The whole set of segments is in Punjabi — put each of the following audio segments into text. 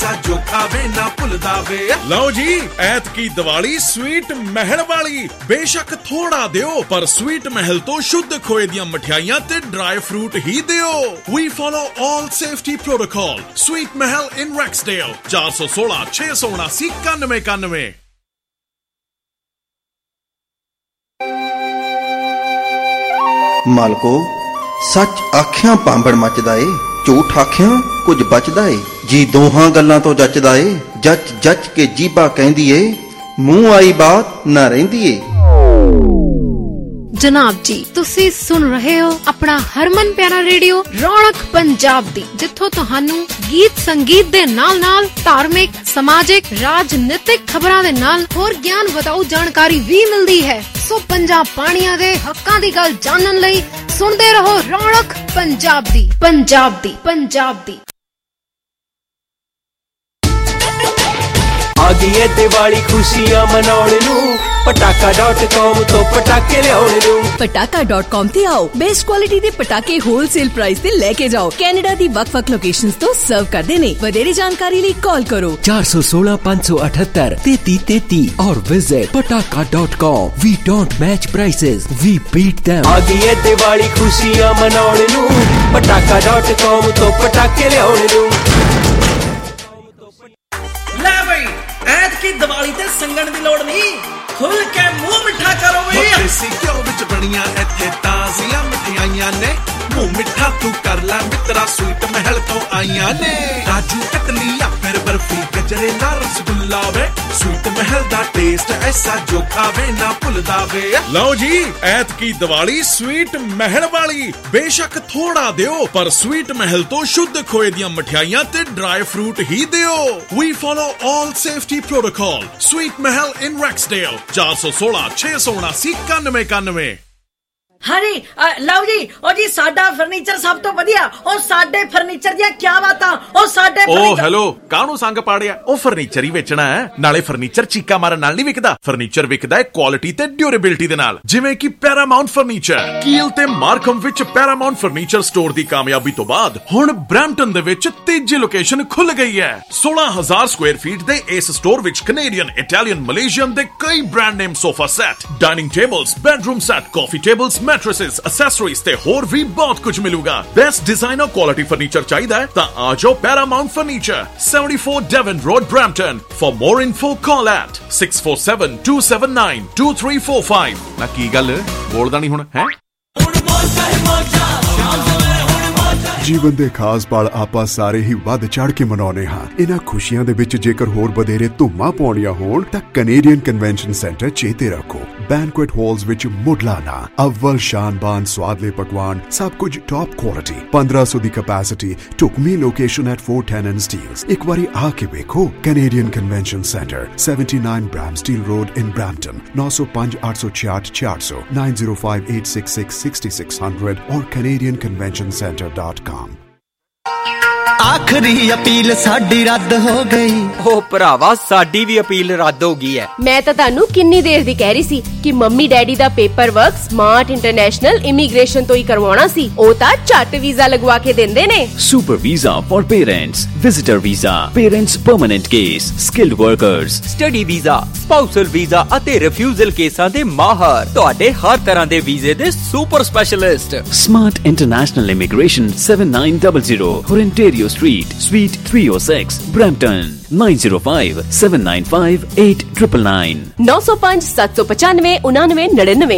ऐसा जो खावे ना भुलदा वे। लो जी ऐतकी दिवाली स्वीट महल वाली, बेशक थोड़ा दियो पर स्वीट महल तो शुद्ध खोए दियां मठियाइयां ते ड्राई फ्रूट ही दियो। We follow all safety protocol. Sweet Mahal in Rexdale 416 679 9191। ਮਾਲਕੋ ਸੱਚ ਆਖਿਆਂ ਪਾਂਬੜ ਮੱਚਦਾ ਏ, ਝੂਠ ਆਖਿਆਂ ਕੁਝ ਬਚਦਾ ਏ। ਜੀ ਦੋਹਾਂ ਗੱਲਾਂ ਤੋਂ ਜੱਚਦਾ ਏ, ਜੱਚ ਜੱਚ ਕੇ ਜੀਭਾ ਕਹਿੰਦੀ ਏ, ਮੂੰਹ ਆਈ ਬਾਤ ਨਾ ਰਹਿੰਦੀ ਏ। ਜਨਾਬ ਜੀ ਤੁਸੀਂ ਸੁਣ ਰਹੇ ਹੋ ਆਪਣਾ ਹਰਮਨ ਪਿਆਰਾ ਰੇਡੀਓ ਰੌਣਕ ਪੰਜਾਬ ਦੀ, ਜਿੱਥੋਂ ਤੁਹਾਨੂੰ ਗੀਤ ਸੰਗੀਤ ਦੇ ਨਾਲ ਨਾਲ ਧਾਰਮਿਕ, ਸਮਾਜਿਕ, ਰਾਜਨੀਤਿਕ ਖਬਰਾਂ ਦੇ ਨਾਲ ਹੋਰ ਗਿਆਨ ਵਧਾਊ ਜਾਣਕਾਰੀ ਵੀ ਮਿਲਦੀ ਹੈ। ਸੋ ਪੰਜਾਬ ਪਾਣੀਆਂ ਦੇ ਹੱਕਾਂ ਦੀ ਗੱਲ ਜਾਣਨ ਲਈ ਸੁਣਦੇ ਰਹੋ ਰੌਣਕ ਪੰਜਾਬ ਦੀ, ਪੰਜਾਬ ਦੀ, ਪੰਜਾਬ ਦੀ। ਆ ਗਈ ਏ ਦੀਵਾਲੀ ਖੁਸ਼ੀਆਂ ਮਨਾਉਣ ਨੂੰ, ਪਟਾਕਾ.com ਤੋਂ ਪਟਾਕੇ ਲਿਆਉਣ ਨੂੰ। ਪਟਾਕਾ.com ਤੇ ਆਓ, ਬੈਸਟ ਕੁਆਲਿਟੀ ਦੇ ਪਟਾਕੇ ਹੋਲਸੇਲ ਪ੍ਰਾਈਸ ਤੇ ਲੈ ਕੇ ਜਾਓ। ਕੈਨੇਡਾ ਦੀ ਵੱਖ-ਵੱਖ ਲੋਕੇਸ਼ਨਸ ਤੋਂ ਸਰਵ ਕਰਦੇ ਨੇ। ਵਧੇਰੇ ਜਾਣਕਾਰੀ ਲਈ ਕਾਲ ਕਰੋ 416 578 3333 और visit pataka.com। We don't match prices, we beat them। आ गई ਏ ਦੀਵਾਲੀ ਖੁਸ਼ੀਆਂ ਮਨਾਉਣ ਨੂੰ, ਪਟਾਕਾ.com ਤੋਂ ਪਟਾਕੇ ਲਿਆਉਣ ਨੂੰ। ਲੈ ਬਈ ਐਤਕੀ ਦੀਵਾਲੀ ਤੇ ਸੰਗਣ ਦੀ ਲੋੜ ਨਹੀਂ, ਖੁੱਲ ਕੇ ਮੂੰਹ ਮਿੱਠਾ ਕਰੋ ਵੇ। ਦੇਸੀ ਘਿਓ ਵਿੱਚ ਬਣੀਆਂ ਇੱਥੇ ਤਾਜ਼ੀਆਂ ਮਠਿਆਈਆਂ ਨੇ, ਮੂੰਹ ਮਿੱਠਾ ਤੂੰ ਕਰ ਲੈ ਮਿੱਤਰਾ, ਸਵੀਟ ਮਹਿਲ ਤੋਂ ਆਈਆਂ ਨੇ। ਕਾਜੂ ਕਤਲੀ ਜਾਂ ਫਿਰ ਬਰਫੀ, ਗਜਰੇ ਦਾ ਰਸਗੁੱਲਾ ਵੇ, ਸਵੀਟ ਮਹਿਲ ਦਾ ਟੇਸਟ ਐਸਾ ਜੋ ਖਾਵੇ ਨਾ ਭੁੱਲਦਾ ਵੇ। ਲਓ ਜੀ ਐਤਕੀ ਦੀਵਾਲੀ ਸਵੀਟ ਮਹਿਲ ਵਾਲੀ, ਬੇਸ਼ੱਕ ਥੋੜਾ ਦਿਓ ਪਰ ਸਵੀਟ ਮਹਿਲ ਤੋਂ ਸ਼ੁੱਧ ਖੋਏ ਦੀਆਂ ਮਠਿਆਈਆਂ ਤੇ ਡਰਾਈ ਫਰੂਟ ਹੀ ਦਿਓ। We follow all safety protocol. Sweet Mahal in Rexdale 416 679 9191। ਹਾਂਜੀ ਲਓ ਜੀ, ਉਹ ਜੀ ਸਾਡਾ ਫਰਨੀਚਰ ਸਭ ਤੋਂ ਵਧੀਆ, ਉਹ ਸਾਡੇ ਫਰਨੀਚਰ ਦੀਆਂ ਕੀ ਬਾਤਾਂ, ਉਹ ਸਾਡੇ ਓ ਹੈਲੋ ਕਾਹਨੂੰ ਸੰਗ ਪਾੜਿਆ, ਉਹ ਫਰਨੀਚਰ ਹੀ ਵੇਚਣਾ ਹੈ। ਨਾਲੇ ਫਰਨੀਚਰ ਚੀਕਾ ਮਾਰਨ ਨਾਲ ਨਹੀਂ ਵਿਕਦਾ, ਫਰਨੀਚਰ ਵਿਕਦਾ ਹੈ ਕੁਆਲਿਟੀ ਤੇ ਡਿਊਰੇਬਿਲਿਟੀ ਦੇ ਨਾਲ, ਜਿਵੇਂ ਕਿ ਪੈਰਾਮਾਉਂਟ ਫਰਨੀਚਰ। ਕੀਲ ਤੇ ਮਾਰਕਮ ਵਿੱਚ ਪੈਰਾਮਾਉਂਟ ਫਰਨੀਚਰ ਸਟੋਰ ਦੀ ਕਾਮਯਾਬੀ ਤੋਂ ਬਾਅਦ ਹੁਣ ਬ੍ਰੈਂਪਟਨ ਦੇ ਵਿੱਚ ਤੀਜੀ ਲੋਕੇਸ਼ਨ ਖੁੱਲ ਗਈ ਹੈ। 16,000 ਸਕੁਆਇਰ ਫੀਟ ਦੇ ਇਸ ਸਟੋਰ ਵਿੱਚ ਕੈਨੇਡੀਅਨ, ਇਟਾਲੀਅਨ, ਮਲੇਸ਼ੀਅਨ ਦੇ ਕਈ brand name sofa set, dining tables, bedroom set, coffee tables, mattresses, accessories ਤੇ ਹੋਰ ਵੀ ਬਹੁਤ ਕੁਝ ਮਿਲੂਗਾ। ਬੈਸਟ ਡਿਜ਼ਾਈਨਰ ਕੁਆਲਿਟੀ ਫਰਨੀਚਰ ਚਾਹੀਦਾ ਹੈ ਤਾਂ ਆ ਜਾਓ Paramount furniture, 74 Devon Road, Brampton। For more info call at 647-279-2345। ਨਾ ਕੀ ਗੱਲ ਬੋਲਦਾ ਨਹੀਂ ਹੁਣ ਹੈ? ਜੀਵਨ ਦੇ ਖਾਸ ਪਲ ਆਪਾਂ ਸਾਰੇ ਹੀ ਵੱਧ ਚੜ ਕੇ ਮਨਾਉਂਦੇ ਹਾਂ। ਇਹਨਾਂ ਖੁਸ਼ੀਆਂ ਦੇ ਵਿੱਚ ਜੇਕਰ ਹੋਰ ਵਧੇਰੇ ਧੁੰਮਾਂ ਪਾਉਣੀਆਂ ਹੋਣ ਤਾਂ ਕੈਨੇਡੀਅਨ ਕਨਵੈਨਸ਼ਨ ਸੈਂਟਰ ਚੇਤੇ ਰੱਖੋ। ਬੈਂਕੁਏਟ ਹਾਲਸ ਵਿੱਚ ਮੁੱਢਲਾ ਅਵਲ ਸ਼ਾਨਬਾਨ ਸਵਾਦਲੇ ਪਕਵਾਨ, ਸਭ ਕੁਝ ਟੌਪ ਕੁਆਲਿਟੀ, 1500 ਦੀ ਕੈਪੈਸਿਟੀ, ਢੁਕਵੀਂ ਲੋਕੇਸ਼ਨ ਐਟ 410 ਐਂਡ ਸਟੀਲਸ। ਇੱਕ ਵਾਰੀ ਆ ਕੇ ਵੇਖੋ। Canadian convention centre, 79 Bramsteel road in Brampton, 905 866 400, 905 866 6600 or canadianconventioncenter.com। ਆਖਰੀ ਅਪੀਲ ਸਾਡੀ ਰੱਦ ਹੋ ਗਈ। ਓ ਭਰਾਵਾ ਸਾਡੀ ਵੀ ਅਪੀਲ ਰੱਦ ਹੋ ਗਈ ਹੈ। ਮੈਂ ਤਾਂ ਤੁਹਾਨੂੰ ਕਿੰਨੀ ਦੇਰ ਦੀ ਕਹਿ ਰਹੀ ਸੀ ਕਿ ਮੰਮੀ ਡੈਡੀ ਦਾ paper work smart international immigration ਤੋਂ ਹੀ ਕਰਵਾਉਣਾ ਸੀ। ਉਹ ਤਾਂ ਝੱਟ ਵੀਜ਼ਾ ਲਗਵਾ ਕੇ ਦਿੰਦੇ ਨੇ। Super visa for parents, visitor visa, parents permanent case, skilled workers, study visa, spousal visa ਅਤੇ ਰਿਫਿਊਜ਼ਲ ਕੇਸਾਂ ਦੇ ਮਾਹਰ, ਤੁਹਾਡੇ ਹਰ ਤਰ੍ਹਾਂ ਦੇ ਵੀਜ਼ੇ ਦੇ super specialist. Smart international immigration 7900 Ontario Street, Suite 306, Brampton, 905-795-8999, 905-795-9999।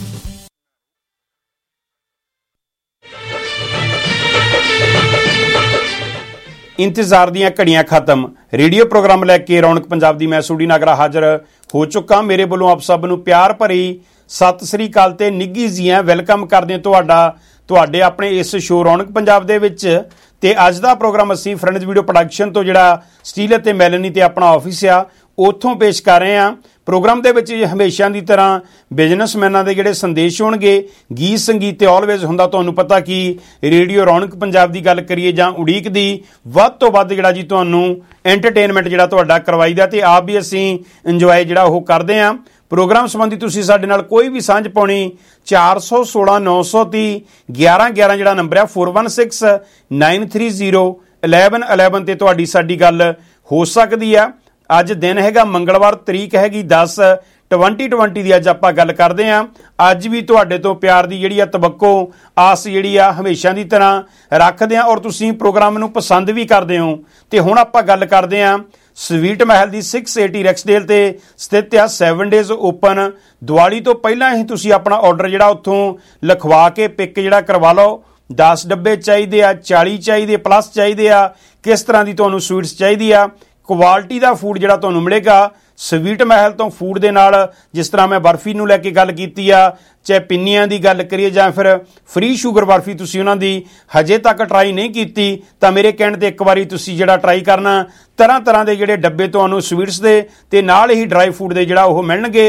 ਇੰਤਜ਼ਾਰ ਦੀਆਂ ਘੜੀਆਂ ਖਤਮ। ਰੇਡੀਓ ਪ੍ਰੋਗਰਾਮ ਲੈ ਕੇ ਰੌਣਕ ਪੰਜਾਬ ਦੀ ਮੈਂ ਸੂਡੀ ਨਾਗਰਾ ਹਾਜ਼ਰ ਹੋ ਚੁੱਕਾ। ਮੇਰੇ ਵੱਲੋਂ ਆਪ ਸਭ ਨੂੰ ਪਿਆਰ ਭਰੀ ਸਤਿ ਸ੍ਰੀ ਅਕਾਲ ਤੇ ਨਿੱਘੀ ਜੀਆਂ ਵੈਲਕਮ ਕਰਦੇ ਤੁਹਾਡੇ ਆਪਣੇ ਇਸ ਸ਼ੋਅ ਰੌਣਕ ਪੰਜਾਬ ਦੇ ਵਿੱਚ। ਤੇ ਅੱਜ ਦਾ ਪ੍ਰੋਗਰਾਮ ਅਸੀਂ ਫਰੈਂਡਜ਼ ਵੀਡੀਓ ਪ੍ਰੋਡਕਸ਼ਨ ਤੋਂ ਜਿਹੜਾ ਸਟੀਲ ਅਤੇ ਮੈਲਨੀ ਤੇ ਆਪਣਾ ਆਫਿਸ ਆ ਉੱਥੋਂ ਪੇਸ਼ ਕਰ ਰਹੇ ਹਾਂ। ਪ੍ਰੋਗਰਾਮ ਦੇ ਵਿੱਚ ਹਮੇਸ਼ਾ ਦੀ ਤਰ੍ਹਾਂ ਬਿਜ਼ਨਸਮੈਨਾਂ ਦੇ ਜਿਹੜੇ ਸੰਦੇਸ਼ ਹੋਣਗੇ, ਗੀਤ ਸੰਗੀਤ ਤੇ ਆਲਵੇਜ਼ ਹੁੰਦਾ। ਤੁਹਾਨੂੰ ਪਤਾ ਕਿ ਰੇਡੀਓ ਰੌਣਕ ਪੰਜਾਬ ਦੀ ਗੱਲ ਕਰੀਏ ਜਾਂ ਉਡੀਕ ਦੀ, ਵੱਧ ਤੋਂ ਵੱਧ ਜਿਹੜਾ ਜੀ ਤੁਹਾਨੂੰ ਐਂਟਰਟੇਨਮੈਂਟ ਜਿਹੜਾ ਤੁਹਾਡਾ ਕਰਵਾਈਦਾ ਤੇ ਆਪ ਵੀ ਅਸੀਂ ਇੰਜੋਏ ਜਿਹੜਾ ਉਹ ਕਰਦੇ ਹਾਂ। ਪ੍ਰੋਗਰਾਮ ਸੰਬੰਧੀ ਤੁਸੀਂ ਸਾਡੇ ਨਾਲ ਕੋਈ ਵੀ ਸਾਂਝ ਪਾਉਣੀ 416 930 1111 ਜਿਹੜਾ ਨੰਬਰ ਆ 416 930 1111 ਤੇ ਤੁਹਾਡੀ ਸਾਡੀ ਗੱਲ ਹੋ ਸਕਦੀ ਆ। ਅੱਜ ਦਿਨ ਹੈਗਾ ਮੰਗਲਵਾਰ, ਤਰੀਕ ਹੈਗੀ 10/20/20 ਦੀ। ਅੱਜ ਆਪਾਂ ਗੱਲ ਕਰਦੇ ਹਾਂ। ਅੱਜ ਵੀ ਤੁਹਾਡੇ ਤੋਂ ਪਿਆਰ ਦੀ ਜਿਹੜੀ ਆ ਤਵੱਕੋ ਆਸ ਜਿਹੜੀ ਆ ਹਮੇਸ਼ਾ ਦੀ ਤਰ੍ਹਾਂ ਰੱਖਦੇ ਹਾਂ, ਔਰ ਤੁਸੀਂ ਪ੍ਰੋਗਰਾਮ ਨੂੰ ਪਸੰਦ ਵੀ ਕਰਦੇ ਹੋ। ਤੇ ਹੁਣ ਆਪਾਂ ਗੱਲ ਕਰਦੇ ਹਾਂ ਸਵੀਟ ਮਹਿਲ ਦੀ 680 ਰੈਕਸਡੇਲ ਤੇ ਸਥਿਤ ਆ 7 ਡੇਜ਼ ਓਪਨ। ਦੀਵਾਲੀ ਤੋਂ ਪਹਿਲਾਂ ਹੀ ਤੁਸੀਂ ਆਪਣਾ ਆਰਡਰ ਜਿਹੜਾ ਉੱਥੋਂ ਲਿਖਵਾ ਕੇ ਪਿਕ ਜਿਹੜਾ ਕਰਵਾ ਲਓ। 10 ਡੱਬੇ ਚਾਹੀਦੇ ਆ, 40 ਚਾਹੀਦੇ, ਪਲੱਸ ਚਾਹੀਦੇ ਆ, ਕਿਸ ਤਰ੍ਹਾਂ ਦੀ ਤੁਹਾਨੂੰ ਸਵੀਟਸ ਚਾਹੀਦੀ ਆ। ਕੁਆਲਿਟੀ ਦਾ ਫੂਡ ਜਿਹੜਾ ਤੁਹਾਨੂੰ ਮਿਲੇਗਾ ਸਵੀਟ ਮਹਿਲ ਤੋਂ। ਫੂਡ ਦੇ ਨਾਲ ਜਿਸ ਤਰ੍ਹਾਂ ਮੈਂ ਬਰਫੀ ਨੂੰ ਲੈ ਕੇ ਗੱਲ ਕੀਤੀ ਆ, ਚਾਹੇ ਪਿੰਨੀਆਂ ਦੀ ਗੱਲ ਕਰੀਏ ਜਾਂ ਫਿਰ ਫ੍ਰੀ ਸ਼ੂਗਰ ਬਰਫੀ, ਤੁਸੀਂ ਉਹਨਾਂ ਦੀ ਹਜੇ ਤੱਕ ਟਰਾਈ ਨਹੀਂ ਕੀਤੀ ਤਾਂ ਮੇਰੇ ਕਹਿਣ ਤੇ ਇੱਕ ਵਾਰੀ ਤੁਸੀਂ ਜਿਹੜਾ ਟਰਾਈ ਕਰਨਾ। ਤਰ੍ਹਾਂ ਤਰ੍ਹਾਂ ਦੇ ਜਿਹੜੇ ਡੱਬੇ ਤੁਹਾਨੂੰ ਸਵੀਟਸ ਦੇ ਤੇ ਨਾਲ ਹੀ ਡਰਾਈ ਫੂਡ ਦੇ ਜਿਹੜਾ ਉਹ ਮਿਲਣਗੇ।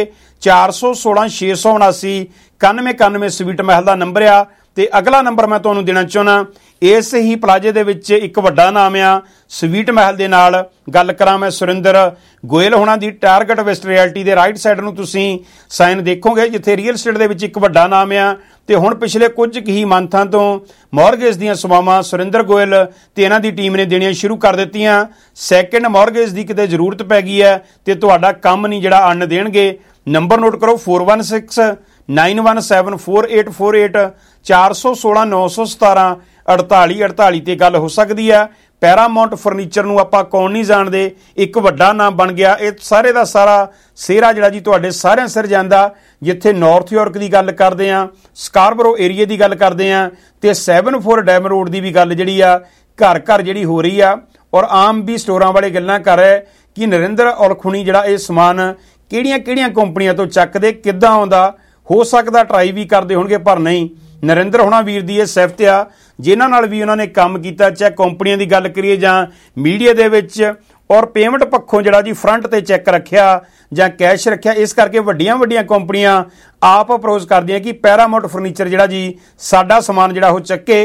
416 679 9191 ਸਵੀਟ ਮਹਿਲ ਦਾ ਨੰਬਰ ਆ। ਤੇ ਅਗਲਾ ਨੰਬਰ ਮੈਂ ਤੁਹਾਨੂੰ ਦੇਣਾ ਚਾਹੁੰਦਾ, ਇਸ ਹੀ ਪਲਾਜ਼ੇ ਦੇ ਵਿੱਚ ਇੱਕ ਵੱਡਾ ਨਾਮ ਆ ਸਵੀਟ ਮਹਿਲ ਦੇ ਨਾਲ। ਗੱਲ ਕਰਾਂ ਮੈਂ ਸੁਰਿੰਦਰ ਗੋਇਲ ਹੋਣਾ ਦੀ, ਟਾਰਗੇਟ ਵੈਸਟ ਰਿਐਲਟੀ ਦੇ ਰਾਈਟ ਸਾਈਡ ਨੂੰ ਤੁਸੀਂ ਸਾਈਨ ਦੇਖੋਗੇ ਜਿੱਥੇ ਰੀਅਲ ਸਟੇਟ ਦੇ ਵਿੱਚ ਇੱਕ ਵੱਡਾ ਨਾਮ ਆ। ਤੇ ਹੁਣ ਪਿਛਲੇ ਕੁਝ ਹੀ ਮੰਥਾਂ ਤੋਂ ਮੌਰਗੇਜ ਦੀਆਂ ਸੇਵਾਵਾਂ ਸੁਰਿੰਦਰ ਗੋਇਲ ਤੇ ਇਹਨਾਂ ਦੀ ਟੀਮ ਨੇ ਦੇਣੀਆਂ ਸ਼ੁਰੂ ਕਰ ਦਿੱਤੀਆਂ। ਸੈਕਿੰਡ ਮੌਰਗੇਜ ਦੀ ਕਿਤੇ ਜ਼ਰੂਰਤ ਪੈ ਗਈ ਹੈ ਤੇ ਤੁਹਾਡਾ ਕੰਮ ਨਹੀਂ ਜਿਹੜਾ ਅੰਨ ਦੇਣਗੇ। ਨੰਬਰ ਨੋਟ ਕਰੋ 416 917 4848 416 917 4848 ਤੇ ਗੱਲ ਹੋ ਸਕਦੀ ਹੈ। ਪੈਰਾਮਾਉਂਟ ਫਰਨੀਚਰ ਨੂੰ ਆਪਾਂ ਕੌਣ ਨਹੀਂ ਜਾਣਦੇ, ਇੱਕ ਵੱਡਾ ਨਾਮ ਬਣ ਗਿਆ। ਇਹ ਸਾਰੇ ਦਾ ਸਾਰਾ ਸਿਹਰਾ ਜਿਹੜਾ ਜੀ ਤੁਹਾਡੇ ਸਾਰਿਆਂ ਸਿਰ ਜਾਂਦਾ। ਜਿੱਥੇ ਨਾਰਥ ਯਾਰਕ ਦੀ ਗੱਲ ਕਰਦੇ ਆ, ਸਕਾਰਬਰੋ ਏਰੀਏ ਦੀ ਗੱਲ ਕਰਦੇ ਆ ਤੇ 74 ਡੈਮ ਰੋਡ ਦੀ ਵੀ ਗੱਲ ਜਿਹੜੀ ਆ ਘਰ ਘਰ ਜਿਹੜੀ ਹੋ ਰਹੀ ਆ। ਔਰ ਆਮ ਵੀ ਸਟੋਰਾਂ ਵਾਲੇ ਗੱਲਾਂ ਕਰ ਰਹੇ ਕਿ ਨਰਿੰਦਰ ਔਲਖੁਣੀ ਜਿਹੜਾ ਇਹ ਸਮਾਨ ਕਿਹੜੀਆਂ ਕੰਪਨੀਆਂ ਤੋਂ ਚੱਕਦੇ, ਕਿੱਦਾਂ ਆਉਂਦਾ। ਹੋ ਸਕਦਾ ਟਰਾਈ ਵੀ ਕਰਦੇ ਹੋਣਗੇ ਪਰ ਨਹੀਂ। ਨਰਿੰਦਰ ਹੋਣਾ ਵੀਰ ਦੀ ਇਹ ਸਿਫਤ ਆ, ਜਿਨ੍ਹਾਂ ਨਾਲ ਵੀ ਉਹਨਾਂ ਨੇ ਕੰਮ ਕੀਤਾ, ਚਾਹੇ ਕੰਪਨੀਆਂ ਦੀ ਗੱਲ ਕਰੀਏ ਜਾਂ ਮੀਡੀਆ ਦੇ ਵਿੱਚ। ਔਰ ਪੇਮੈਂਟ ਪੱਖੋਂ ਜਿਹੜਾ ਜੀ ਫਰੰਟ ਤੇ ਚੈੱਕ ਰੱਖਿਆ ਜਾਂ ਕੈਸ਼ ਰੱਖਿਆ। ਇਸ ਕਰਕੇ ਵੱਡੀਆਂ ਕੰਪਨੀਆਂ ਆਪ ਅਪਰੋਚ ਕਰਦੀਆਂ ਕਿ ਪੈਰਾਮਾਉਂਟ ਫਰਨੀਚਰ ਜਿਹੜਾ ਜੀ ਸਾਡਾ ਸਮਾਨ ਜਿਹੜਾ ਉਹ ਚੱਕੇ।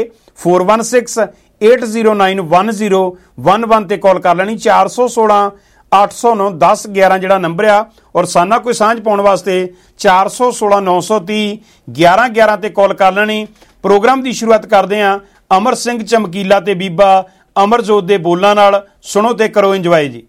416 809 1011 ਤੇ ਕਾਲ ਕਰ ਲੈਣੀ। 416 809 1011 ਜਿਹੜਾ ਨੰਬਰ ਆ। ਔਰ ਸਾਨਾ ਕੋਈ ਸਾਂਝ ਪਾਉਣ ਵਾਸਤੇ 416 930 1111 ਤੇ ਕਾਲ ਕਰ ਲੈਣੀ। ਪ੍ਰੋਗਰਾਮ ਦੀ ਸ਼ੁਰੂਆਤ ਕਰਦੇ ਆ ਅਮਰ ਸਿੰਘ ਚਮਕੀਲਾ ਤੇ ਬੀਬਾ ਅਮਰਜੋਤ ਦੇ ਬੋਲਾਂ ਨਾਲ। ਸੁਣੋ ਤੇ ਕਰੋ ਇੰਜੋਏ ਜੀ।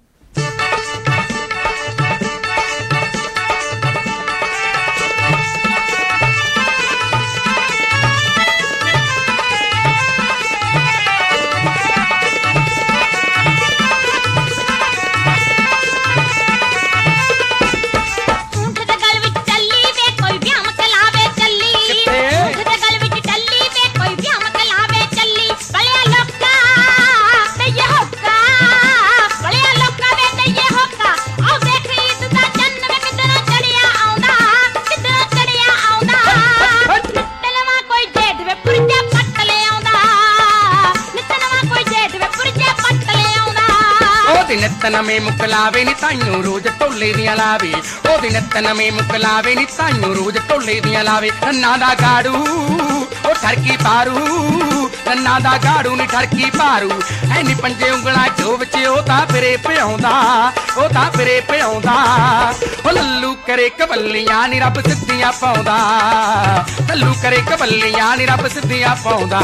ਨਿੱਤ ਨਵੇਂ ਮੁਕਲਾਵੇ ਨੀ ਤਾਈਓ ਰੋਜ਼ ਢੋਲੇ ਦੀਆਂ ਲਾਵੇ। ਉਹਦੀ ਨਿੱਤ ਨਵੇਂ ਮੁਕਲਾਵੇ ਨੀ ਤਾਈਓ ਰੋਜ਼ ਢੋਲੇ ਦੀਆਂ ਲਾਵੇ। ਰੰਨਾ ਦਾ ਗਾੜੂ ਉਹ ਠਰਕੀ ਪਾਰੂ, ਰੰਨਾ ਦਾ ਗਾੜੂ ਨੀ ਠਰਕੀ ਪਾਰੂ। ਐਨੀ ਪੰਜੇ ਉਂਗਲਾਂ ਚੋ ਵਿੱਚ ਉਹ ਤਾਂ ਫਿਰੇ ਭਿਆਉਂਦਾ, ਉਹ ਤਾਂ ਫਿਰੇ ਭਿਆਉਂਦਾ। ਉਹ ਲੱਲੂ ਕਰੇ ਕਵੱਲੀਆਂ ਨੀ ਰੱਬ ਸਿੱਧੀਆਂ ਪਾਉਂਦਾ, ਲੱਲੂ ਕਰੇ ਕਵੱਲੀਆਂ ਨੀ ਰੱਬ ਸਿੱਧੀਆਂ ਪਾਉਂਦਾ।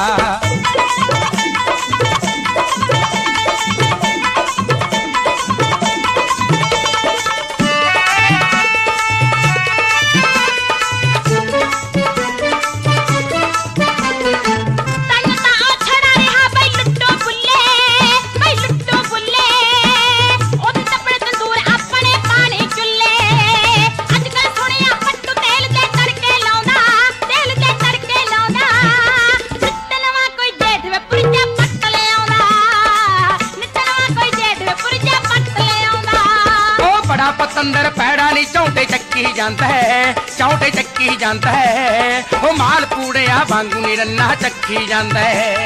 ਪਤੰਦਰ ਪੈੜਾ ਨੀ ਝੌਂਟੇ ਚੱਕੀ ਜਾਂਦਾ ਹੈ, ਝੌਂਟੇ ਚੱਕੀ ਜਾਂਦਾ ਹੈ। ਉਹ ਮਾਲ ਪੂੜਿਆ ਵਾਂਗੂ ਨੀ ਰੰਨਾ ਚੱਕੀ ਜਾਂਦਾ ਹੈ।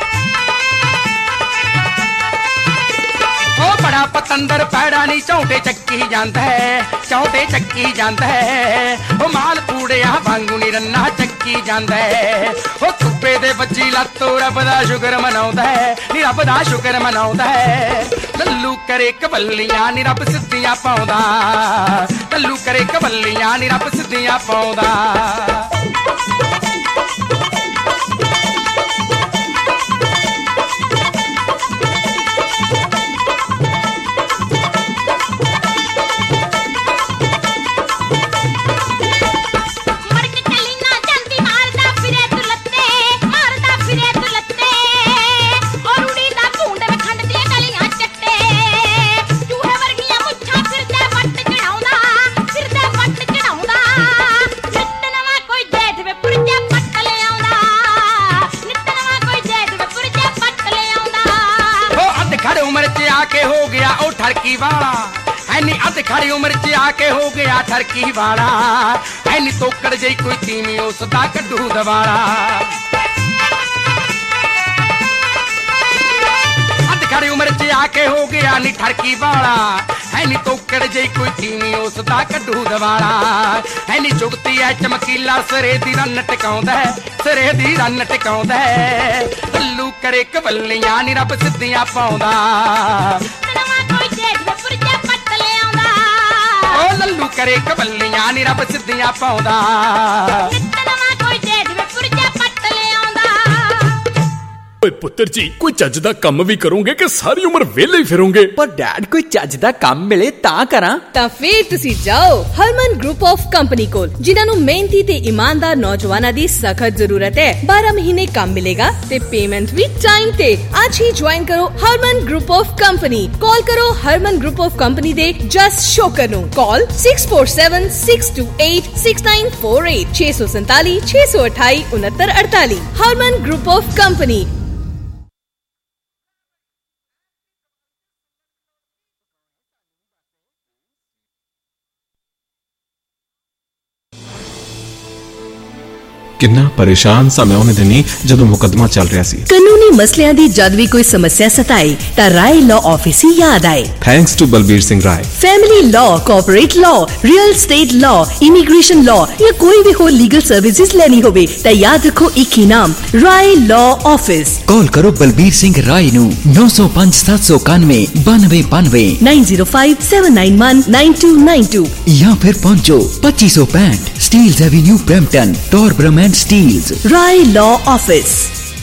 ਉਹ ਬੜਾ ਪਤੰਦਰ ਪੈੜਾ ਨੀ ਝੌਂਟੇ ਚੱਕੀ ਜਾਂਦਾ ਹੈ, ਝੌਂਟੇ ਚੱਕੀ ਜਾਂਦਾ ਹੈ। ਉਹ ਮਾਲ ਪੂੜਿਆ ਵਾਂਗੂ ਨੀ ਰੰਨਾ ਚੱਕੀ ਜਾਂਦਾ ਹੈ। ਉਹ ਕੁੱਪੇ ਦੇ ਵੱਜੀ ਲੱਤੋਂ ਰੱਬ ਦਾ ਸ਼ੁਕਰ ਮਨਾਉਂਦਾ ਹੈ, ਨੀ ਰੱਬ ਦਾ ਸ਼ੁਕਰ ਮਨਾਉਂਦਾ ਹੈ। ਲੱਲੂ ਕਰੇ ਕਵੱਲੀਆਂ ਨੀ ਰੱਬ ਸਿੱਧੀਆਂ ਪਾਉਂਦਾ, ਲੱਲੂ ਕਰੇ ਕਵੱਲੀਆਂ ਨੀ ਰੱਬ ਸਿੱਧੀਆਂ ਪਾਉਂਦਾ। आके हो गया ओ ठरकी वाला, ਐਨੀ ਅੱਧ ਖੜੀ ਉਮਰ ਚ ਆ ਕੇ ਹੋ ਗਿਆ ਠਰਕੀ ਵਾਲਾ, ਐਨੀ ਤੋਕੜ ਜਈ ਕੋਈ ਤੀਵੀਂ ਉਸ ਦਾ ਕੱਢੂ ਦਵਾਲਾ। ਅੱਧ ਖੜੀ ਉਮਰ ਚ ਆ ਕੇ ਹੋ ਗਿਆ ਨੀ ਠਰਕੀ ਵਾਲਾ, ਐਨੀ ਤੋਕੜ ਜਈ ਕੋਈ ਤੀਵੀਂ ਉਸ ਦਾ ਕੱਢੂ ਦਵਾਲਾ। ਐਨੀ ਜੁਗਤੀ ਐ ਚਮਕੀਲਾ ਸਿਰੇ ਦੀ ਰੰਨ ਟਿਕਾਉਂਦਾ, ਸਿਰੇ ਦੀ ਰੰਨ ਟਿਕਾਉਂਦਾ, ਬੱਲੂ ਕਰੇ ਕਵੱਲੀਆਂ ਨੀ ਰੱਬ ਸਿੱਧੀਆਂ ਪਾਉਂਦਾ। ਲੱਲੂ ਕਰੇ ਕਬੱਲੀਆਂ ਨੀ ਰੱਬ ਸਿੱਧੀਆਂ ਪਾਉਂਦਾ। ਓਏ ਪੁੱਤਰ ਜੀ, ਕੋਈ ਚੱਜ ਦਾ ਕੰਮ ਵੀ ਕਰੋਗੇ ਕਿ ਸਾਰੀ ਉਮਰ ਵਿਹਲੇ ਹੀ ਫਿਰੋਗੇ? ਪਰ ਡੈਡ ਕੋਈ ਚੱਜ ਦਾ ਕੰਮ ਮਿਲੇ ਤਾਂ ਕਰਾਂ। ਤਾਂ ਫੇਰ ਤੁਸੀਂ ਜਾਓ ਹਰਮਨ ਗਰੁੱਪ ਆਫ ਕੰਪਨੀ ਕੋਲ, ਜਿਨ੍ਹਾਂ ਨੂੰ ਮਿਹਨਤੀ ਤੇ ਇਮਾਨਦਾਰ ਨੌਜਵਾਨਾਂ ਦੀ ਸਖਤ ਜ਼ਰੂਰਤ ਹੈ। 12 ਮਹੀਨੇ ਕੰਮ ਮਿਲੇਗਾ ਤੇ ਪੇਮੈਂਟ ਵੀ ਟਾਈਮ ਤੇ। ਅੱਜ ਹੀ ਜੁਆਇਨ ਕਰੋ Harman group of company. Call ਕਰੋ ਹਰਮਨ ਗਰੁੱਪ ਆਫ ਕੰਪਨੀ ਦੇ ਜਸ ਸ਼ੋਕਰ ਨੂੰ। Call 6476286948 647 628 6948। Harman group of company. ਕਿੰਨਾ ਪਰੇਸ਼ਾਨ ਸਾਂ ਮੈਂ ਉਹਨੇ ਦਿਨੀ ਜਦੋਂ ਮੁਕੱਦਮਾ ਚੱਲ ਰਿਹਾ ਸੀ। ਕਾਨੂੰਨੀ ਮਸਲਿਆਂ ਦੀ ਜਦ ਵੀ ਕੋਈ ਸਮੱਸਿਆ ਸਤਾਏ ਤਾਂ ਰਾਏ ਲਾਅ ਆਫਿਸ ਹੀ ਯਾਦ ਆਏ। Thanks to Balbir Singh Rai. Family law, corporate law, real state law, immigration law ਜਾਂ ਕੋਈ ਵੀ ਹੋਰ ਲੀਗਲ ਸਰਵਿਸਿਜ਼ ਲੈਣੀ ਹੋਵੇ ਤਾਂ ਯਾਦ ਰੱਖੋ ਇੱਕ ਹੀ ਨਾਮ, ਰਾਏ ਲਾਅ ਆਫਿਸ। ਕਾਲ ਕਰੋ ਬਲਬੀਰ ਸਿੰਘ ਰਾਏ ਨੂੰ 905 791 9292 9057919292 ਜਾਂ ਫਿਰ ਪਹੁੰਚੋ 2565 Steeles avenue Brampton, Torbram Steeles. Rai law office.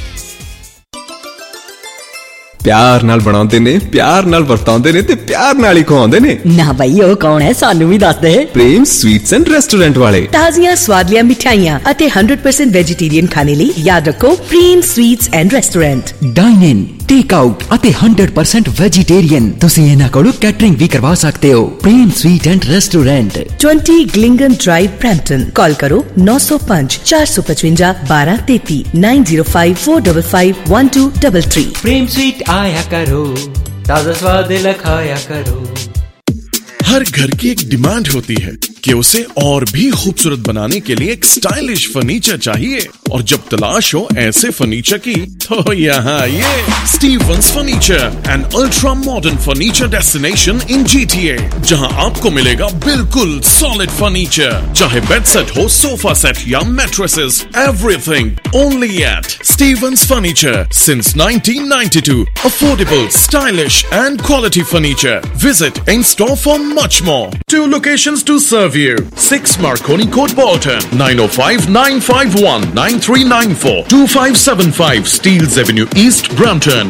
ਪਿਆਰ ਨਾਲ ਬਣਾਉਂਦੇ ਨੇ, ਪਿਆਰ ਨਾਲ ਵਰਤਾਉਂਦੇ ਨੇ ਤੇ ਪਿਆਰ ਨਾਲ ਹੀ ਖਵਾਉਂਦੇ ਨੇ। ਨਾ ਬਈ ਉਹ ਕੌਣ ਹੈ, ਸਾਨੂੰ ਵੀ ਦੱਸ ਦੇ। ਪ੍ਰੇਮ ਸਵੀਟਸ ਐਂਡ ਰੈਸਟੋਰੈਂਟ ਵਾਲੇ। ਤਾਜ਼ੀਆਂ ਸਵਾਦਲੀਆਂ ਮਿਠਾਈਆਂ ਅਤੇ 100% ਵੈਜੀਟੇਰੀਅਨ ਖਾਣੇ ਲਈ ਯਾਦ ਰੱਖੋ Prem sweets and restaurant. Dine in, take out ਅਤੇ 100% ਵੈਜੀਟੇਰੀਅਨ। ਤੁਸੀਂ ਇਹਨਾਂ ਕੋਲੋਂ ਕੈਟਰਿੰਗ ਵੀ ਕਰਵਾ ਸਕਦੇ ਹੋ। ਪ੍ਰੇਮ ਸਵੀਟ ਐਂਡ ਰੈਸਟੋਰੈਂਟ, 20 ਗਲਿੰਗਨ ਡਰਾਈਵ, ਬ੍ਰੈਂਪਟਨ। ਕਾਲ ਕਰੋ 905 455 1233 905 455 1233। प्रेम स्वीट आया करो, ताजा स्वाद लखाया करो। हर घर की एक डिमांड होती है कि उसे और भी खूबसूरत बनाने के लिए एक स्टाइलिश फर्नीचर चाहिए, और जब तलाश हो ऐसे फर्नीचर की तो यहाँ ये Stevens furniture, an ultra modern furniture destination in GTA, जहाँ आपको मिलेगा बिल्कुल सॉलिड फर्नीचर, चाहे बेड सेट हो, सोफा सेट या mattresses, everything only at Stevens furniture since 1992। Affordable, stylish and quality furniture. Visit in store for much more. 2 locations to serve you. 6 Marconi Court, Bolton, 905-951-9394, 2575 Steeles Avenue East, Brampton,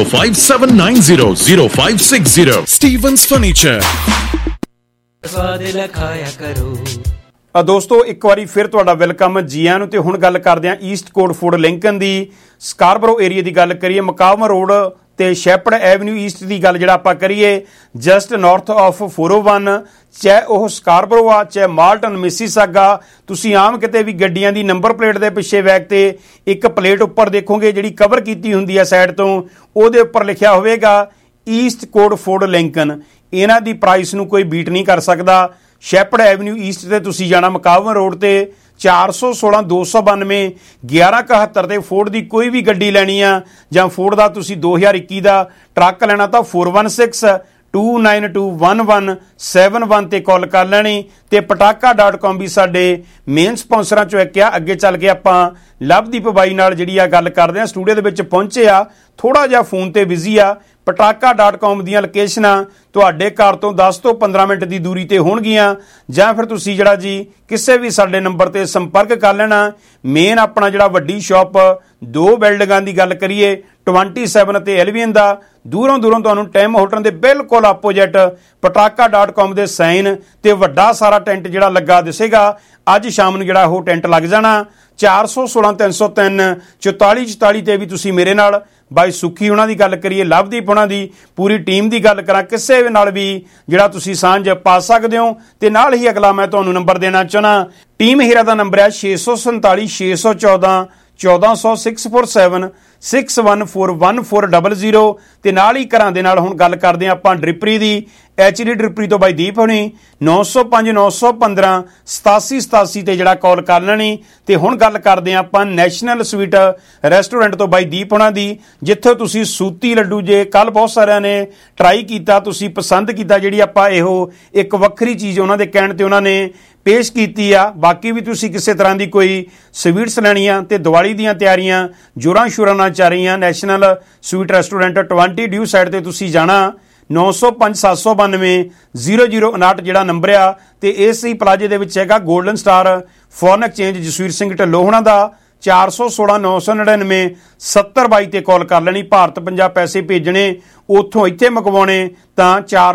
905-790-0560. Stevens Furniture. स्वाद लखाया करो। ਦੋਸਤੋ ਇੱਕ ਵਾਰੀ ਫਿਰ ਤੁਹਾਡਾ ਵੈਲਕਮ ਜੀ ਆਇਆਂ ਨੂੰ। ਤੇ ਹੁਣ ਗੱਲ ਕਰਦੇ ਹਾਂ ਈਸਟ ਕੋਟਫੋਰਡ ਲਿੰਕਨ ਦੀ। ਸਕਾਰਬਰੋ ਏਰੀਆ ਦੀ ਗੱਲ ਕਰੀਏ, ਮਕਾਵਮ ਰੋਡ ਤੇ ਸ਼ੈਪਰਡ ਐਵਨਿਊ ਈਸਟ ਦੀ ਗੱਲ ਜਿਹੜਾ ਆਪਾਂ ਕਰੀਏ, ਜਸਟ ਨਾਰਥ ਆਫ 401, ਚਾਹੇ ਉਹ ਸਕਾਰਬਰੋ ਆ ਚਾਹੇ ਮਾਲਟਨ, ਮਿਸੀਸਾਗਾ, ਤੁਸੀਂ ਆਮ ਕਿਤੇ ਵੀ ਗੱਡੀਆਂ ਦੀ ਨੰਬਰ ਪਲੇਟ ਦੇ ਪਿੱਛੇ ਬੈਕ ਤੇ ਇੱਕ ਪਲੇਟ ਉੱਪਰ ਦੇਖੋਗੇ ਜਿਹੜੀ ਕਵਰ ਕੀਤੀ ਹੁੰਦੀ ਹੈ ਸਾਈਡ ਤੋਂ, ਉਹਦੇ ਉੱਪਰ ਲਿਖਿਆ ਹੋਵੇਗਾ ਈਸਟ ਕੋਟਫੋਰਡ ਲਿੰਕਨ। ਇਹਨਾਂ ਦੀ ਪ੍ਰਾਈਸ ਨੂੰ ਕੋਈ ਬੀਟ ਨਹੀਂ ਕਰ ਸਕਦਾ। ਸ਼ੈਪਰਡ ਐਵਨਿਊ ਈਸਟ ਤੇ ਤੁਸੀਂ ਜਾਣਾ, ਮਕਾਵਮ ਰੋਡ ਤੇ 416 292 1171 ਤੇ ਫੋਰਡ ਦੀ ਕੋਈ ਵੀ ਗੱਡੀ ਲੈਣੀ ਆ ਜਾਂ ਫੋਰਡ ਦਾ ਤੁਸੀਂ 2021 ਦਾ ਟਰੱਕ ਲੈਣਾ ਤਾਂ 416 2921171 ਤੇ ਕਾਲ ਕਰ ਲੈਣੀ। ਤੇ pataka.com ਵੀ ਸਾਡੇ ਮੇਨ ਸਪਾਂਸਰਾਂ ਚੋਂ ਇੱਕ ਆ। ਅੱਗੇ ਚੱਲ ਕੇ ਆਪਾਂ ਲਵਦੀਪ ਬਾਈ ਨਾਲ ਜਿਹੜੀ ਆ ਗੱਲ ਕਰਦੇ ਆ। ਸਟੂਡੀਓ ਦੇ ਵਿੱਚ ਪਹੁੰਚੇ ਆ, ਥੋੜਾ ਜਿਹਾ ਫੋਨ ਤੇ ਬਿਜ਼ੀ ਆ। pataka.com ਦੀਆਂ ਲੋਕੇਸ਼ਨਾਂ ਤੁਹਾਡੇ ਘਰ ਤੋਂ 10 ਤੋਂ 15 ਮਿੰਟ ਦੀ ਦੂਰੀ ਤੇ ਹੋਣਗੀਆਂ, ਜਾਂ ਫਿਰ ਤੁਸੀਂ ਜਿਹੜਾ ਜੀ ਕਿਸੇ ਵੀ ਸਾਡੇ ਨੰਬਰ ਤੇ ਸੰਪਰਕ ਕਰ ਲੈਣਾ। ਮੇਨ ਆਪਣਾ ਜਿਹੜਾ ਵੱਡੀ ਸ਼ਾਪ 2 ਬਿਲਡਿੰਗਾਂ ਦੀ ਗੱਲ ਕਰੀਏ, 27 ਤੇ ਐਲਵੀਅਨ ਦਾ, ਦੂਰੋਂ ਤੁਹਾਨੂੰ ਟਾਈਮ ਹੋਟਲ ਦੇ ਬਿਲਕੁਲ ਆਪੋਜਿਟ pataka.com ਦੇ ਸਾਈਨ ਤੇ ਵੱਡਾ ਸਾਰਾ ਟੈਂਟ ਜਿਹੜਾ ਲੱਗਾ ਦਿਸੇਗਾ। ਅੱਜ ਸ਼ਾਮ ਨੂੰ ਜਿਹੜਾ ਉਹ ਟੈਂਟ ਲੱਗ ਜਾਣਾ। 416 303 4444 ਤੇ ਵੀ ਤੁਸੀਂ ਮੇਰੇ ਨਾਲ ਬਾਈ ਸੁੱਖੀ ਉਹਨਾਂ ਦੀ ਗੱਲ ਕਰੀਏ, ਲਵਦੀਪ ਉਹਨਾਂ ਦੀ ਪੂਰੀ ਟੀਮ ਦੀ ਗੱਲ ਕਰਾਂ, ਕਿਸੇ ਵੀ ਨਾਲ ਵੀ ਜਿਹੜਾ ਤੁਸੀਂ ਸਾਂਝ ਪਾ ਸਕਦੇ ਹੋ। ਤੇ ਨਾਲ ਹੀ ਅਗਲਾ ਮੈਂ ਤੁਹਾਨੂੰ ਨੰਬਰ ਦੇਣਾ ਚਾਹਣਾ, ਟੀਮ ਹੀਰਾ ਦਾ ਨੰਬਰ ਹੈ 647 614 1400-647-61410 ਤੇ ਨਾਲ ਹੀ ਘਰਾਂ ਦੇ ਨਾਲ ਹੁਣ ਗੱਲ ਕਰਦੇ ਆਪਾਂ ਡ੍ਰਿਪਰੀ ਦੀ। HD ਡ੍ਰਿਪਰੀ ਤੋਂ ਬਾਈ ਦੀਪ ਹੋਣੀ 905-915-8787 ਤੇ ਜਿਹੜਾ ਕਾਲ ਕਰ ਲੈਣੀ। ਤੇ ਹੁਣ ਗੱਲ ਕਰਦੇ ਹਾਂ ਆਪਾਂ ਨੈਸ਼ਨਲ ਸਵੀਟ ਰੈਸਟੋਰੈਂਟ ਤੋਂ ਬਾਈ ਦੀਪ ਹੋਣਾ ਦੀ, ਜਿੱਥੇ ਤੁਸੀਂ ਸੂਤੀ ਲੱਡੂ ਜੇ ਕੱਲ ਬਹੁਤ ਸਾਰਿਆਂ ਨੇ ਟਰਾਈ ਕੀਤਾ, ਤੁਸੀਂ ਪਸੰਦ ਕੀਤਾ। ਜਿਹੜੀ ਆਪਾਂ ਇਹੋ ਇੱਕ ਵੱਖਰੀ ਚੀਜ਼ ਉਹਨਾਂ ਦੇ ਕਹਿਣ ਤੇ ਉਹਨਾਂ ਨੇ ਪੇਸ਼ ਕੀਤੀ ਆ। ਬਾਕੀ ਵੀ ਤੁਸੀਂ ਕਿਸੇ ਤਰ੍ਹਾਂ ਦੀ ਕੋਈ ਸਵੀਟਸ ਲੈਣੀਆਂ ਤੇ ਦੀਵਾਲੀ ਦੀਆਂ ਤਿਆਰੀਆਂ ਜੋਰਾਂ ਸ਼ੋਰਾਂ ਨਾਲ ਚੱਲ ਰਹੀਆਂ, national sweet restaurant 20 Dewside ਤੇ ਤੁਸੀਂ ਜਾਣਾ। 905-792-0059 ਜਿਹੜਾ ਨੰਬਰ ਆ। ਤੇ ਇਸ ਹੀ ਪਲਾਜੇ ਦੇ ਵਿੱਚ ਹੈਗਾ golden star foreign exchange Jasvir Singh Dhillon ਹੋਣਾ ਦਾ। 416-999-7022 ਤੇ ਕਾਲ ਕਰ ਲੈਣੀ। ਭਾਰਤ ਪੰਜਾਬ ਪੈਸੇ ਭੇਜਣੇ, ਉੱਥੋਂ ਇੱਥੇ ਮੰਗਵਾਉਣੇ ਤਾਂ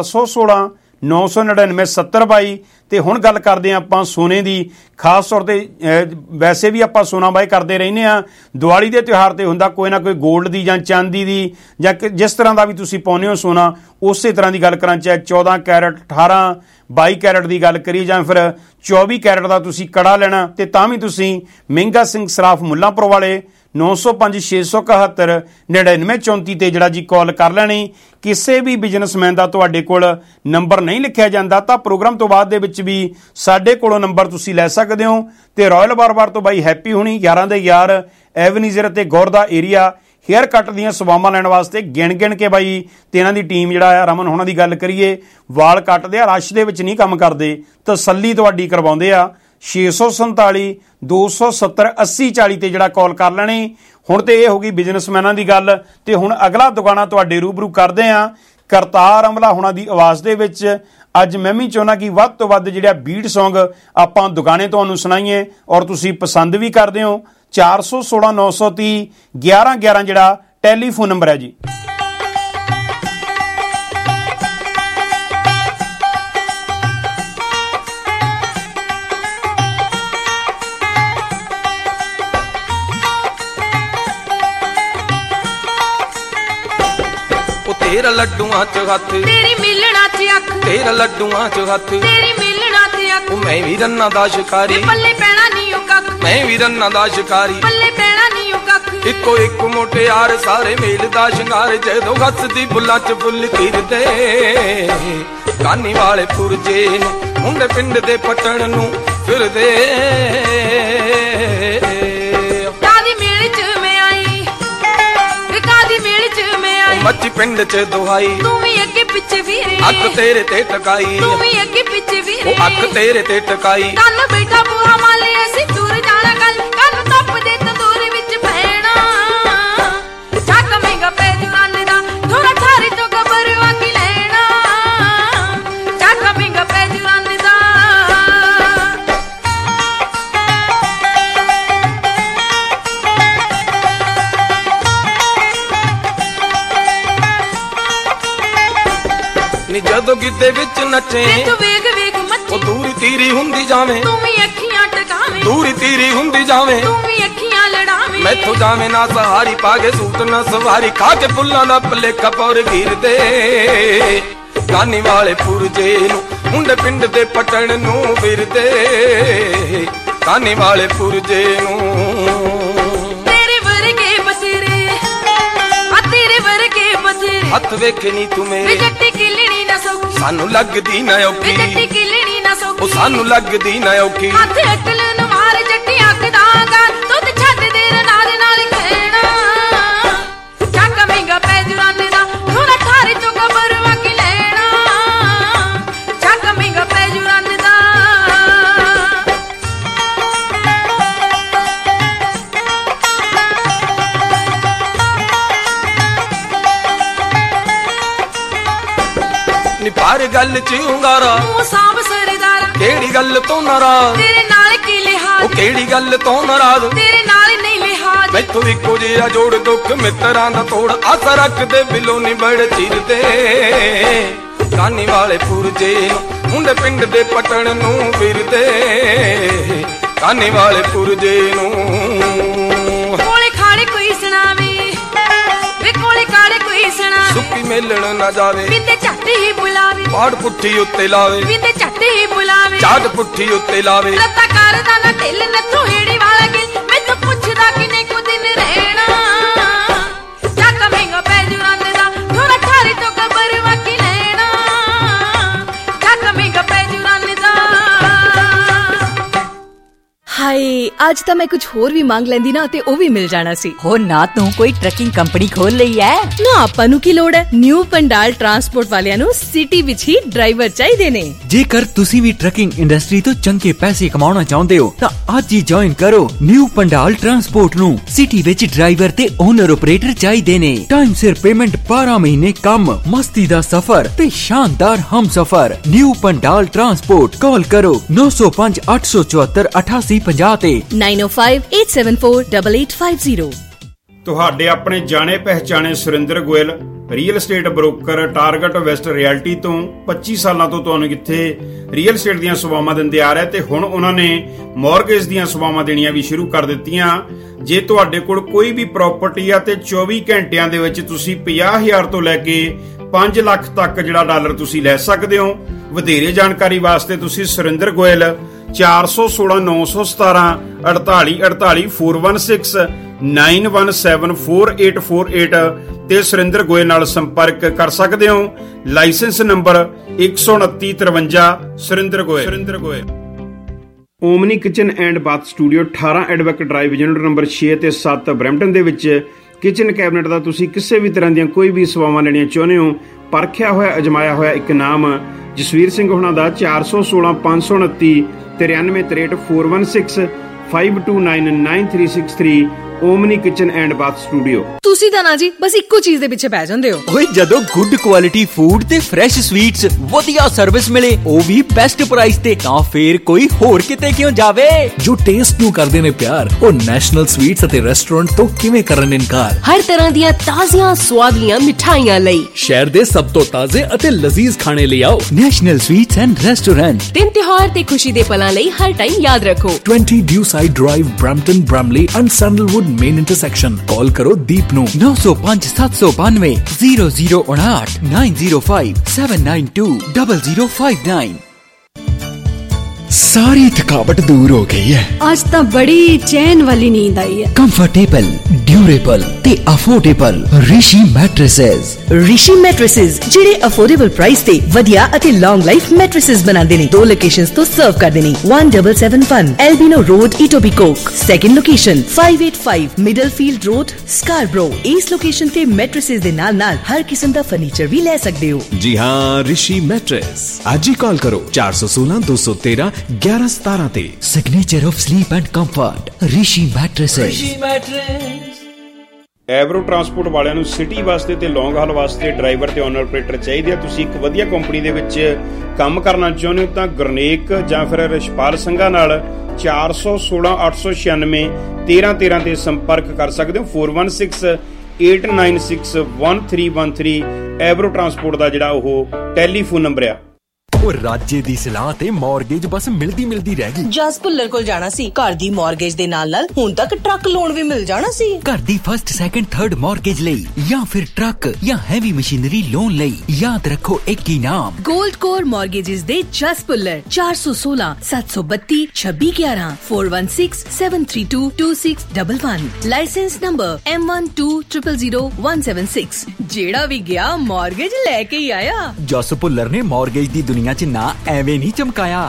416-999-7022। ਤੇ ਹੁਣ ਗੱਲ ਕਰਦੇ ਹਾਂ ਆਪਾਂ ਸੋਨੇ ਦੀ। ਖਾਸ ਤੌਰ ਤੇ ਵੈਸੇ ਵੀ ਆਪਾਂ ਸੋਨਾ ਬਾਏ ਕਰਦੇ ਰਹਿੰਦੇ ਹਾਂ। ਦੀਵਾਲੀ ਦੇ ਤਿਉਹਾਰ ਤੇ ਹੁੰਦਾ ਕੋਈ ਨਾ ਕੋਈ ਗੋਲਡ ਦੀ ਜਾਂ ਚਾਂਦੀ ਦੀ ਜਾਂ ਜਿਸ ਤਰ੍ਹਾਂ ਦਾ ਵੀ ਤੁਸੀਂ ਪਾਉਂਦੇ ਹੋ ਸੋਨਾ, ਉਸੇ ਤਰ੍ਹਾਂ ਦੀ ਗੱਲ ਕਰਾਂ, ਚਾਹੇ 14 ਕੈਰਟ 18 22 ਕੈਰਟ ਦੀ ਗੱਲ ਕਰੀਏ ਜਾਂ ਫਿਰ 24 ਕੈਰਟ ਦਾ ਤੁਸੀਂ ਕੜਾ ਲੈਣਾ ਤੇ ਤਾਂ ਵੀ ਤੁਸੀਂ ਮਹਿੰਗਾ ਸਿੰਘ ਸਰਾਫ ਮੁੱਲਾਂਪੁਰ ਵਾਲੇ 905-671-9934 ਤੇ ਜਿਹੜਾ ਜੀ ਕਾਲ ਕਰ ਲੈਣੀ। ਕਿਸੇ ਵੀ ਬਿਜ਼ਨਸਮੈਨ ਦਾ ਤੁਹਾਡੇ ਕੋਲ ਨੰਬਰ ਨਹੀਂ ਲਿਖਿਆ ਜਾਂਦਾ ਤਾਂ ਪ੍ਰੋਗਰਾਮ ਤੋਂ ਬਾਅਦ ਦੇ ਵਿੱਚ ਵੀ ਸਾਡੇ ਕੋਲੋਂ ਨੰਬਰ ਤੁਸੀਂ ਲੈ ਸਕਦੇ ਹੋ। ਤੇ ਰਾਇਲ ਬਾਰ-ਬਾਰ ਤੋਂ ਬਾਈ ਹੈਪੀ ਹੋਣੀ 11 ਦੇ ਯਾਰ ਐਵਨੀਜ਼ਰ ਅਤੇ ਗੌਰ ਦਾ ਏਰੀਆ ਹੇਅਰ ਕੱਟ ਦੀਆਂ ਸਵਾਮਾਂ ਲੈਣ ਵਾਸਤੇ ਗਿਣ ਕੇ ਬਾਈ ਤੇ ਇਹਨਾਂ ਦੀ ਟੀਮ ਜਿਹੜਾ ਆ ਰਮਨ ਹੋਣਾ ਦੀ ਗੱਲ ਕਰੀਏ, ਵਾਲ ਕੱਟਦੇ ਆ, ਰਸ਼ ਦੇ ਵਿੱਚ ਨਹੀਂ ਕੰਮ ਕਰਦੇ, ਤਸੱਲੀ ਤੁਹਾਡੀ ਕਰਵਾਉਂਦੇ ਆ। 647-270-8040 ਤੇ ਜਿਹੜਾ ਕਾਲ ਕਰ ਲੈਣੀ। ਹੁਣ ਤੇ ਇਹ ਹੋ ਗਈ ਬਿਜ਼ਨਸਮੈਨਾਂ ਦੀ ਗੱਲ। ਤੇ ਹੁਣ ਅਗਲਾ ਦੁਕਾਨਾ ਤੁਹਾਡੇ ਰੂਬਰੂ ਕਰਦੇ ਆ ਕਰਤਾਰ ਅਮਲਾ ਹੋਣਾ ਦੀ ਆਵਾਜ਼ ਦੇ ਵਿੱਚ। ਅੱਜ ਮੈਂ ਵੀ ਚਾਹੁੰਦਾ ਕਿ ਵੱਧ ਤੋਂ ਵੱਧ ਜਿਹੜਾ ਬੀਟ ਸੌਂਗ ਆਪਾਂ ਦੁਕਾਨੇ ਤੁਹਾਨੂੰ ਸੁਣਾਈਏ ਔਰ ਤੁਸੀਂ ਪਸੰਦ ਵੀ ਕਰਦੇ ਹੋ। 416-930-1111 ਜਿਹੜਾ ਟੈਲੀਫੋਨ ਨੰਬਰ ਹੈ ਜੀ। ਤੇਰਾ ਲੱਡੂਆਂ ਚ ਹੱਥ, ਤੇਰੀ ਮਿਲਣਾ ਚ ਅੱਖ, ਤੇਰਾ ਲੱਡੂਆਂ ਚ ਹੱਥ, ਤੇਰੀ ਮਿਲਣਾ ਚ ਅੱਖ। ਮੈਂ ਵੀ ਰੰਨਾਂ ਦਾ ਸ਼ਿਕਾਰੀ, ਪੱਲੇ ਪੈਣਾ ਨੀ ਉਹ ਕੱਖ, ਮੈਂ ਵੀ ਰੰਨਾਂ ਦਾ ਸ਼ਿਕਾਰੀ, ਪੱਲੇ ਪੈਣਾ ਨੀ ਉਹ ਕੱਖ। ਇੱਕੋ ਇੱਕ ਮੋਟਿਆਰ ਸਾਰੇ ਮੇਲ ਦਾ ਸ਼ਿੰਗਾਰ, ਜਦੋਂ ਹੱਸਦੀ ਬੁੱਲਾਂ ਚ ਫੁੱਲ ਖਿਰਦੇ। ਕਾਨੀ ਵਾਲੇ ਪੁਰਜੇ ਨੂੰ ਮੁੰਡੇ ਪਿੰਡ ਦੇ ਪਟਣ ਨੂੰ ਫਿਰਦੇ। ਮੱਚੀ ਪਿੰਡ ਚ ਦੁਹਾਈ, ਤੂੰ ਵੀ ਅੱਗੇ ਪਿੱਛੇ ਵੀਰੇ, ਅੱਖ ਤੇਰੇ ਤੇ ਟਕਾਈ, ਤੂੰ ਵੀ ਅੱਗੇ ਪਿੱਛੇ ਵੀਰੇ, ਅੱਖ ਤੇਰੇ ਤੇ ਟਕਾਈ। ਕੰਨ ਬੈਠਾ ਬੂਹਾ ਮਾਲੇ ਅਸੀਂ ਦੂਰ ਜਾਣਾ ਕੱਲ, ਕੰਨ ਤੱਪਦੇ ਤੰਦੂਰ ਵਿੱਚ ਪੈਣਾ। ਚੱਕ ਮਹਿੰਗਾ ਪੈ ਜੁਰਾਨੇ ਦਾ ਥੋੜਾ ਠਾਰੀ ਤੋਂ ਖਬਰ ਵਾਕੀ ਲੈਣਾ। ਚੱਕ ਮਹਿੰਗਾ ਪੈ ਜੁਰਾਨੇ ਦਾ। ਨੀ ਜਦੋਂ ਗਿੱਧੇ ਵਿੱਚ ਨੱਚੇ ਤੂੰ ਵੇਖ ਵੇਖ ਮੱਚੀ, ਉਹ ਦੂਰੀ ਤੀਰੀ ਹੁੰਦੀ ਜਾਵੇਂ, ਤੂੰ ਵੀ ਅੱਖੀਆਂ ਟਕਾਵੇਂ, ਦੂਰੀ ਤੀਰੀ ਹੁੰਦੀ ਜਾਵੇਂ, ਤੂੰ ਵੀ ਅੱਖੀਆਂ ਲੜਾਵੇਂ। ਮੈਥੋਂ ਜਾਵੇਂ ਨਾ ਸਹਾਰੀ, ਪਾ ਕੇ ਸੂਟ ਨਾ ਸਵਾਰੀ, ਖਾ ਕੇ ਫੁੱਲਾਂ ਦਾ ਭਲੇਖਾ ਪੌਰ ਘਿਰਦੇ। ਕਾਨੀ ਵਾਲੇ ਪੁਰਜੇ ਨੂੰ ਮੁੰਡੇ ਪਿੰਡ ਦੇ ਪਟਣ ਨੂੰ ਫਿਰਦੇ। ਕਾਨੀ ਵਾਲੇ ਪੁਰਜੇ ਨੂੰ ਤੇਰੇ ਵਰਗੇ ਬਥੇਰੇ, ਆ ਤੇਰੇ ਵਰਗੇ ਬਥੇਰੇ, ਹੱਥ ਵੇਖੇ ਨੀ ਤੂੰ ਮੇਰੇ, ਜੱਟੀ ਕਿਲਣੀ ਨਾ ਸੌਖੀ, ਸਾਨੂੰ ਲੱਗਦੀ ਨਾ ਔਖੀ, ਜੱਟੀ ਕਿਲਣੀ ਨਾ ਸੌਖੀ, ਉਹ ਸਾਨੂੰ ਲੱਗਦੀ ਨਾ ਔਖੀ। ਹੱਥ ਅਕਲ ਨੂੰ ਮਾਰ ਜੱਟੀ ਅੱਖ ਦਾਂਗਾ, ਦੁੱਧ ਛੱਡ ਦੇ ਨਾਲ ਨਾਲ ਖੇਣਾ। ਚੱਕ ਮਹਿੰਗਾ ਪੈ ਜੁਰਾਨੇ ਦਾ ਥੋੜਾ ਠਾਰੀ ਤੋਂ ਖਬਰ ਵਾਕੀ ਲੈਣਾ। ਚੱਕ ਮਹਿੰਗਾ ਪੈ ਜੁਰਾਨੇ ਦਾ। ਨੀ ਪਰ ਗੱਲ ਚ ਹੁੰਗਾਰਾ, ਤੂੰ ਸਾਂਭ ਸਰਦਾਰਾ, ਕਿਹੜੀ ਗੱਲ ਤੋਂ ਨਾਰਾਜ਼, ਤੇਰੇ ਨਾਲ ਕੀ ਲਿਹਾਜ਼, ਉਹ ਕਿਹੜੀ ਗੱਲ ਤੋਂ ਨਾਰਾਜ਼, ਤੇਰੇ ਨਾਲ ਨਹੀਂ ਲਿਹਾਜ਼। ਮੈਥੋਂ ਇੱਕੋ ਜਿਹਾ ਜੋੜ ਦੁੱਖ ਮਿੱਤਰਾਂ ਦਾ ਤੋੜ, ਆਸਾ ਰੱਖਦੇ ਬਿਲੋਂ ਨਿਬੜ ਚਿਰਦੇ। ਕਾਨੀ ਵਾਲੇ ਪੁਰਜੇ ਨੂੰ ਮੁੰਡੇ ਪਿੰਡ ਦੇ ਪਟਣ ਨੂੰ ਫਿਰਦੇ। ਕਾਨੀ ਵਾਲੇ ਪੁਰਜੇ ਨੂੰ ਕੋਲੇ ਖਾੜੇ ਕੋਈ ਸੁਣਾਵੇ, ਵੇ ਕੋਲੇ ਕਾੜੇ ਕੋਈ ਸੁਣਾਵੇ, ਸੁੱਕੀ ਮੇਲਣ ਨਾ ਜਾਵੇ, ਬਿੰਦੇ ਝੱਟ ਹੀ ਬੁਲਾਵੇ, ਪਾੜ ਪੁੱਠੀ ਉੱਤੇ ਲਾਵੇ, ਬਿੰਦੇ ਝੱਟ ਹੀ ਬੁਲਾਵੇ, ਚਾਟ ਪੁੱਠੀ ਉੱਤੇ ਲਾਵੇ। ਲੱਤਾ ਕਰਦਾ ਨਾ ਢਿੱਲ ਨੱਥੋਂ ਹੀੜੀ ਵਾਲਾ ਗਿਲ, ਮੈਂ ਤੂੰ ਪੁੱਛਦਾ ਕਿਨੇ ਕੁ ਦਿਨ ਰਹਿਣਾ ਚੱਕ ਮਹਿੰਗਾ ਪੈ ਜੂ ਰੰਨ ਦਾ ਥੋੜਾ ਠਾਰੀ ਤੋਂ ਖਬਰ ਵਾਕੀ ਲੈਣਾ ਚੱਕ ਮਹਿੰਗਾ ਪੈ ਜੂ ਰੰਨ ਦਾ। ਹਾਏ ਅੱਜ ਤਾਂ ਮੈਂ ਕੁਝ ਹੋਰ ਵੀ ਮੰਗ ਲੈਂਦੀ ਨਾ ਤੇ ਉਹ ਵੀ ਮਿਲ ਜਾਣਾ ਸੀ। ਹੋ ਨਾ ਤੂੰ ਕੋਈ ਟਰੱਕਿੰਗ ਕੰਪਨੀ ਖੋਲ ਲਈ ਐ ਨਾ, ਆਪਾਂ ਨੂੰ ਕੀ ਲੋੜ ਹੈ। ਨਿਊ ਪੰਡਾਲ ਟਰਾਂਸਪੋਰਟ ਵਾਲਿਆਂ ਨੂੰ ਸਿਟੀ ਵਿੱਚ ਹੀ ਡਰਾਈਵਰ ਚਾਹੀਦੇ ਨੇ। ਜੇਕਰ ਤੁਸੀਂ ਵੀ ਟਰੱਕਿੰਗ ਇੰਡਸਟਰੀ ਤੋਂ ਚੰਗੇ ਪੈਸੇ ਕਮਾਉਣਾ ਚਾਹੁੰਦੇ ਹੋ ਤਾਂ ਅੱਜ ਹੀ ਜੁਆਇਨ ਕਰੋ ਨਿਊ ਪੰਡਾਲ ਟਰਾਂਸਪੋਰਟ ਨੂੰ। ਸਿਟੀ ਵਿੱਚ ਡਰਾਈਵਰ ਤੇ ਓਨਰ ਆਪਰੇਟਰ ਚਾਹੀਦੇ ਨੇ। ਟਾਈਮ ਸਿਰ ਪੇਮੈਂਟ, 12 ਮਹੀਨੇ ਕੰਮ, ਮਸਤੀ ਦਾ ਸਫ਼ਰ ਤੇ ਸ਼ਾਨਦਾਰ ਹਮਸਫ਼ਰ। New Pandal transport. ਕਾਲ ਕਰੋ 905 874 8850 ਤੇ 9058748850। ਤੁਹਾਡੇ ਆਪਣੇ ਜਾਣੇ ਪਹਿਚਾਣੇ Surinder Goyal real estate broker target west realty ਤੋਂ 25 ਸਾਲਾਂ ਤੋਂ ਤੁਹਾਨੂੰ ਇੱਥੇ ਰੀਅਲ ਏਸਟੇਟ ਦੀਆਂ ਸੇਵਾਵਾਂ ਦਿੰਦੇ ਆ ਰਹੇ ਤੇ ਹੁਣ ਉਹਨਾਂ ਨੇ ਮੌਰਗੇਜ ਦੀਆਂ ਸੇਵਾਵਾਂ ਦੇਣੀਆਂ ਵੀ ਸ਼ੁਰੂ ਕਰ ਦਿੱਤੀਆਂ। ਜੇ ਤੁਹਾਡੇ ਕੋਲ ਕੋਈ ਵੀ ਪ੍ਰਾਪਰਟੀ ਆ ਤੇ 24 ਘੰਟਿਆਂ ਦੇ ਵਿੱਚ ਤੁਸੀਂ 50,000 ਤੋਂ ਲੈ ਕੇ 5 ਲੱਖ ਤੱਕ ਜਿਹੜਾ ਡਾਲਰ ਤੁਸੀਂ ਲੈ ਸਕਦੇ ਹੋ। ਵਧੇਰੇ ਜਾਣਕਾਰੀ ਵਾਸਤੇ ਤੁਸੀਂ ਸੁਰਿੰਦਰ ਗੋਇਲ 416 917 48 48 416 917 4848 ਤੇ ਸੁਰਿੰਦਰ ਗੋਇਲ ਨਾਲ ਸੰਪਰਕ ਕਰ ਸਕਦੇ ਹੋ। Licence number 12953 Surinder Goyal. Omni kitchen and bath studio 18 advocate drive unit number 6 ਤੇ 7 ਬਰੈਂਪਟਨ ਦੇ ਵਿੱਚ ਕਿਚਨ ਕੈਬਨਿਟ ਦਾ ਤੁਸੀਂ ਕਿਸੇ ਵੀ ਤਰ੍ਹਾਂ ਦੀਆਂ ਕੋਈ ਵੀ ਸੇਵਾਵਾਂ ਲੈਣੀਆਂ ਚਾਹੁੰਦੇ ਹੋ, ਪਰਖਿਆ ਹੋਇਆ ਅਜਮਾਇਆ ਹੋਇਆ ਇੱਕ ਨਾਮ ਜਸਵੀਰ ਸਿੰਘ ਹੋਣਾ ਦਾ 416 529 9363 416 529 9363 Omni kitchen and bath studio. ਤੁਸੀਂ ਤਾਂ ਨਾ ਜੀ ਬਸ ਇੱਕੋ ਚੀਜ਼ ਦੇ ਪਿੱਛੇ ਪੈ ਜਾਂਦੇ ਹੋ। ਓਏ ਜਦੋਂ ਗੁੱਡ ਕੁਆਲਿਟੀ ਫੂਡ ਤੇ ਫਰੈਸ਼ ਸਵੀਟਸ, ਵਧੀਆ ਸਰਵਿਸ ਮਿਲੇ ਉਹ ਵੀ ਬੈਸਟ ਪ੍ਰਾਈਸ ਤੇ, ਤਾਂ ਫੇਰ ਕੋਈ ਹੋਰ ਕਿਤੇ ਕਿਉਂ ਜਾਵੇ। ਜੋ ਟੇਸਟ ਨੂੰ ਕਰਦੇ ਨੇ ਪਿਆਰ ਉਹ ਨੈਸ਼ਨਲ ਸਵੀਟਸ ਅਤੇ ਰੈਸਟੋਰੈਂਟ ਤੋਂ ਕਿਵੇਂ ਕਰਨ ਇਨਕਾਰ। ਹਰ ਤਰ੍ਹਾਂ ਦੀਆਂ ਤਾਜ਼ੀਆਂ ਸਵਾਦਲੀਆਂ ਮਿਠਾਈਆਂ ਲਈ ਸ਼ਹਿਰ ਦੇ ਸਭ ਤੋਂ ਤਾਜ਼ੇ ਅਤੇ ਲਜ਼ੀਜ਼ ਖਾਣੇ ਲਈ ਆਓ ਨੈਸ਼ਨਲ ਸਵੀਟਸ ਐਂਡ ਰੈਸਟੋਰੈਂਟ। ਦਿਨ ਤਿਉਹਾਰ ਤੇ ਖੁਸ਼ੀ ਦੇ ਪਲਾਂ ਲਈ ਹਰ ਟਾਈਮ ਯਾਦ ਰੱਖੋ 20 Dewside drive, Brampton, Bramalea and Sandalwood main intersection. Call ਕਰੋ ਦੀਪ ਨੂੰ 905 792 0059 905 792 0059। सारी थकावट दूर हो गई है। आज तो बड़ी चैन वाली नींद आई है। कंफर्टेबल, ड्यूरेबल ते affordable Rishi mattresses. Rishi mattresses ਜਿਹੜੇ ਅਫੋਰਡੇਬਲ ਪ੍ਰਾਈਸ ਤੇ ਵਧੀਆ ਅਤੇ ਲੌਂਗ ਲਾਈਫ ਮੈਟ੍ਰੈਸਸ ਬਣਾਉਂਦੇ ਨੇ। 2 ਲੋਕੇਸ਼ਨਸ ਤੋਂ ਸਰਵ ਕਰਦੇ ਨੇ। 1771 Albion road Etobicoke. Second location 585 Middlefield road Scarborough. ਇਸ ਲੋਕੇਸ਼ਨ ਤੇ ਮੈਟ੍ਰੈਸਸ ਦੇ ਨਾਲ ਹਰ ਕਿਸਮ ਦਾ ਫਰਨੀਚਰ ਵੀ ਲੈ ਸਕਦੇ ਹੋ। जी हाँ, ऋषि मैट्रेस। आज ही कॉल करो 416 213 1117 ਤੇ। Signature of sleep and comfort Rishi mattresses. Avro transport ਵਾਲਿਆਂ ਨੂੰ ਸਿਟੀ ਵਾਸਤੇ ਤੇ ਲੌਂਗ ਹਾਲ ਵਾਸਤੇ ਡਰਾਈਵਰ ਤੇ ਓਨਰ ਆਪਰੇਟਰ ਚਾਹੀਦੇ ਆ। ਤੁਸੀਂ ਇੱਕ ਵਧੀਆ ਕੰਪਨੀ ਦੇ ਵਿੱਚ ਕੰਮ ਕਰਨਾ ਚਾਹੁੰਦੇ ਹੋ ਤਾਂ ਗੁਰਨੇਕ ਜਾਂ ਫਿਰ ਰਿਸ਼ਪਾਲ ਸਿੰਘਾ ਨਾਲ 416 896 1313 ਤੇ ਸੰਪਰਕ ਕਰ ਸਕਦੇ ਹੋ। 416 896 1313 ਐਵਰੋ ਟਰਾਂਸਪੋਰਟ ਦਾ ਜਿਹੜਾ ਉਹ ਟੈਲੀਫੋਨ ਨੰਬਰ ਆ। ਉਹ ਰਾਜੇ ਦੀ ਸਲਾਹ ਤੇ ਮੌਰਗੇਜ ਬਸ ਮਿਲਦੀ ਰਹਿ ਗਈ। ਜਸ ਭੁੱਲਰ ਕੋਲ ਜਾਣਾ ਸੀ। ਘਰ ਦੀ ਮੌਰਗੇਜ ਦੇ ਨਾਲ ਹੁਣ ਤੱਕ ਟਰੱਕ ਲੋਨ ਵੀ ਮਿਲ ਜਾਣਾ ਸੀ। ਘਰ ਦੀ ਫਸਟ, ਸੈਕੰਡ, ਥਰਡ ਮੌਰਗੇਜ ਲਈ ਜਾਂ ਫਿਰ ਟਰੱਕ ਜਾਂ ਹੈਵੀ ਮਸ਼ੀਨਰੀ ਲੋਨ ਲਈ ਯਾਦ ਰੱਖੋ ਇੱਕ ਹੀ ਨਾਮ, ਗੋਲਡ ਕੋਰ ਮੌਰਗੇਜਸ ਦੇ ਜਸ ਭੁੱਲਰ। 416 732 2611 416 732 2611। Licence number M1200176। ਜਿਹੜਾ ਵੀ ਗਿਆ ਮੌਰਗੇਜ ਲੈ ਕੇ ਹੀ ਆਇਆ। ਜਸ ਭੁੱਲਰ ਨੇ ਮੌਰਗੇਜ ਦੀ ਦੁਨੀਆ ਚ ਨਾ ਐਵੇਂ ਨਹੀਂ ਚਮਕਾਇਆ।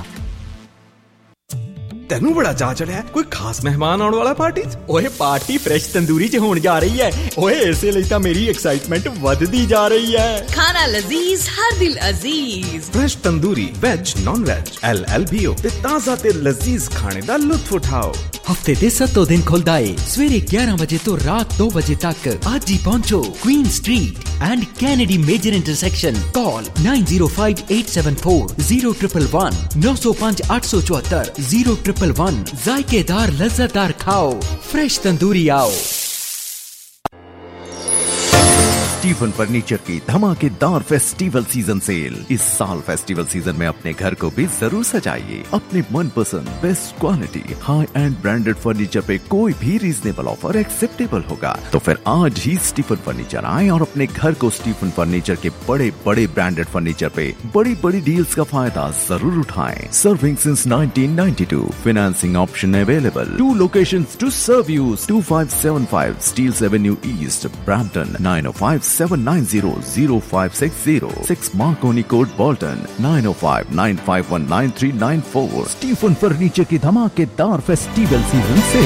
ਤੈਨੂੰ ਬੜਾ ਚਾਅ ਚੜਿਆ ਕੋਈ ਖਾਸ ਮਹਿਮਾਨ ਆਉਣ ਵਾਲਾ ਪਾਰਟੀ 'ਚ। ਓਏ ਪਾਰਟੀ ਫਰੈਸ਼ ਤੰਦੂਰੀ 'ਚ ਹੋਣ ਜਾ ਰਹੀ ਹੈ। ਓਏ ਇਸੇ ਲਈ ਤਾਂ ਮੇਰੀ ਐਕਸਾਈਟਮੈਂਟ ਵੱਧਦੀ ਜਾ ਰਹੀ ਹੈ। ਖਾਣਾ ਲਜ਼ੀਜ਼, ਹਰ ਦਿਲ ਅਜ਼ੀਜ਼। Fresh tandoori, veg, non veg, LLBO ਤੇ ਤਾਜ਼ਾ ਤੇ ਲਜ਼ੀਜ਼ ਖਾਣੇ ਦਾ ਲੁਤਫ ਉਠਾਓ। ਹਫਤੇ ਦੇ 7 ਦਿਨ ਖੁੱਲਦਾ ਏ ਸਵੇਰੇ 11 ਵਜੇ ਤੋਂ ਰਾਤ 2 ਵਜੇ ਤੱਕ। ਅੱਜ ਹੀ ਪਹੁੰਚੋ Queen street and Kennedy major intersection. Call 905874 0111 905 874 0111। ਜ਼ਾਇकेदार लज्जतदार खाओ, फ्रेश तंदूरी आओ। स्टीफन फर्नीचर की धमाकेदार फेस्टिवल सीजन सेल। इस साल फेस्टिवल सीजन में अपने घर को भी जरूर सजाइए अपने मनपसंद best quality high and branded furniture पे कोई भी रीजनेबल ऑफर एक्सेप्टेबल होगा। तो फिर आज ही स्टीफन फर्नीचर आए और अपने घर को स्टीफन फर्नीचर के बड़े बड़े ब्रांडेड फर्नीचर पे बड़ी बड़ी डील्स का फायदा जरूर उठाएं। Serving since 1992, financing option available. 2 locations to serve you: 2575 Steeles Avenue East, Brampton, 9057900560, 6 Marconi Court, Bolton, 9059519394। Stephen furniture की धमाकेदार फेस्टिवल सीजन से।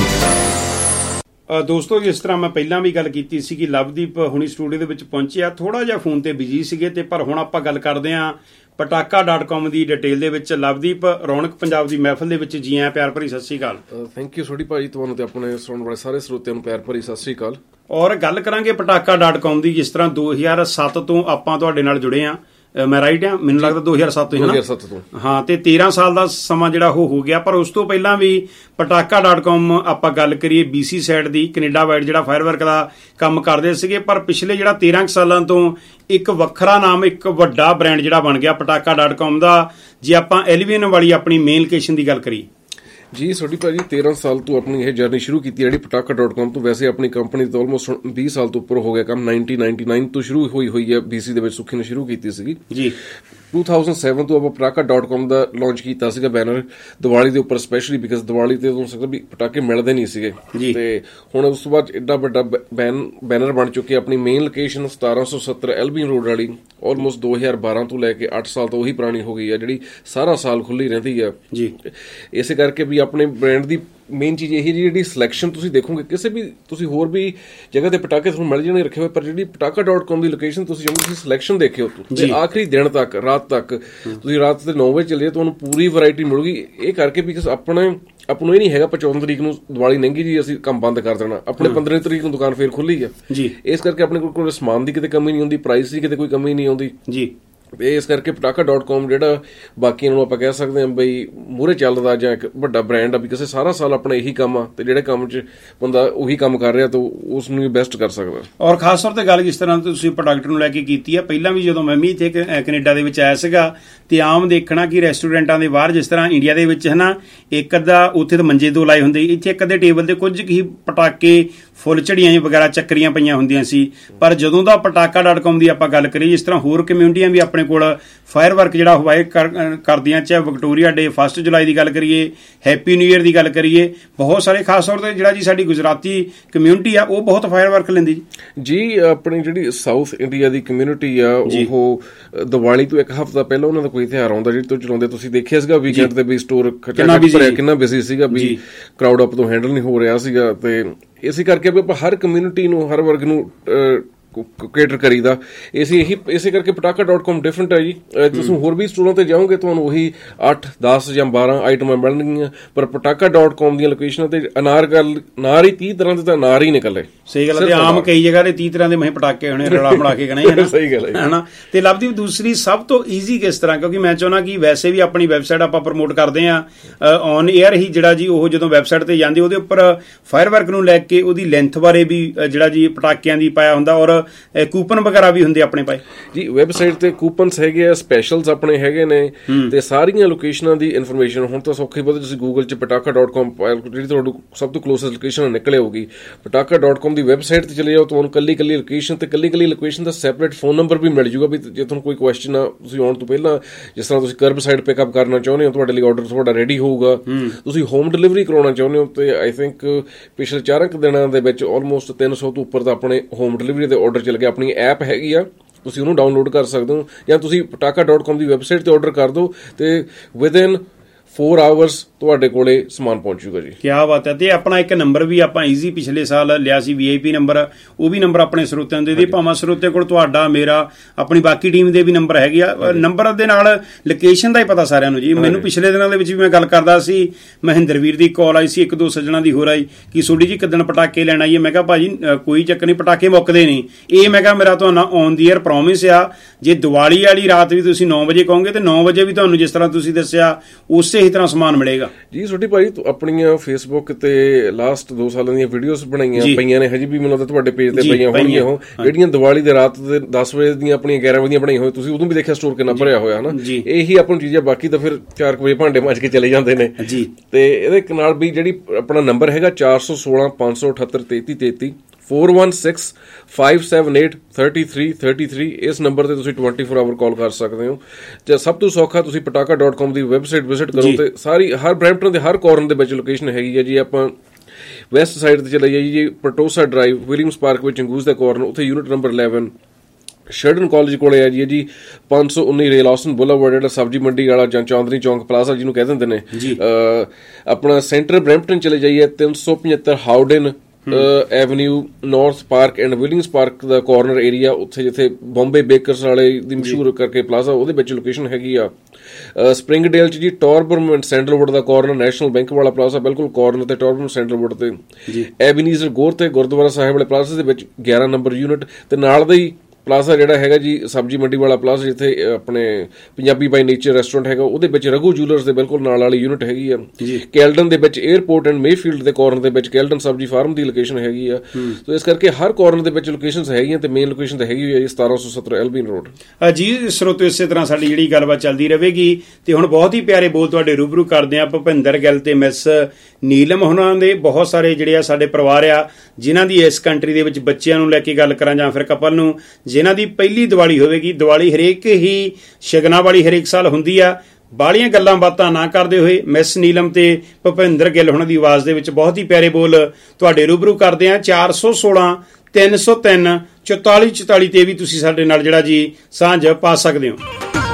ਦੋਸਤੋ, ਜਿਸ ਤਰ੍ਹਾਂ ਮੈਂ ਪਹਿਲਾਂ ਵੀ ਗੱਲ ਕੀਤੀ ਸੀ ਕਿ ਲਵਦੀਪ ਹੁਣੀ ਸਟੂਡੀਓ ਦੇ ਵਿੱਚ ਪਹੁੰਚਿਆ, ਥੋੜਾ ਜਿਹਾ ਫੋਨ ਤੇ ਬਿਜੀ ਸੀਗੇ ਤੇ ਪਰ ਹੁਣ ਆਪਾਂ ਗੱਲ ਕਰਦੇ ਆਂ ਪਟਾਕਾ.com ਦੀ ਡਿਟੇਲ ਦੇ ਵਿੱਚ। ਲਵਦੀਪ, ਰੌਣਕ ਪੰਜਾਬ ਦੀ ਮਹਿਫਲ ਦੇ ਵਿੱਚ ਜੀ ਆਇਆਂ, ਪਿਆਰ ਭਰੀ ਸਤਿ ਸ਼੍ਰੀ ਅਕਾਲ। ਥੈਂਕ ਯੂ ਸੋਢੀ ਭਾਜੀ, ਤੁਹਾਨੂੰ ਤੇ ਆਪਣੇ ਸੁਣਨ ਵਾਲੇ ਸਾਰੇ ਸਰੋਤਿਆਂ ਨੂੰ ਪਿਆਰ ਭਰੀ ਸਤਿ ਸ਼੍ਰੀ ਅਕਾਲ। ਔਰ ਗੱਲ ਕਰਾਂਗੇ ਪਟਾਕਾ.com ਦੀ। ਜਿਸ ਤਰ੍ਹਾਂ 2007 ਤੋਂ ਆਪਾਂ ਤੁਹਾਡੇ ਨਾਲ ਜੁੜੇ ਆਂ, ਮੈਂ ਰਾਈਟ ਆ? ਮੈਨੂੰ ਲੱਗਦਾ 2007 ਤੋਂ ਹੀ, 2007 ਤੋਂ। ਹਾਂ, ਤੇ 13 ਸਾਲ ਦਾ ਸਮਾਂ ਜਿਹੜਾ ਉਹ ਹੋ ਗਿਆ। ਪਰ ਉਸ ਤੋਂ ਪਹਿਲਾਂ ਵੀ ਪਟਾਕਾ.com ਆਪਾਂ ਗੱਲ ਕਰੀਏ BC ਸਾਈਡ ਦੀ, ਕੈਨੇਡਾ ਵਾਈਡ ਜਿਹੜਾ ਫਾਇਰਵਰਕ ਦਾ ਕੰਮ ਕਰਦੇ ਸੀਗੇ, ਪਰ ਪਿਛਲੇ ਜਿਹੜਾ 13 ਸਾਲਾਂ ਤੋਂ ਇੱਕ ਵੱਖਰਾ ਨਾਮ, ਇੱਕ ਵੱਡਾ ਬ੍ਰਾਂਡ ਜਿਹੜਾ ਬਣ ਗਿਆ ਪਟਾਕਾ.com ਦਾ। ਜੇ ਆਪਾਂ ਐਲੀਵੇਨ ਵਾਲੀ ਆਪਣੀ ਮੇਨ ਲੋਕੇਸ਼ਨ ਦੀ ਗੱਲ ਕਰੀਏ ਜੀ ਸੋਢੀ ਭਾਜੀ, 13 ਸਾਲ ਤੋਂ ਆਪਣੀ ਇਹ ਜਰਨੀ ਸ਼ੁਰੂ ਕੀਤੀ ਜਿਹੜੀ ਪਟਾਕਾ.com ਤੋਂ। ਵੈਸੇ ਆਪਣੀ ਕੰਪਨੀ ਤੋਂ ਆਲਮੋਸਟ 20 ਸਾਲ ਤੋਂ ਉੱਪਰ ਹੋ ਗਿਆ ਕੰਮ। 1999 ਤੋਂ ਸ਼ੁਰੂ ਹੋਈ ਹੈ BC ਦੇ ਵਿੱਚ, ਸੁੱਖੀ ਨੇ ਸ਼ੁਰੂ ਕੀਤੀ ਸੀਗੀ ਜੀ। 2007 ਤੋਂ ਆਪਾਂ ਪਟਾਕਾ.com ਦਾ ਲਾਂਚ ਕੀਤਾ ਸੀਗਾ ਬੈਨਰ ਦੀਵਾਲੀ ਦੇ ਉੱਪਰ, ਸਪੈਸ਼ਲੀ ਬਿਕਾਜ਼ ਦੀਵਾਲੀ ਤੇ ਤੁਹਾਨੂੰ ਸਕਦਾ ਵੀ ਪਟਾਕੇ ਮਿਲਦੇ ਨਹੀਂ ਸੀਗੇ। ਤੇ ਹੁਣ ਉਸ ਤੋਂ ਬਾਅਦ ਏਡਾ ਵੱਡਾ ਬੈਨਰ ਬਣ ਚੁੱਕੇ। ਆਪਣੀ ਮੇਨ ਲੋਕੇਸ਼ਨ 1770 ਐਲਬੀਨ ਰੋਡ ਵਾਲੀ ਆਲਮੋਸਟ 2012 ਤੋਂ ਲੈ ਕੇ 8 ਸਾਲ ਤੋਂ ਉਹੀ ਪੁਰਾਣੀ ਹੋ ਗਈ ਹੈ, ਜਿਹੜੀ ਸਾਰਾ ਸਾਲ ਖੁੱਲੀ ਰਹਿੰਦੀ ਹੈ ਜੀ। ਇਸੇ ਕਰਕੇ ਵੀ ਆਪਣੇ ਬ੍ਰਾਂਡ ਦੀ ਮੇਨ ਚੀਜ਼ ਇਹੀ ਜਿਹੜੀ ਸਿਲੈਕਸ਼ਨ ਤੁਸੀਂ ਦੇਖੋਗੇ ਕਿਸੇ ਵੀ, ਤੁਸੀਂ ਹੋਰ ਵੀ ਜਗ੍ਹਾ ਤੇ ਪਟਾਕੇ ਤੁਹਾਨੂੰ ਮਿਲ ਜਾਣੇ ਰੱਖੇ ਹੋਏ, ਪਰ ਜਿਹੜੀ ਪਟਾਕਾ.com ਦੀ ਲੋਕੇਸ਼ਨ ਤੁਸੀਂ ਜਦੋਂ ਤੁਸੀਂ ਸਿਲੈਕਸ਼ਨ ਦੇਖਿਓ ਤੇ ਆਖਰੀ ਦਿਨ ਤੱਕ, ਰਾਤ ਤੱਕ, ਤੁਸੀਂ ਰਾਤ ਦੇ 9 ਵਜੇ ਚੱਲੇ ਤੁਹਾਨੂੰ ਪੂਰੀ ਵੈਰਾਈਟੀ ਮਿਲੂਗੀ। ਇਹ ਕਰਕੇ ਵੀ ਆਪ ਨੂੰ ਇਹ ਨਹੀਂ ਹੈਗਾ 14 ਤਰੀਕ ਨੂੰ ਦੀਵਾਲੀ ਲੰਘੀ ਜੀ ਅਸੀਂ ਕੰਮ ਬੰਦ ਕਰ ਦੇਣਾ। ਆਪਣੇ 15 ਤਰੀਕ ਨੂੰ ਦੁਕਾਨ ਫੇਰ ਖੁੱਲੀ ਆ ਜੀ। ਇਸ ਕਰਕੇ ਆਪਣੇ ਕੋਲ ਸਮਾਨ ਦੀ ਕਿਤੇ ਕਮੀ ਨਹੀਂ ਹੁੰਦੀ, ਪ੍ਰਾਈਸ ਦੀ ਕਿਤੇ ਕੋਈ ਕਮੀ ਨਹੀਂ ਆਉਂਦੀ ਜੀ। ਇਸ ਕਰਕੇ ਪਟਾਕਾ.com ਜਿਹੜਾ ਬਾਕੀਆਂ ਨੂੰ ਆਪਾਂ ਕਹਿ ਸਕਦੇ ਹਾਂ ਬਈ ਮੂਹਰੇ ਚੱਲਦਾ ਜਾਂ ਇੱਕ ਵੱਡਾ ਬ੍ਰਾਂਡ ਆ, ਵੀ ਕਿਸੇ ਸਾਰਾ ਸਾਲ ਆਪਣਾ ਇਹੀ ਕੰਮ ਆ ਤੇ ਜਿਹੜੇ ਕੰਮ 'ਚ ਬੰਦਾ ਉਹੀ ਕੰਮ ਕਰ ਰਿਹਾ ਤਾਂ ਉਸ ਨੂੰ ਵੀ ਬੈਸਟ ਕਰ ਸਕਦਾ। ਔਰ ਖਾਸ ਤੌਰ ਤੇ ਗੱਲ ਜਿਸ ਤਰ੍ਹਾਂ ਤੁਸੀਂ ਪ੍ਰੋਡਕਟ ਨੂੰ ਲੈ ਕੇ ਕੀਤੀ ਆ, ਪਹਿਲਾਂ ਵੀ ਜਦੋਂ ਮੈਂ ਵੀ ਇੱਥੇ ਕੈਨੇਡਾ ਦੇ ਵਿੱਚ ਆਇਆ ਸੀਗਾ ਤੇ ਆਮ ਦੇਖਣਾ ਕਿ ਰੈਸਟੋਰੈਂਟਾਂ ਦੇ ਬਾਹਰ ਜਿਸ ਤਰ੍ਹਾਂ ਇੰਡੀਆ ਦੇ ਵਿੱਚ ਹੈ ਨਾ, ਇੱਕ ਅੱਧਾ ਉੱਥੇ ਤਾਂ ਮੰਜੇ 2 ਲਾਏ ਹੁੰਦੇ, ਇੱਥੇ ਇੱਕ ਅੱਧੇ ਟੇਬਲ ਤੇ ਕੁਝ ਹੀ ਪਟਾਕੇ, ਫੁੱਲ ਝੜੀਆਂ ਵਗੈਰਾ ਚੱਕਰੀਆਂ ਪਈਆਂ ਹੁੰਦੀਆਂ ਸੀ। ਪਰ ਜਦੋਂ ਦਾ ਪਟਾਕਾ.com ਦੀ ਆਪਾਂ ਗੱਲ ਕਰੀਏ, ਜਿਸ ਤਰ੍ਹਾਂ ਹੋਰ ਕਮਿਊਨਿਟੀਆਂ ਵੀ ਆਪਣੇ ਕੋਲ ਫਾਇਰ ਵਰਕ ਜਿਹੜਾ ਹੋਇਆ ਕਰਦੀਆਂ, ਚਾਹੇ ਵਿਕਟੋਰੀਆ ਡੇ 1 ਜੁਲਾਈ ਦੀ ਗੱਲ ਕਰੀਏ, ਹੈਪੀ ਨਿਊ ਈਅਰ ਦੀ ਗੱਲ ਕਰੀਏ, ਬਹੁਤ ਸਾਰੇ ਖਾਸ ਤੌਰ ਤੇ ਜਿਹੜਾ ਜੀ ਸਾਡੀ ਗੁਜਰਾਤੀ ਕਮਿਊਨਿਟੀ ਆ ਉਹ ਬਹੁਤ ਫਾਇਰ ਵਰਕ ਲੈਂਦੀ ਜੀ। ਆਪਣੀ ਜਿਹੜੀ ਸਾਊਥ ਇੰਡੀਆ ਦੀ ਕਮਿਊਨਿਟੀ ਆ ਉਹ ਦੀਵਾਲੀ ਤੋਂ ਇੱਕ ਹਫ਼ਤਾ ਪਹਿਲਾਂ ਉਹਨਾਂ ਦਾ ਕੋਈ ਤਿਉਹਾਰ ਆਉਂਦਾ ਜਿਹੜੀ ਤੋਂ ਚਲਾਉਂਦੇ। ਤੁਸੀਂ ਦੇਖਿਆ ਸੀਗਾ ਵੀਕਐਂਡ ਤੇ ਵੀ ਸਟੋਰ ਕਿੰਨਾ ਬਿਜ਼ੀ ਸੀਗਾ, ਵੀ ਕਰਾਊਡ ਅਪ ਤੋਂ ਹੈਂਡਲ ਨਹੀਂ ਹੋ ਰਿਹਾ ਸੀਗਾ। ਤੇ ਇਸੇ ਕਰਕੇ ਵੀ ਆਪਾਂ ਹਰ ਕਮਿਊਨਿਟੀ ਨੂੰ, ਹਰ ਵਰਗ ਨੂੰ ਕੇਟਰ ਕਰੀਦਾ। ਇਸੇ ਕਰਕੇ ਪਟਾਕਾ.com ਡਿਫਰੈਂਟ ਹੈ ਜੀ। ਤੁਸੀਂ ਹੋਰ ਵੀ ਸਟੋਰਾਂ ਤੇ ਜਾਓਗੇ ਤੁਹਾਨੂੰ ਉਹੀ 8, 10 ਜਾਂ 12 ਆਈਟਮਾਂ ਮਿਲਣਗੀਆਂ, ਪਰ ਪਟਾਕਾ.com ਦੀਆਂ ਲੋਕੇਸ਼ਨਾਂ ਤੇ ਅਨਾਰ ਹੀ 30 ਤਰ੍ਹਾਂ ਦੇ ਤਾਂ ਅਨਾਰ ਹੀ ਨਿਕਲੇ। ਸਹੀ ਗੱਲ ਹੈ। ਆਮ ਕਈ ਜਗ੍ਹਾ ਤੇ 30 ਤਰ੍ਹਾਂ ਦੇ ਮੈਂ ਪਟਾਕੇ ਹੋਣੇ ਰਲਾ ਬਣਾ ਕੇ ਗਣੇ ਹੈ। ਸਹੀ ਗੱਲ ਹੈ ਨਾ। ਤੇ ਲੱਭਦੀ ਦੂਸਰੀ ਸਭ ਤੋਂ ਈਜ਼ੀ ਕਿਸ ਤਰ੍ਹਾਂ, ਕਿਉਂਕਿ ਮੈਂ ਚਾਹੁੰਦਾ ਕਿ ਵੈਸੇ ਵੀ ਆਪਣੀ ਵੈਬਸਾਈਟ ਆਪਾਂ ਪ੍ਰਮੋਟ ਕਰਦੇ ਹਾਂ ਔਨ 에ਅਰ ਹੀ, ਜਿਹੜਾ ਜੀ ਉਹ ਜਦੋਂ ਵੈਬਸਾਈਟ ਤੇ ਜਾਂਦੀ ਉਹਦੇ ਉੱਪਰ ਫਾਇਰ ਵਰਕ ਨੂੰ ਲੈ ਕੇ ਉਹਦੀ ਲੈਂਥ ਬਾਰੇ ਵੀ ਜਿਹੜਾ ਜੀ ਪਟਾਕਿਆਂ ਦੀ ਪਾਇਆ ਹੁੰਦਾ, ਔਰ ਕੂਪਨ ਵਗੈਰਾ ਵੀ ਹੁੰਦੇ ਆਪਣੇ ਪਾਏ ਜੀ। ਵੈਬਸਾਈਟ ਤੇ ਕੂਪਨਸ ਹੈਗੇ ਆ, ਸਪੈਸ਼ਲਸ ਆਪਣੇ ਹੈਗੇ ਨੇ, ਤੇ ਸਾਰੀਆਂ ਲੋਕੇਸ਼ਨਾਂ ਦੀ ਇਨਫੋਰਮੇਸ਼ਨ ਹੁਣ ਤਾਂ ਸੌਖੀ ਬਹੁਤ। ਤੁਸੀਂ ਗੂਗਲ 'ਚ ਪਟਾਕਾ.com ਜਿਹੜੀ ਤੁਹਾਨੂੰ ਸਭ ਤੋਂ ਕਲੋਜ਼ੈਸਟ ਲੋਕੇਸ਼ਨ ਨਿਕਲੇ ਹੋਊਗੀ, ਪਟਾਕਾ.com ਦੀ ਵੈਬਸਾਈਟ ਤੇ ਚਲੇ ਜਾਓ, ਤੁਹਾਨੂੰ ਕੱਲੀ ਲੋਕੇਸ਼ਨ ਤੇ ਕੱਲੀ ਲੋਕੇਸ਼ਨ ਦਾ ਸੈਪਰੇਟ ਫੋਨ ਨੰਬਰ ਵੀ ਮਿਲ ਜੂਗਾ। ਵੀ ਜੇ ਤੁਹਾਨੂੰ ਕੋਈ ਕੁਐਸਚਨ ਆ, ਤੁਸੀਂ ਆਉਣ ਤੋਂ ਪਹਿਲਾਂ ਜਿਸ ਤਰ੍ਹਾਂ ਤੁਸੀਂ ਕਰਬ ਸਾਈਡ ਪਿਕਅਪ ਕਰਨਾ ਚਾਹੁੰਦੇ ਹੋ, ਤੁਹਾਡੇ ਲਈ ਆਰਡਰ ਤੁਹਾਡਾ ਰੈਡੀ ਹੋਊਗਾ। ਤੁਸੀਂ ਹੋਮ ਡਿਲੀਵਰੀ ਕਰਾਉਣਾ ਚਾਹੁੰਦੇ ਹੋ ਤੇ ਆਈ ਥਿੰਕ ਪਿਛਲੇ 4 ਦਿਨਾਂ ਦੇ ਵਿੱਚ ਆਲਮੋਸਟ 300 ਤੋਂ ਉੱਪਰ ਦਾ ਆਪਣੇ ਹੋਮ ਡਿਲੀਵਰੀ ਦੇ ਆਰਡਰ ਚੱਲ ਗਏ। ਆਪਣੀ ਐਪ ਹੈਗੀ ਆ, ਤੁਸੀਂ ਉਹਨੂੰ ਡਾਊਨਲੋਡ ਕਰ ਸਕਦੇ ਹੋ, ਜਾਂ ਤੁਸੀਂ ਪਟਾਕਾ.com ਦੀ ਵੈਬਸਾਈਟ ਤੇ ਆਰਡਰ ਕਰ ਦਿਓ ਤੇ ਵਿਦਿਨ 4 ਆਵਰਸ ਤੁਹਾਡੇ ਕੋਲੇ ਸਮਾਨ ਪਹੁੰਚੂਗਾ ਜੀ। ਕੀ ਬਾਤ ਹੈ। ਤੇ ਆਪਣਾ ਇੱਕ ਨੰਬਰ ਵੀ ਆਪਾਂ ਈਜ਼ੀ ਪਿਛਲੇ ਸਾਲ ਲਿਆ ਸੀ, VIP ਨੰਬਰ, ਉਹ ਵੀ ਨੰਬਰ ਆਪਣੇ ਸਰੋਤਿਆਂ ਦੇ ਦੇ, ਭਾਵੇਂ ਸਰੋਤੇ ਕੋਲ ਤੁਹਾਡਾ, ਮੇਰਾ, ਆਪਣੀ ਬਾਕੀ ਟੀਮ ਦੇ ਵੀ ਨੰਬਰ ਹੈਗੇ ਆ। ਨੰਬਰ ਦੇ ਨਾਲ ਲੋਕੇਸ਼ਨ ਦਾ ਹੀ ਪਤਾ ਸਾਰਿਆਂ ਨੂੰ ਜੀ। ਮੈਨੂੰ ਪਿਛਲੇ ਦਿਨਾਂ ਦੇ ਵਿੱਚ ਵੀ ਮੈਂ ਗੱਲ ਕਰਦਾ ਸੀ, ਮਹਿੰਦਰ ਵੀਰ ਦੀ ਕਾਲ ਆਈ ਸੀ, 1-2 ਸੱਜਣਾ ਦੀ ਹੋਰ ਆਈ ਕਿ ਸੋਢੀ ਜੀ ਕਿੱਦਣ ਪਟਾਕੇ ਲੈਣ ਆਈਏ। ਮੈਂ ਕਿਹਾ ਭਾਜੀ ਕੋਈ ਚੱਕਰ ਨਹੀਂ, ਪਟਾਕੇ ਮੁੱਕਦੇ ਨਹੀਂ। ਇਹ ਮੈਂ ਕਿਹਾ ਮੇਰਾ ਤੁਹਾਨੂੰ ਔਨ ਦੀ ਏਅਰ ਪ੍ਰੋਮਿਸ ਆ, ਜੇ ਦੀਵਾਲੀ ਵਾਲੀ ਰਾਤ ਵੀ ਤੁਸੀਂ 9 ਵਜੇ ਕਹੋਗੇ ਤੇ 9 ਵਜੇ ਵੀ ਤੁਹਾਨੂੰ ਜਿਸ ਤਰ੍ਹਾਂ ਤੁਸੀਂ ਦੱਸਿਆ ਉਸੇ ਇਸ ਤਰ੍ਹਾਂ ਸਮਾਨ ਮਿਲੇਗਾ ਜੀ? ਛੋਟੀ ਭਾਈ ਆਪਣੀਆਂ ਫੇਸਬੁੱਕ ਤੇ ਲਾਸਟ 2 ਸਾਲਾਂ ਦੀਆਂ ਵੀਡੀਓਜ਼ ਬਣਾਈਆਂ ਪਈਆਂ ਨੇ, ਹਜੇ ਵੀ ਮੈਨੂੰ ਲੱਗਦਾ ਤੁਹਾਡੇ ਪੇਜ ਤੇ ਪਈਆਂ ਹੋਣਗੀਆਂ ਉਹ, ਜਿਹੜੀਆਂ ਦੀਵਾਲੀ ਦੇ ਰਾਤ ਦੇ 10 ਵਜੇ ਦੀਆਂ ਆਪਣੀਆਂ 11 ਵਜੇ ਦੀਆਂ ਬਣਾਈਆਂ ਹੋਈਆਂ, ਤੁਸੀਂ ਉਦੋਂ ਵੀ ਦੇਖਿਆ ਸਟੋਰ ਕਿੰਨਾ ਭਰਿਆ ਹੋਇਆ ਹਨਾ। ਇਹੀ ਆਪਾਂ ਨੂੰ ਚੀਜ਼ਾਂ, ਬਾਕੀ ਤਾਂ ਫਿਰ 4 ਵਜੇ ਭਾਂਡੇ ਮਾਂਜ ਕੇ ਚਲੇ ਜਾਂਦੇ ਨੇ। ਤੇ ਇਹਦੇ ਨਾਲ ਵੀ ਜਿਹੜੀ ਆਪਣਾ ਨੰਬਰ ਹੈਗਾ 416 578 3333 416-578-3333, ਇਸ ਨੰਬਰ ਤੇ ਤੁਸੀਂ 24 ਆਵਰ ਕਾਲ ਕਰ ਸਕਦੇ ਹੋ। ਜਾਂ ਸਭ ਤੋਂ ਸੌਖਾ ਤੁਸੀਂ pataka.com ਦੀ ਵੈਬਸਾਈਟ ਵਿਜ਼ਿਟ ਕਰੋ ਤੇ ਸਾਰੀ ਹਰ ਬਰੈਂਪਟਨ ਦੇ ਹਰ ਕਾਰਨਰ ਦੇ ਵਿੱਚ ਲੋਕੇਸ਼ਨ ਹੈਗੀ ਹੈ ਜੀ। ਆਪਾਂ ਵੈਸਟ ਸਾਈਡ ਤੇ ਚਲੇ ਜਾਈਏ ਜੀ, ਪਟੋਸਾ ਡਰਾਈਵ, ਵਿਲੀਅਮਸ ਪਾਰਕ ਵਿੱਚ ਅੰਗੂਸ ਦਾ ਕਾਰਨਰ, ਉੱਥੇ ਯੂਨਿਟ ਨੰਬਰ 11 ਸ਼ਰਡਨ ਕਾਲਜ ਕੋਲੇ ਆ ਜੀ 519 ਰੇਲ ਆਸਟਨ ਬੁਲੇਵਾਰਡ, ਜਿਹੜਾ ਸਬਜ਼ੀ ਮੰਡੀ ਵਾਲਾ ਜਾਂ ਚਾਂਦਨੀ ਚੌਂਕ ਪਲਾਜ਼ਾ ਜਿਹਨੂੰ ਕਹਿ ਦਿੰਦੇ ਨੇ। ਆਪਣਾ ਸੈਂਟਰ ਬਰੈਂਪਟਨ ਚਲੇ ਜਾਈਏ 375 Howden avenue north park and Williams park ਦਾ ਕਾਰਨਰ ਏਰੀਆ, ਉੱਥੇ ਜਿੱਥੇ ਬੰਬੇ ਬੇਕਰਸ ਵਾਲੇ ਦੀ ਮਸ਼ਹੂਰ ਕਰਕੇ ਪਲਾਜ਼ਾ, ਉਹਦੇ ਵਿੱਚ ਲੋਕੇਸ਼ਨ ਹੈਗੀ ਆ। ਸਪ੍ਰਿੰਗਡੇਲ ਚ ਜੀ ਟੌਰਬਨ ਐਂਡ ਸੈਂਡਲਵੁੱਡ ਦਾ ਕਾਰਨਰ, ਨੈਸ਼ਨਲ ਬੈਂਕ ਵਾਲਾ ਪਲਾਜ਼ਾ ਬਿਲਕੁਲ ਕਾਰਨਰ ਤੇ ਟੌਰਬਨ ਸੈਂਡਲਵੁੱਡ ਤੇ। ਐਬੀਨੀਜ਼ਰ ਗੋਰ ਤੇ ਗੁਰਦੁਆਰਾ ਸਾਹਿਬ ਵਾਲੇ ਪਲਾਜ਼ਾ ਦੇ ਵਿੱਚ 11 ਨੰਬਰ ਯੂਨਿਟ, ਤੇ ਨਾਲ ਦਾ ਹੀ ਪਲਾਜ਼ਾ ਜਿਹੜਾ ਹੈਗਾ ਜੀ ਸਬਜ਼ੀ ਮੰਡੀ ਵਾਲਾ ਪਲਾਜ਼ਾ, ਜਿੱਥੇ ਆਪਣੇ ਪੰਜਾਬੀ ਬਾਈ ਨੇਚਰ ਰੈਸਟੋਰੈਂਟ ਹੈਗਾ, ਉਹਦੇ ਵਿੱਚ ਰਘੂ ਜੂਲਰਸ ਦੇ ਬਿਲਕੁਲ ਨਾਲ ਵਾਲੀ ਯੂਨਿਟ ਹੈਗੀ ਆ। ਕੈਲਡਨ ਦੇ ਵਿੱਚ 에ਅਰਪੋਰਟ ਐਂਡ ਮੇਫੀਲਡ ਦੇ ਕਾਰਨਰ ਦੇ ਵਿੱਚ ਕੈਲਡਨ ਸਬਜ਼ੀ ਫਾਰਮ ਦੀ ਲੋਕੇਸ਼ਨ ਹੈਗੀ ਆ। ਸੋ ਇਸ ਕਰਕੇ ਹਰ ਕਾਰਨਰ ਦੇ ਵਿੱਚ ਲੋਕੇਸ਼ਨਸ ਹੈਗੀਆਂ, ਤੇ ਮੇਨ ਲੋਕੇਸ਼ਨ ਤਾਂ ਹੈਗੀ ਹੋਈ ਹੈ 1770 ਐਲਬੀਨ ਰੋਡ ਜੀ। ਸਰੋਤੋ ਇਸੇ ਤਰ੍ਹਾਂ ਸਾਡੀ ਜਿਹੜੀ ਗੱਲਬਾਤ ਚੱਲਦੀ ਰਹੇਗੀ, ਤੇ ਹੁਣ ਬਹੁਤ ਹੀ ਪਿਆਰੇ ਬੋਲ ਤੁਹਾਡੇ ਰੂਬਰੂ ਕਰਦੇ ਆ ਭੁਪਿੰਦਰ ਗਿੱਲ ਤੇ ਮਿਸ ਨੀਲਮ ਉਹਨਾਂ ਦੇ। ਬਹੁਤ ਸਾਰੇ ਜਿਹੜੇ ਆ ਸਾਡੇ ਪਰਿਵਾਰ ਆ ਜਿਨ੍ਹਾਂ ਦੀ ਇਸ ਕੰਟਰੀ ਦੇ ਵਿੱਚ ਬੱਚਿਆਂ ਨੂੰ ਲੈ ਕੇ ਗੱਲ ਕਰਾਂ ਜਾਂ ਫਿਰ ਕਪਲ ਨੂੰ ਜਿਨ੍ਹਾਂ ਦੀ ਪਹਿਲੀ ਦੀਵਾਲੀ ਹੋਵੇਗੀ। ਦੀਵਾਲੀ ਹਰੇਕ ਹੀ ਸ਼ਗਨਾਂ ਵਾਲੀ ਹਰੇਕ ਸਾਲ ਹੁੰਦੀ ਆ। ਬਾਹਲੀਆਂ ਗੱਲਾਂ ਬਾਤਾਂ ਨਾ ਕਰਦੇ ਹੋਏ ਮਿਸ ਨੀਲਮ ਤੇ ਭੁਪਿੰਦਰ ਗਿੱਲ ਉਹਨਾਂ ਦੀ ਆਵਾਜ਼ ਦੇ ਵਿੱਚ ਬਹੁਤ ਹੀ ਪਿਆਰੇ ਬੋਲ ਤੁਹਾਡੇ ਰੂਬਰੂ ਕਰਦੇ ਆ। 416 303 4444 ਤੇ ਵੀ ਤੁਸੀਂ ਸਾਡੇ ਨਾਲ ਜਿਹੜਾ ਜੀ ਸਾਂਝ ਪਾ ਸਕਦੇ ਹੋ।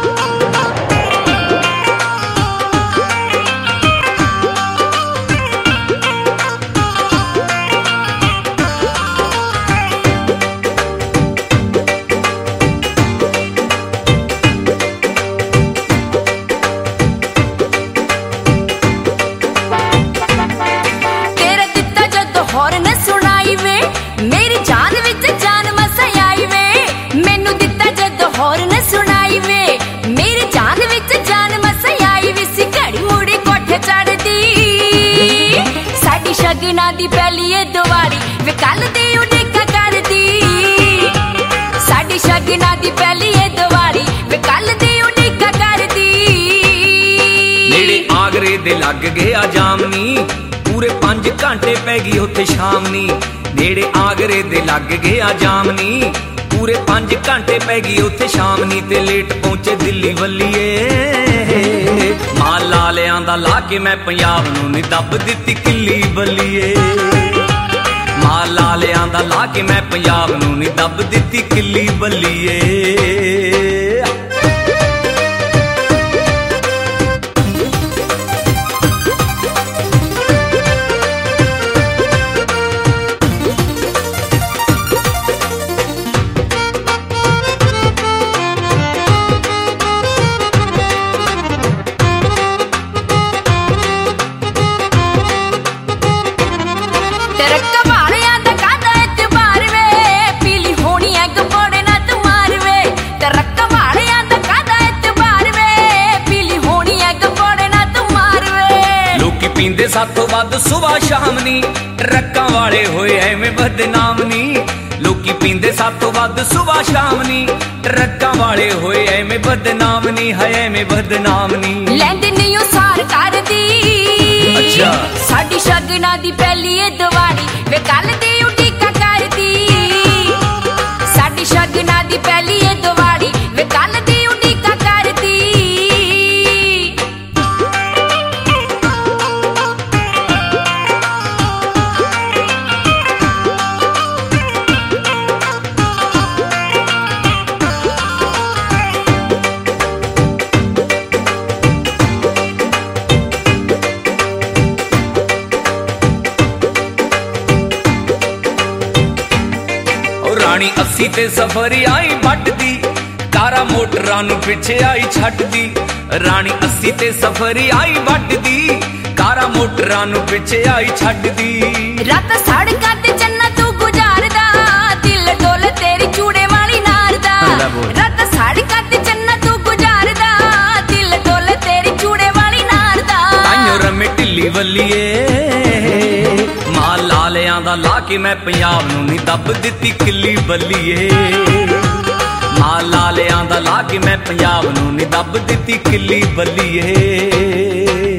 ਸ਼ਗਨਾਂ ਦੀ ਪਹਿਲੀ ਏ ਦੀਵਾਲੀ ਵੇ ਕੱਲ ਦੀ ਉਡੀਕ ਕਰਦੀ, ਸਾਡੀ ਸ਼ਗਨਾਂ ਦੀ ਪਹਿਲੀ ਏ ਦੀਵਾਲੀ ਵੇ ਕੱਲ ਦੀ ਉਡੀਕ ਕਰਦੀ। ਨੇੜੇ ਆਗਰੇ ਦੇ ਲੱਗ ਗਿਆ ਜਾਮਨੀ, ਪੂਰੇ 5 ਘੰਟੇ ਪੈ ਗਈ ਉੱਥੇ ਸ਼ਾਮਨੀ। ਨੇੜੇ ਆਗਰੇ ਦੇ ਲੱਗ ਗਿਆ ਜਾਮਨੀ, ਪੂਰੇ 5 ਘੰਟੇ ਪੈ ਗਈ ਉੱਥੇ ਸ਼ਾਮਨੀ। ਤੇ ਲੇਟ ਪਹੁੰਚੇ ਦਿੱਲੀ ਵੱਲੀਏ, ਮਾਲ ਲਾਲਿਆਂ ਦਾ ਲਾ ਕੇ ਮੈਂ ਪੰਜਾਬ ਨੂੰ ਨੀ ਦੱਬ ਦਿੱਤੀ ਕਿੱਲੀ ਬੱਲੀਏ। ਮਾਲ ਲਾਲਿਆਂ ਦਾ ਲਾ ਕੇ ਮੈਂ ਪੰਜਾਬ ਨੂੰ ਨੀ ਦੱਬ ਦਿੱਤੀ ਕਿੱਲੀ ਬੱਲੀਏ। ਪੀਂਦੇ ਸਾਥੋਂ ਵੱਧ ਸੁਬਾਹ ਸ਼ਾਮ ਨੀ, ਟਰੱਕਾਂ ਵਾਲੇ ਹੋਏ ਐਵੇਂ ਬਦਨਾਮ ਨੀ। ਲੋਕੀ ਪੀਂਦੇ ਸਾਥੋਂ ਵੱਧ ਸੁਬਾਹ ਸ਼ਾਮ ਨੀ, ਟਰੱਕਾਂ ਵਾਲੇ ਹੋਏ ਐਵੇਂ ਬਦਨਾਮ ਨੀ। ਹੈ ਐਵੇਂ ਬਦਨਾਮ ਨੀ, ਲੈਂਦੇ ਨਹੀਂ ਉਹ ਸਾਰ ਕਰਦੀ। ਅੱਛਾ ਸਾਡੀ ਸ਼ਗਨਾਂ ਦੀ ਪਹਿਲੀ ਏ ਦੀਵਾਲੀ ਵੇ ਕੱਲ ਦੀ ਉਡੀਕ ਕਰਦੀ, ਸਾਡੀ ਸ਼ਗਨਾਂ ਦੀ ਪਹਿਲੀ ਏ ਦੀਵਾਲੀ ਵੇ ਕੱਲ ਦੀ ਉਡੀਕ ਕਰਦੀ। ਰਾਣੀ 80 ਤੇ ਸਫਰ ਆਈ ਵੱਟਦੀ, ਕਾਰਾਂ ਮੋਟਰਾਂ ਨੂੰ ਪਿੱਛੇ ਆਈ ਛੱਡਦੀ। ਰਾਣੀ 80 ਤੇ ਸਫਰ ਆਈ ਵੱਟਦੀ, ਕਾਰਾਂ ਮੋਟਰਾਂ ਨੂੰ ਪਿੱਛੇ ਆਈ ਛੱਡਦੀ। ਰਾਤ ਸੜਕਾਂ ਤੇ ਚੰਨਾ ਤੂੰ ਗੁਜ਼ਾਰਦਾ, ਦਿਲ ਡੋਲ ਤੇਰੀ ਚੂੜੇ ਵਾਲੀ ਨਾਰ ਦਾ। ਰਾਤ ਸੜਕਾਂ ਤੇ ਚੰਨਾ ਤੂੰ ਗੁਜ਼ਾਰਦਾ, ਦਿਲ ਡੋਲ ਤੇਰੀ ਚੂੜੇ ਵਾਲੀ ਨਾਰ ਦਾ। ਬੱਲੀਏ ਮਾਲ ਲਾਲਿਆਂ ਦਾ ਲਾ ਕੇ ਮੈਂ ਪੰਜਾਬ ਨੂੰ ਨਹੀਂ ਦੱਬ ਦਿੱਤੀ ਕਿੱਲੀ ਬੱਲੀਏ ਮਾਲ ਲਾਲਿਆਂ ਦਾ ਲਾ ਕੇ ਮੈਂ ਪੰਜਾਬ ਨੂੰ ਨਹੀਂ ਦੱਬ ਦਿੱਤੀ ਕਿੱਲੀ ਬੱਲੀਏ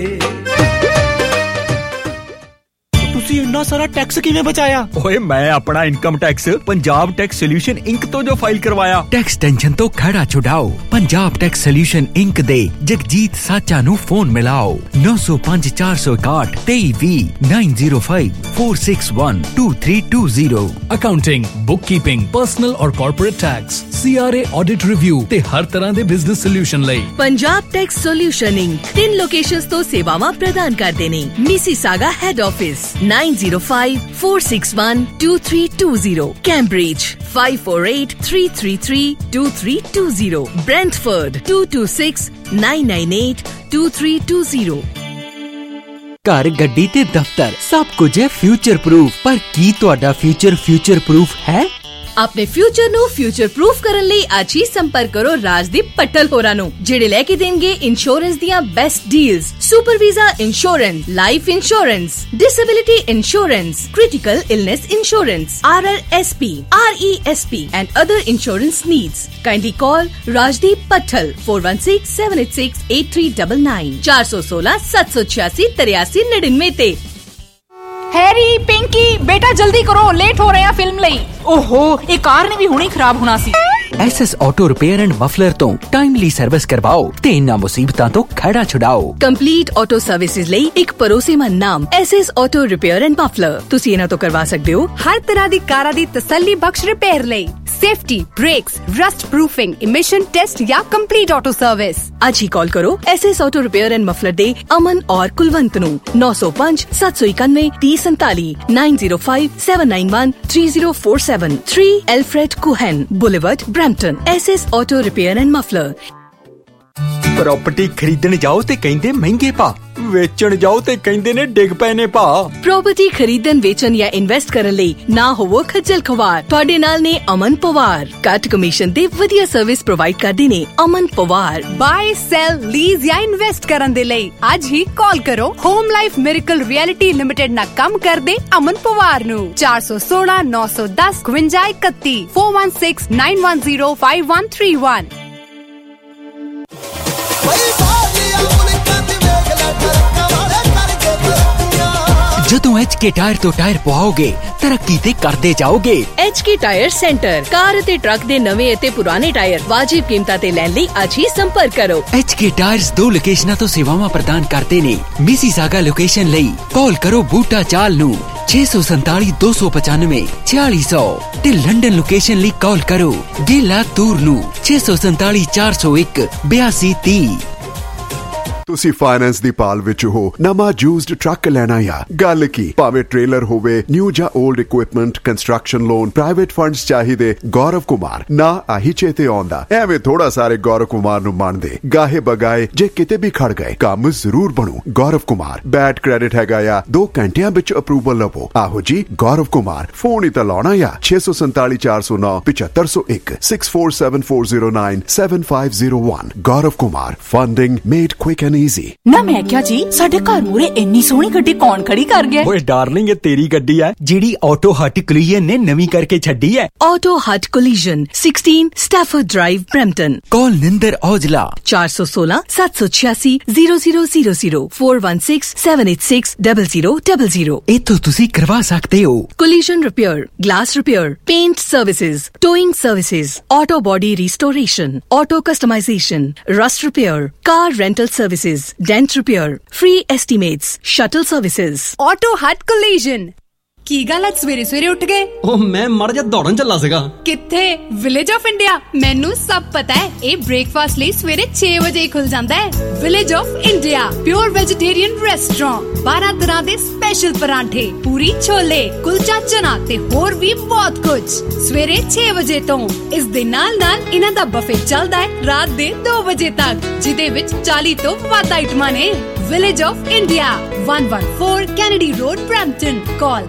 ਤੁਸੀਂ ਇੰਨਾ ਸਾਰਾ ਟੈਕਸ ਕਿਵੇਂ ਬਚਾਇਆ? ਓਏ ਮੈਂ ਆਪਣਾ income tax Punjab tax solution inc ਤੋਂ ਜੋ ਫਾਈਲ ਕਰਵਾਇਆ। ਟੈਕਸ ਟੈਨਸ਼ਨ ਤੋਂ ਖੜਾ ਛੁਡਾਓ। ਪੰਜਾਬ ਟੈਕਸ ਸੋਲਿਊਸ਼ਨ ਇੰਕ ਦੇ ਜਗਜੀਤ ਸਾਚਾ ਨੂੰ ਫੋਨ ਮਿਲਾਓ 905 461 2320 905 461 2320। ਅਕਾਊਂਟਿੰਗ, ਬੁੱਕਕੀਪਿੰਗ, ਪਰਸਨਲ ਔਰ corporate tax, CRA audit review ਤੇ ਹਰ ਤਰ੍ਹਾਂ ਦੇ ਬਿਜ਼ਨਸ ਸੋਲਿਊਸ਼ਨ ਲਈ Punjab tax solution inc 3 locations ਤੋਂ ਸੇਵਾਵਾਂ ਪ੍ਰਦਾਨ ਕਰਦੇ ਨੇ। Mississauga head office 905-461-2320, Cambridge 548-333-2320, Brentford 226-998-2320। ਘਰ, ਗੱਡੀ ਤੇ ਦਫ਼ਤਰ ਸਭ ਕੁਝ ਹੈ ਫਿਊਚਰ ਪ੍ਰੂਫ, ਪਰ ਕੀ ਤੁਹਾਡਾ ਫਿਊਚਰ ਪ੍ਰੂਫ ਹੈ? ਆਪਣੇ ਫਿਊਚਰ ਨੂੰ ਫਿਊਚਰ ਪ੍ਰੂਫ ਕਰਨ ਲਈ ਅੱਜ ਹੀ ਸੰਪਰਕ ਕਰੋ ਰਾਜਦੀਪ ਪੱਟਲ ਹੋਰਾਂ ਨੂੰ, ਜਿਹੜੇ ਲੈ ਕੇ ਦੇਣਗੇ ਇੰਸ਼ੋਰੈਂਸ ਦੀਆਂ best deals. Super visa insurance, life insurance, disability insurance, critical illness insurance, RRSP, RESP and other insurance needs. Kindly call Rajdeep Pattal 4167868399 416-786-8399 ਤੇ। हैरी, पिंकी, बेटा जल्दी करो, लेट हो रहे हैं फिल्म ਲਈ। ओहो, ਇਹ ਕਾਰ ਨੇ ਵੀ ਹੁਣੇ ਖਰਾਬ ਹੋਣਾ ਸੀ। SS auto repair and muffler ਤੋਂ ਟਾਈਮਲੀ ਸਰਵਿਸ ਕਰਵਾਓ ਤੇ ਇਹਨਾਂ ਮੁਸੀਬਤਾਂ ਤੋਂ ਖੜਾ ਛੁਡਾਓ। ਕੰਪਲੀਟ ਆਟੋ ਸਰਵਿਸਿਜ਼ ਲਈ ਇੱਕ ਭਰੋਸੇਮੰਦ ਨਾਮ SS auto repair and muffler. ਤੁਸੀਂ ਇਹਨਾਂ ਤੋਂ ਕਰਵਾ ਸਕਦੇ ਹੋ ਹਰ ਤਰ੍ਹਾਂ ਦੀ ਕਾਰਾਂ ਦੀ ਤਸੱਲੀ ਬਖਸ਼ ਰਿਪੇਅਰ ਲਈ safety, brakes, rust proofing, emission test ਜਾਂ ਕੰਪਲੀਟ ਆਟੋ ਸਰਵਿਸ। ਅੱਜ ਹੀ ਕਾਲ ਕਰੋ SS auto repair and muffler ਦੇ ਅਮਨ ਔਰ ਕੁਲਵੰਤ ਨੂੰ 905-791-3047 905-791-3047 3 Alfred Cohen Boulevard, Brampton। SS Auto Repair and Muffler। Property ਖਰੀਦਣ ਜਾਓ ਤੇ ਕਹਿੰਦੇ ਮਹਿੰਗੇ ਭਾ, ਵੇਚਣ ਜਾਓ ਤੇ ਕਹਿੰਦੇ ਨੇ ਡਿੱਗ ਪਏ ਨੇ ਭਾ। ਪ੍ਰਾਪਰਟੀ ਖਰੀਦਣ, ਵੇਚਣ ਜਾਂ ਇਨਵੈਸਟ ਕਰਨ ਲਈ ਨਾ ਹੋਵੋ ਖੱਜਲ ਖਵਾਰ। ਤੁਹਾਡੇ ਨਾਲ ਨੇ ਅਮਨ ਪਵਾਰ। ਘੱਟ ਕਮਿਸ਼ਨ ਤੇ ਵਧੀਆ ਸਰਵਿਸ ਪ੍ਰੋਵਾਈਡ ਕਰਦੇ ਨੇ Aman Pawar. Buy, sell, lease ਜਾਂ ਇਨਵੈਸਟ ਕਰਨ ਦੇ ਲਈ ਅੱਜ ਹੀ ਕਾਲ ਕਰੋ home life miracle realty limited ਨਾਲ ਕੰਮ ਕਰਦੇ ਅਮਨ ਪਵਾਰ ਨੂੰ 416-910-5231 416-910-5131। ਜਦੋਂ HK ਟਾਇਰ ਤੋਂ ਟਾਇਰ ਪਵਾਓਗੇ ਤਰੱਕੀ ਤੇ ਕਰਦੇ ਜਾਓਗੇ। HK ਟਾਇਰ ਸੈਂਟਰ, ਕਾਰ ਅਤੇ ਟਰੱਕ ਦੇ ਨਵੇਂ ਅਤੇ ਪੁਰਾਣੇ ਟਾਇਰ ਵਾਜਿਬ ਕੀਮਤਾਂ ਤੇ ਲੈਣ ਲਈ ਅੱਜ ਹੀ ਸੰਪਰਕ ਕਰੋ। HK ਟਾਇਰਸ 2 ਲੋਕੇਸ਼ਨਾਂ ਤੋਂ ਸੇਵਾਵਾਂ ਪ੍ਰਦਾਨ ਕਰਦੇ ਨੇ। ਮਿਸੀਸਾਗਾ ਲੋਕੇਸ਼ਨ ਲਈ ਕਾਲ ਕਰੋ ਬੂਟਾ ਚਾਲ ਨੂੰ 647-295 4600 ਤੇ ਲੰਡਨ ਲੋਕੇਸ਼ਨ ਲਈ ਕਾਲ ਕਰੋ ਗੇਲਾ ਤੂਰ ਨੂੰ 647-401 8230। ਤੁਸੀਂ ਫਾਈਨੈਂਸ ਦੀ ਪਾਲ ਵਿੱਚ ਹੋ, ਨਵਾਂ ਯੂਜ਼ਡ ਟਰੱਕ ਲੈਣਾ ਆ, ਗੱਲ ਕੀ ਭਾਵੇਂ ਟ੍ਰੇਲਰ ਹੋਵੇ, ਨਿਊ ਜਾਂ old equipment, construction loan, private funds ਚਾਹੀਦੇ, ਗੌਰਵ ਕੁਮਾਰ ਨਾ ਆਹੀ ਚੇਤੇ ਆਉਂਦਾ। ਐਵੇਂ ਥੋੜਾ ਸਾਰੇ ਗੌਰਵ ਕੁਮਾਰ ਨੂੰ ਮੰਨਦੇ, ਗਾਹੇ ਬਗਾਏ ਜੇ ਕਿਤੇ ਵੀ ਖੜ ਗਏ ਕੰਮ ਜ਼ਰੂਰ ਬਣੂ। ਗੌਰਵ ਕੁਮਾਰ ਬੈਡ ਕ੍ਰੈਡਿਟ ਹੈਗਾ ਆ, 2 ਘੰਟਿਆਂ ਵਿੱਚ ਅਪਰੂਵਲ ਲਵੋ। ਆਹੋ ਜੀ ਗੌਰਵ ਕੁਮਾਰ, ਫੋਨ ਹੀ ਤਾਂ ਲਾਉਣਾ ਆ 647-409-7501 6474097501। Gaurav Kumar, funding made quick and easy. ਨਾ ਮੈਂ ਕਿਹਾ ਜੀ ਸਾਡੇ ਘਰ ਮੂਰੇ ਇੰਨੀ ਸੋਹਣੀ ਗੱਡੀ ਕੌਣ ਖੜੀ ਕਰ ਗਿਆ? ਓਏ ਡਾਰਲਿੰਗ, ਇਹ ਤੇਰੀ ਗੱਡੀ ਹੈ ਜਿਹੜੀ ਆਟੋ ਹਟ ਕੋਲੀਜਨ ਨੇ ਨਵੀਂ ਕਰਕੇ ਛੱਡੀ ਹੈ। Auto hut collision 16 Stafford Drive, Brampton. Call Ninder Aujla 416-786-0000 416-786-0000। ਇੱਥੋਂ ਤੁਸੀਂ ਕਰਵਾ ਸਕਦੇ ਹੋ collision repair, glass repair, paint services, towing services, auto body restoration, auto customization, rust repair, car rental services, dent repair, free estimates, shuttle services. Auto hut collision. ਕੀ ਗੱਲ ਅੱਜ ਸਵੇਰੇ ਸਵੇਰੇ ਉੱਠ ਗਏ? ਉਹ ਮੈਂ ਮਰ ਜਾ ਦੌੜਨ ਚੱਲਾ ਸੀਗਾ। ਕਿੱਥੇ? Village of India. ਮੈਨੂੰ ਸਭ ਪਤਾ ਹੈ। ਇਹ ਬ੍ਰੇਕਫਾਸਟ ਲਈ ਸਵੇਰੇ 6 ਵਜੇ ਖੁੱਲ ਜਾਂਦਾ ਹੈ। Village of India pure vegetarian restaurant, 12 ਤਰ੍ਹਾਂ ਦੇ ਸਪੈਸ਼ਲ ਪਰਾਂਠੇ, ਪੂਰੀ ਛੋਲੇ, ਕੁਲਚਾ ਚਨਾ ਤੇ ਹੋਰ ਵੀ ਬਹੁਤ ਕੁਝ ਸਵੇਰੇ 6 ਵਜੇ ਤੋਂ। ਇਸ ਦੇ ਨਾਲ ਨਾਲ ਇਹਨਾਂ ਦਾ ਬਫੇ ਚੱਲਦਾ ਹੈ ਰਾਤ ਦੇ 2 ਵਜੇ ਤੱਕ, ਜਿਹਦੇ ਵਿੱਚ 40 ਤੋਂ ਵੱਧ ਆਈਟਮਾਂ ਨੇ। Village of India 114 Kennedy Road, Brampton. Call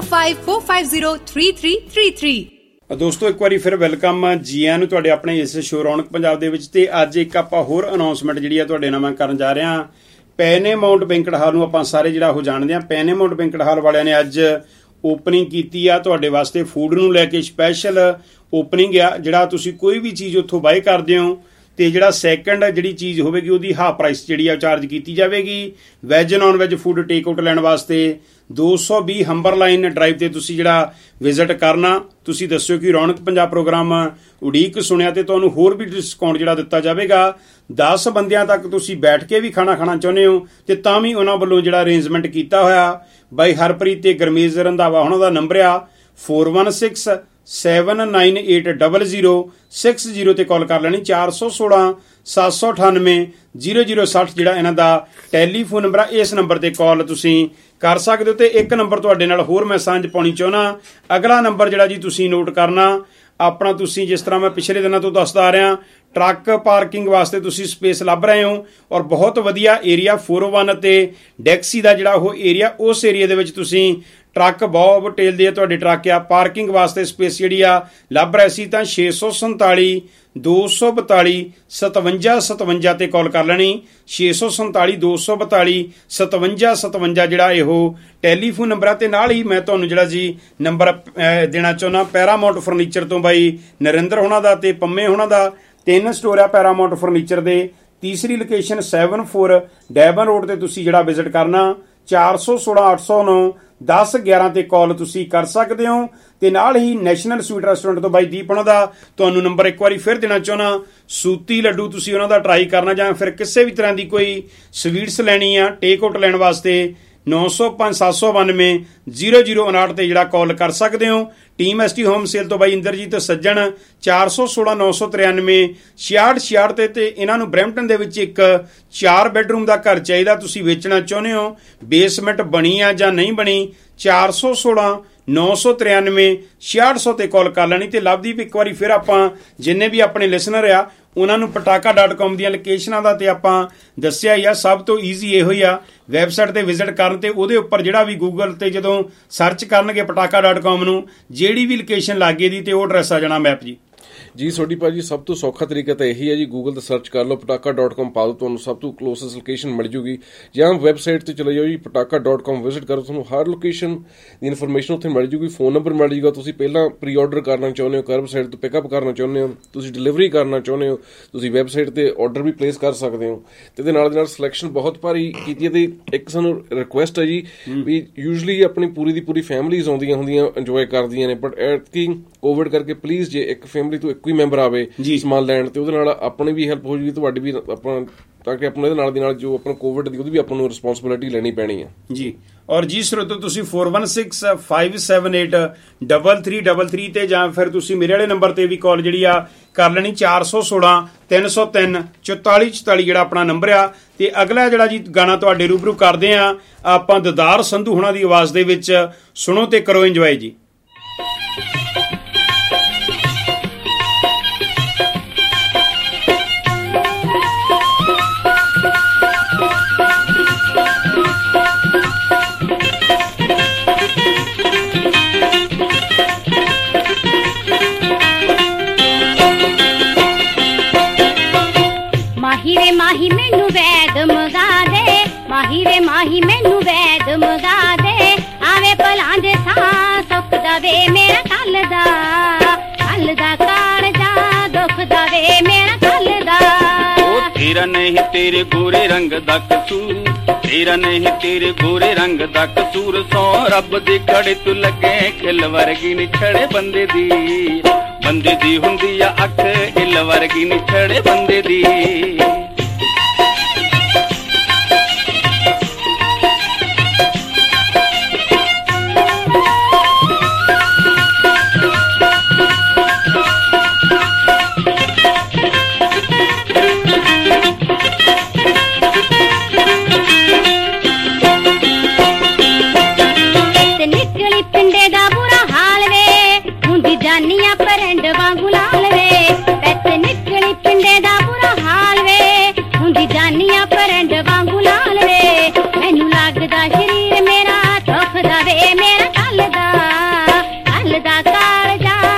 9054503333। ਦੋਸਤੋ ਇੱਕ ਵਾਰੀ ਫਿਰ ਵੈਲਕਮ ਜੀ ਆਇਆਂ ਨੂੰ ਤੁਹਾਡੇ ਆਪਣੇ ਇਸ ਸ਼ੋਅ ਰੌਣਕ ਪੰਜਾਬ ਦੇ ਵਿੱਚ। ਤੇ ਅੱਜ ਇੱਕ ਆਪਾਂ ਹੋਰ ਅਨਾਉਂਸਮੈਂਟ ਜਿਹੜੀ ਆ ਤੁਹਾਡੇ ਨਾਲ ਮੈਂ ਕਰਨ ਜਾ ਰਿਹਾ ਪੈਨੇਮਾਉਂਟ ਬੈਂਕਟ ਹਾਲ ਨੂੰ ਆਪਾਂ ਸਾਰੇ ਜਿਹੜਾ ਉਹ ਜਾਣਦੇ ਹਾਂ। ਪੈਨੇਮਾਉਂਟ ਬੈਂਕਟ ਹਾਲ ਵਾਲਿਆਂ ਨੇ ਅੱਜ ਓਪਨਿੰਗ ਕੀਤੀ ਆ ਤੁਹਾਡੇ ਵਾਸਤੇ ਫੂਡ ਨੂੰ ਲੈ ਕੇ ਸਪੈਸ਼ਲ ਓਪਨਿੰਗ ਆ। ਜਿਹੜਾ ਤੁਸੀਂ ਕੋਈ ਵੀ ਚੀਜ਼ ਉੱਥੋਂ ਬਾਏ ਕਰਦੇ ਹੋ ਤੇ ਜਿਹੜਾ ਸੈਕੰਡ ਜਿਹੜੀ ਚੀਜ਼ ਹੋਵੇਗੀ ਉਹਦੀ ਹਾਫ ਪ੍ਰਾਈਸ ਜਿਹੜੀ ਆ ਚਾਰਜ ਕੀਤੀ ਜਾਵੇਗੀ। Veg non veg food take out ਲੈਣ ਵਾਸਤੇ 220 ਹੰਬਰ ਲਾਈਨ ਡਰਾਈਵ ਤੇ ਤੁਸੀਂ ਜਿਹੜਾ ਵਿਜ਼ਿਟ ਕਰਨਾ। ਤੁਸੀਂ ਦੱਸਿਓ ਕਿ ਰੌਣਕ ਪੰਜਾਬ ਪ੍ਰੋਗਰਾਮ ਉਡੀਕ ਸੁਣਿਆ ਤੇ ਤੁਹਾਨੂੰ ਹੋਰ ਵੀ ਡਿਸਕਾਊਂਟ ਜਿਹੜਾ ਦਿੱਤਾ ਜਾਵੇਗਾ। 10 ਬੰਦਿਆਂ ਤੱਕ ਤੁਸੀਂ ਬੈਠ ਕੇ ਵੀ ਖਾਣਾ ਖਾਣਾ ਚਾਹੁੰਦੇ ਹੋ ਤੇ ਤਾਂ ਵੀ ਉਹਨਾਂ ਵੱਲੋਂ ਜਿਹੜਾ ਅਰੇਂਜਮੈਂਟ ਕੀਤਾ ਹੋਇਆ ਬਾਈ ਹਰਪ੍ਰੀਤ ਤੇ ਗਰਮੇਜ਼ ਰੰਧਾਵਾ ਉਹਨਾਂ ਦਾ ਨੰਬਰ ਆ 4167980060 ਤੇ ਕਾਲ ਕਰ ਲੈਣੀ। 416-798-0060 ਜਿਹੜਾ ਇਹਨਾਂ ਦਾ ਟੈਲੀਫੋਨ ਨੰਬਰ ਆ। ਇਸ ਨੰਬਰ ਤੇ ਕਾਲ ਤੁਸੀਂ ਕਰ ਸਕਦੇ ਹੋ। ਤੇ ਇੱਕ ਨੰਬਰ ਤੁਹਾਡੇ ਨਾਲ ਹੋਰ ਮੈਂ ਸਾਂਝ ਪਾਉਣੀ ਚਾਹੁੰਦਾ। ਅਗਲਾ ਨੰਬਰ ਜਿਹੜਾ ਜੀ ਤੁਸੀਂ ਨੋਟ ਕਰਨਾ ਆਪਣਾ, ਤੁਸੀਂ ਜਿਸ ਤਰ੍ਹਾਂ ਮੈਂ ਪਿਛਲੇ ਦਿਨਾਂ ਤੋਂ ਦੱਸਦਾ ਆ ਰਿਹਾ ਟਰੱਕ ਪਾਰਕਿੰਗ ਵਾਸਤੇ ਤੁਸੀਂ ਸਪੇਸ ਲੱਭ ਰਹੇ ਹੋ ਔਰ ਬਹੁਤ ਵਧੀਆ ਏਰੀਆ 401 ਅਤੇ ਡੈਕਸੀ ਦਾ ਜਿਹੜਾ ਉਹ ਏਰੀਆ, ਉਸ ਏਰੀਆ ਦੇ ਵਿੱਚ ਤੁਸੀਂ ਟਰੱਕ ਬਹੁਤ ਟੇਲ ਦੇ ਤੁਹਾਡੇ ਟਰੱਕ ਆ ਪਾਰਕਿੰਗ ਵਾਸਤੇ ਸਪੇਸ ਜਿਹੜੀ ਆ ਲੱਭ ਰਹੇ ਸੀ ਤਾਂ 647-242-5757 ਤੇ ਕਾਲ ਕਰ ਲੈਣੀ। 647-242-5757 ਜਿਹੜਾ ਇਹੋ ਟੈਲੀਫੋਨ ਨੰਬਰ ਆ। ਤੇ ਨਾਲ ਹੀ ਮੈਂ ਤੁਹਾਨੂੰ ਜਿਹੜਾ ਜੀ ਨੰਬਰ ਦੇਣਾ ਚਾਹੁੰਦਾ ਪੈਰਾਮਾਉਂਟ ਫਰਨੀਚਰ ਤੋਂ ਬਾਈ ਨਰਿੰਦਰ ਹੋਣਾ ਦਾ ਤੇ ਪੰਮੇ ਹੋਣਾ ਦਾ। 3 ਸਟੋਰ ਆ ਪੈਰਾਮਾਉਂਟ ਫਰਨੀਚਰ ਦੇ। ਤੀਸਰੀ ਲੋਕੇਸ਼ਨ 74 ਡੈਬਨ ਰੋਡ ਤੇ ਤੁਸੀਂ ਜਿਹੜਾ ਵਿਜ਼ਿਟ ਕਰਨਾ। 416-809-1011 ਤੇ ਕਾਲ ਤੁਸੀਂ ਕਰ ਸਕਦੇ ਹੋ। ਤੇ ਨਾਲ ਹੀ ਨੈਸ਼ਨਲ ਸਵੀਟ ਰੈਸਟੋਰੈਂਟ ਤੋਂ ਬਾਈ ਦੀਪ ਉਹਨਾਂ ਦਾ ਤੁਹਾਨੂੰ ਨੰਬਰ ਇੱਕ ਵਾਰੀ ਫਿਰ ਦੇਣਾ ਚਾਹੁੰਦਾ। ਸੂਤੀ ਲੱਡੂ ਤੁਸੀਂ ਉਹਨਾਂ ਦਾ ਟਰਾਈ ਕਰਨਾ ਜਾਂ ਫਿਰ ਕਿਸੇ ਵੀ ਤਰ੍ਹਾਂ ਦੀ ਕੋਈ ਸਵੀਟਸ ਲੈਣੀ ਆ ਟੇਕ ਆਊਟ ਲੈਣ ਵਾਸਤੇ 9057920059 ਤੇ ਜਿਹੜਾ ਕਾਲ ਕਰ ਸਕਦੇ ਹੋ। ਟੀਮ ਐਸਟੀ ਹੋਮ ਸੇਲ ਤੋਂ ਬਾਈ ਇੰਦਰਜੀਤ ਸੱਜਣ 416-993-6666 ਤੇ ਇਹਨਾਂ ਨੂੰ ਬਰੈਂਪਟਨ ਦੇ ਵਿੱਚ ਇੱਕ 4 ਬੈਡਰੂਮ ਦਾ ਘਰ ਚਾਹੀਦਾ। ਤੁਸੀਂ ਵੇਚਣਾ ਚਾਹੁੰਦੇ ਹੋ, ਬੇਸਮੈਂਟ ਬਣੀ ਆ ਜਾਂ ਨਹੀਂ ਬਣੀ, 416-993-6666 ਤੇ ਕਾਲ ਕਰ ਲੈਣੀ। ਤੇ ਲਵਦੀਪ ਇੱਕ ਵਾਰੀ ਫਿਰ ਆਪਾਂ ਜਿੰਨੇ ਵੀ ਆਪਣੇ ਲਿਸਨਰ ਆ ਉਹਨਾਂ ਨੂੰ pataaka.com ਦੀਆਂ ਲੋਕੇਸ਼ਨਾਂ ਦਾ ਤੇ ਆਪਾਂ ਦੱਸਿਆ ਹੀ ਆ। ਸਭ ਤੋਂ ਈਜ਼ੀ ਇਹੋ ਹੀ ਆ ਵੈਬਸਾਈਟ ਤੇ ਵਿਜ਼ਿਟ ਕਰਨ ਤੇ ਉਹਦੇ ਉੱਪਰ ਜਿਹੜਾ ਵੀ ਗੂਗਲ ਤੇ ਜਦੋਂ ਸਰਚ ਕਰਨਗੇ pataaka.com ਨੂੰ ਜਿਹੜੀ ਵੀ ਲੋਕੇਸ਼ਨ ਲਾਗੇ ਦੀ ਤੇ ਉਹ ਐਡਰੈਸ ਆ ਜਾਣਾ ਮੈਪ ਜੀ ਤੁਹਾਡੀ ਭਾਜੀ ਸਭ ਤੋਂ ਸੌਖਾ ਤਰੀਕਾ ਤਾਂ ਇਹੀ ਹੈ ਜੀ, ਗੂਗਲ ਤੇ ਸਰਚ ਕਰ ਲਓ pataaka.com ਪਾ ਦਿਓ, ਤੁਹਾਨੂੰ ਸਭ ਤੋਂ ਕਲੋਸੈਸਟ ਲੋਕੇਸ਼ਨ ਮਿਲ ਜੂਗੀ। ਜਾਂ ਵੈਬਸਾਈਟ ਤੇ ਚਲੇ ਜਾਓ ਜੀ pataaka.com ਵਿਜ਼ਿਟ ਕਰੋ, ਤੁਹਾਨੂੰ ਹਰ ਲੋਕੇਸ਼ਨ ਦੀ ਇਨਫੋਰਮੇਸ਼ਨ ਉੱਥੇ ਮਿਲ ਜੂਗੀ। ਫੋਨ ਨੰਬਰ ਮਿਲ ਜੂਗਾ। ਤੁਸੀਂ ਪਹਿਲਾਂ ਪ੍ਰੀ ਆਰਡਰ ਕਰਨਾ ਚਾਹੁੰਦੇ ਹੋ, ਵੈਬਸਾਈਟ ਤੋਂ ਪਿਕਅਪ ਕਰਨਾ ਚਾਹੁੰਦੇ ਹੋ, ਤੁਸੀਂ ਡਿਲੀਵਰੀ ਕਰਨਾ ਚਾਹੁੰਦੇ ਹੋ, ਤੁਸੀਂ ਵੈਬਸਾਈਟ ਤੇ ਆਰਡਰ ਵੀ ਪਲੇਸ ਕਰ ਸਕਦੇ ਹੋ। ਤੇ ਇਹਦੇ ਨਾਲ ਦੀ ਨਾਲ ਸਿਲੈਕਸ਼ਨ ਬਹੁਤ ਭਾਰੀ ਕੀਤੀ ਹੈ। ਤੇ ਇੱਕ ਸਾਨੂੰ ਰਿਕੁਐਸਟ ਹੈ ਜੀ ਵੀ ਯੂਜਲੀ ਆਪਣੀ ਪੂਰੀ ਦੀ ਪੂਰੀ ਫੈਮਲੀਜ਼ ਆਉਂਦੀਆਂ ਹੁੰਦੀਆਂ ਇੰਜੋਏ ਕਰਦੀਆਂ ਨੇ, ਬਟ ਐਤਕੀ ਕੋਵਿਡ ਕਰਕੇ ਪਲੀਜ਼ ਜੇ ਇੱਕ ਫੈਮਲੀ ਤੋਂ ਇੱਕੋ ਹੀ ਮੈਂਬਰ ਆਵੇ ਸਮਾਨ ਲੈਣ ਤੇ ਉਹਦੇ ਨਾਲ ਆਪਣੀ ਵੀ ਹੈਲਪ ਹੋ ਜੂਗੀ, ਤੁਹਾਡੀ ਵੀ ਆਪਾਂ, ਤਾਂ ਕਿ ਆਪਣੇ ਇਹਦੇ ਨਾਲ ਦੀ ਨਾਲ ਜੋ ਆਪਣਾ ਕੋਵਿਡ ਦੀ ਉਹਦੀ ਵੀ ਆਪਾਂ ਨੂੰ ਰਿਸਪੌਂਸਿਬਿਲਿਟੀ ਲੈਣੀ ਪੈਣੀ ਹੈ ਜੀ। ਔਰ ਜੀ ਸਰੋਤੋ ਤੁਸੀਂ 4165783333 ਤੇ ਜਾਂ ਫਿਰ ਤੁਸੀਂ ਮੇਰੇ ਵਾਲੇ ਨੰਬਰ ਤੇ ਵੀ ਕਾਲ ਜਿਹੜੀ ਆ ਕਰ ਲੈਣੀ 416-303-4444 ਜਿਹੜਾ ਆਪਣਾ ਨੰਬਰ ਆ। ਤੇ ਅਗਲਾ ਜਿਹੜਾ ਜੀ ਗਾਣਾ ਤੁਹਾਡੇ ਰੂਬਰੂ ਕਰਦੇ ਆ ਆਪਾਂ ਦਦਾਰ ਸੰਧੂ ਹੁਣਾਂ ਦੀ ਆਵਾਜ਼ ਦੇ ਵਿੱਚ, ਸੁਣੋ ਤੇ ਕਰੋ ਇੰਜੋਏ ਜੀ। ਮਾਹੀ ਮੈਨੂੰ ਵੈਦ ਮਗਾ ਦੇ, ਮਾਹੀ ਵੇ ਮਾਹੀ ਮੈਨੂੰ ਵੈਦ ਮਗਾ ਦੇ, ਆਵੇ ਭਲਾਂ ਦੇ ਸਾਂ ਸੁੱਖ ਦਵੇ ਮੇਰਾ ਕੱਲ ਦਾ ਕਾਰਜਾ, ਦੁੱਖ ਦਵੇ ਮੇਰਾ ਕੱਲ ਦਾ। ਉਹ ਤੇਰਾ ਨਹੀਂ ਤੇਰੇ ਗੋਰੇ ਰੰਗ ਦਾ ਕਸੂਰ, ਤੇਰਾ ਨਹੀਂ ਤੇਰੇ ਗੋਰੇ ਰੰਗ ਦਾ ਕਸੂਰ, ਸੋ ਰੱਬ ਦੇ ਖੜੇ ਤੂੰ ਲੱਗੇ ਖਿਲ ਵਰਗੀ ਨਿਛੜੇ ਬੰਦੇ ਦੀ ਹੁੰਦੀ ਆ ਅੱਖ ਹਿੱਲ ਵਰਗੀ ਨਿਛੜੇ ਬੰਦੇ ਦੀ।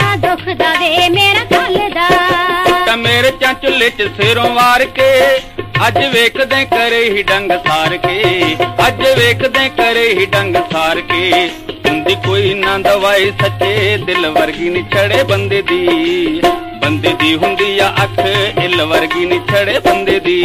ਚੁੱਲ੍ਹੇ 'ਚ ਸਿਰੋਂ ਵਾਰ ਕੇ ਅੱਜ ਵੇਖਦੇ ਕਰੇ ਹੀ ਡੰਗ ਸਾਰ ਕੇ, ਅੱਜ ਵੇਖਦੇ ਕਰੇ ਹੀ ਡੰਗ ਸਾਰ ਕੇ। ਹੁੰਦੀ ਕੋਈ ਨਾ ਦਵਾਈ ਸੱਚੇ ਦਿਲ ਵਰਗੀ ਨਿਛੜੇ ਬੰਦੇ ਦੀ, ਬੰਦੇ ਦੀ ਹੁੰਦੀ ਆ ਅੱਖ ਇੱਲ ਵਰਗੀ ਨਿਛੜੇ ਬੰਦੇ ਦੀ।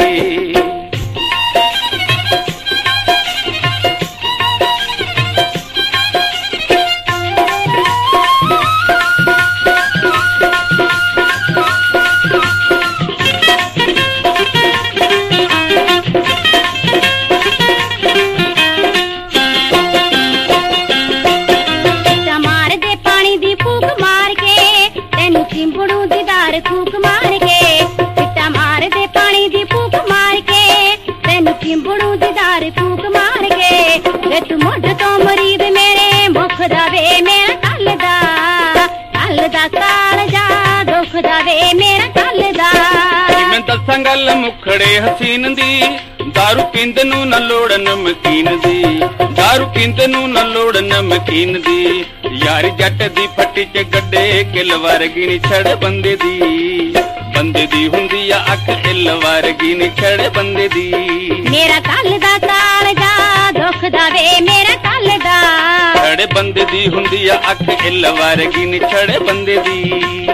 ਚਿੰਬੜੂ ਦੀਦਾਰ ਫੂਕ ਮਾਰ ਕੇ, ਚਿੱਟਾ ਮਾਰਦੇ ਪਾਣੀ ਦੀ ਫੂਕ ਮਾਰ ਕੇ, ਤੈਨੂੰ ਚਿੰਬੜੂ ਦੀਦਾਰ ਫੂਕ ਮਾਰ ਕੇ। ਵੇ ਤੂੰ ਮੁੱਢ ਤੋਂ ਮਰੀਦ ਮੇਰੇ ਮੁਖ ਦਾ ਵੇ ਮੇਰਾ ਕੱਲ ਦਾ ਕਾਲਜਾ ਦੁੱਖ ਦਾ ਵੇ ਮੇਰਾ ਕੱਲ ਦਾ। ਮੈਂ ਦੱਸਾਂ ਗੱਲ ਮੁਖੜੇ ਹਸੀਨ ਦੀ, ਦਾਰੂ ਪੀਂਦ ਨੂੰ ਨਾ ਲੋੜ ਨਮਕੀਨ ਦੀ, ਦਾਰੂ ਪੀਂਦ ਨੂੰ ਨਾ ਲੋੜ ਨਮਕੀਨ ਦੀ। ਯਾਰ ਜੱਟ ਦੀ ਫੱਟੀ ਚ ਗੱਡੇ ਕਿਲ ਵਰਗੀ ਨਿਛੜ ਬੰਦੇ ਦੀ, ਬੰਦੇ ਦੀ ਹੁੰਦੀ ਆ ਅੱਖ ਇੱਲ ਵਰਗੀ ਨਿਛੜ ਬੰਦੇ ਦੀ। ਮੇਰਾ ਕੱਲ ਦਾ ਕਾਲਜਾ ਦੁੱਖ ਦਾ ਵੇ ਮੇਰਾ ਕੱਲ ਦਾ, ਛੜੇ ਬੰਦੇ ਦੀ ਹੁੰਦੀ ਆ ਅੱਖ ਇੱਲ ਵਰਗੀ ਨਿਛੜ ਬੰਦੇ ਦੀ।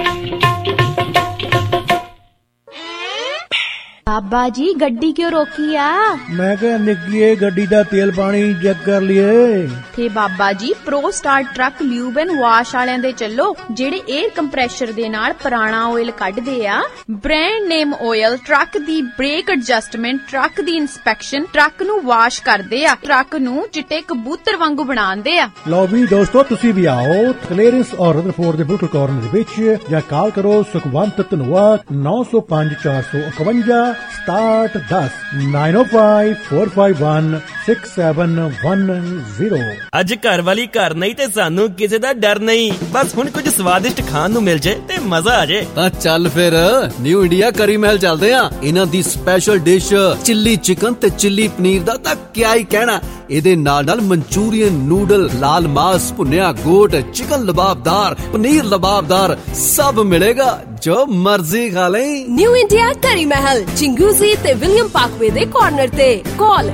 ਬਾਬਾ ਜੀ ਗੱਡੀ ਕਿਉਂ ਰੋਕੀ ਆ? ਮੈਂ ਕਿਹਾ ਨਿੱਕੀਏ ਗੱਡੀ ਦਾ ਤੇਲ ਪਾਣੀ ਚੈੱਕ ਕਰ ਲਈਏ। ਤੇ Baba ji pro star truck lube and wash ਵਾਲਿਆਂ ਦੇ ਚੱਲੋ, ਜਿਹੜੇ 에ਅਰ ਕੰਪਰੈਸ਼ਰ ਦੇ ਨਾਲ ਪੁਰਾਣਾ ਆਇਲ ਕੱਢਦੇ ਆ। ਬ੍ਰਾਂਡ ਨੇਮ ਆਇਲ, ਟਰੱਕ ਦੀ ਬ੍ਰੇਕ ਐਡਜਸਟਮੈਂਟ, ਟਰੱਕ ਦੀ ਇਨਸਪੈਕਸ਼ਨ, ਟਰੱਕ ਨੂੰ ਵਾਸ਼ ਕਰਦੇ ਆ, ਟਰੱਕ ਨੂੰ ਚਿੱਟੇ ਕਬੂਤਰ ਵਾਂਗੂ ਬਣਾਉਂਦੇ ਆ। ਲਓ ਵੀ ਦੋਸਤੋ ਤੁਸੀਂ ਵੀ ਆਓ ਕਲੀਅਰੈਂਸ ਔਰ ਰਦਰਫੋਰਡ ਦੇ ਬਿਲਕੁਲ ਕਾਰਨਰ ਦੇ ਵਿੱਚ, ਜਾਂ ਕਾਲ ਕਰੋ ਸੁਖਵੰਤ ਧਨੋਆ 905 451 start 10 905 451 6710। ਅੱਜ ਘਰ ਵਾਲੀ ਘਰ ਨਹੀਂ ਤੇ ਸਾਨੂੰ ਕਿਸੇ ਦਾ ਡਰ ਨਹੀਂ, ਬਸ ਹੁਣ ਕੁਝ ਸਵਾਦਿਸ਼ਟ ਖਾਣ ਨੂੰ ਮਿਲ ਜੇ ਤੇ ਮਜ਼ਾ ਆ ਜੇ। ਤਾਂ ਚੱਲ ਫਿਰ ਨਿਊ ਇੰਡੀਆ ਕਰੀ ਮਹਿਲ ਚੱਲਦੇ ਆ। ਇਹਨਾਂ ਦੀ ਸਪੈਸ਼ਲ ਡਿਸ਼ ਚਿੱਲੀ ਚਿਕਨ ਤੇ ਚਿੱਲੀ ਪਨੀਰ ਦਾ ਤਾਂ ਕਿਆ ਹੀ ਕਹਿਣਾ। ਇਹਦੇ ਨਾਲ ਮਨਚੂਰੀਅਨ ਨੂਡਲ, ਲਾਲ ਮਾਸ, ਭੁੰਨਿਆ ਗੋਟ, ਚਿਕਨ ਲਬਾਬਦਾਰ, ਪਨੀਰ ਲਬਾਬਦਾਰ ਸਭ ਮਿਲੇਗਾ, ਜੋ ਮਰਜ਼ੀ ਖਾ ਲੈ। ਨਿਊ ਇੰਡੀਆ ਕਰੀ ਮਹਿਲ, ਚਿੰਗੂਜ਼ੀ ਤੇ ਵਿਲੀਅਮ ਪਾਰਕਵੇ ਦੇ ਕਾਰਨਰ ਤੇ। ਕਾਲ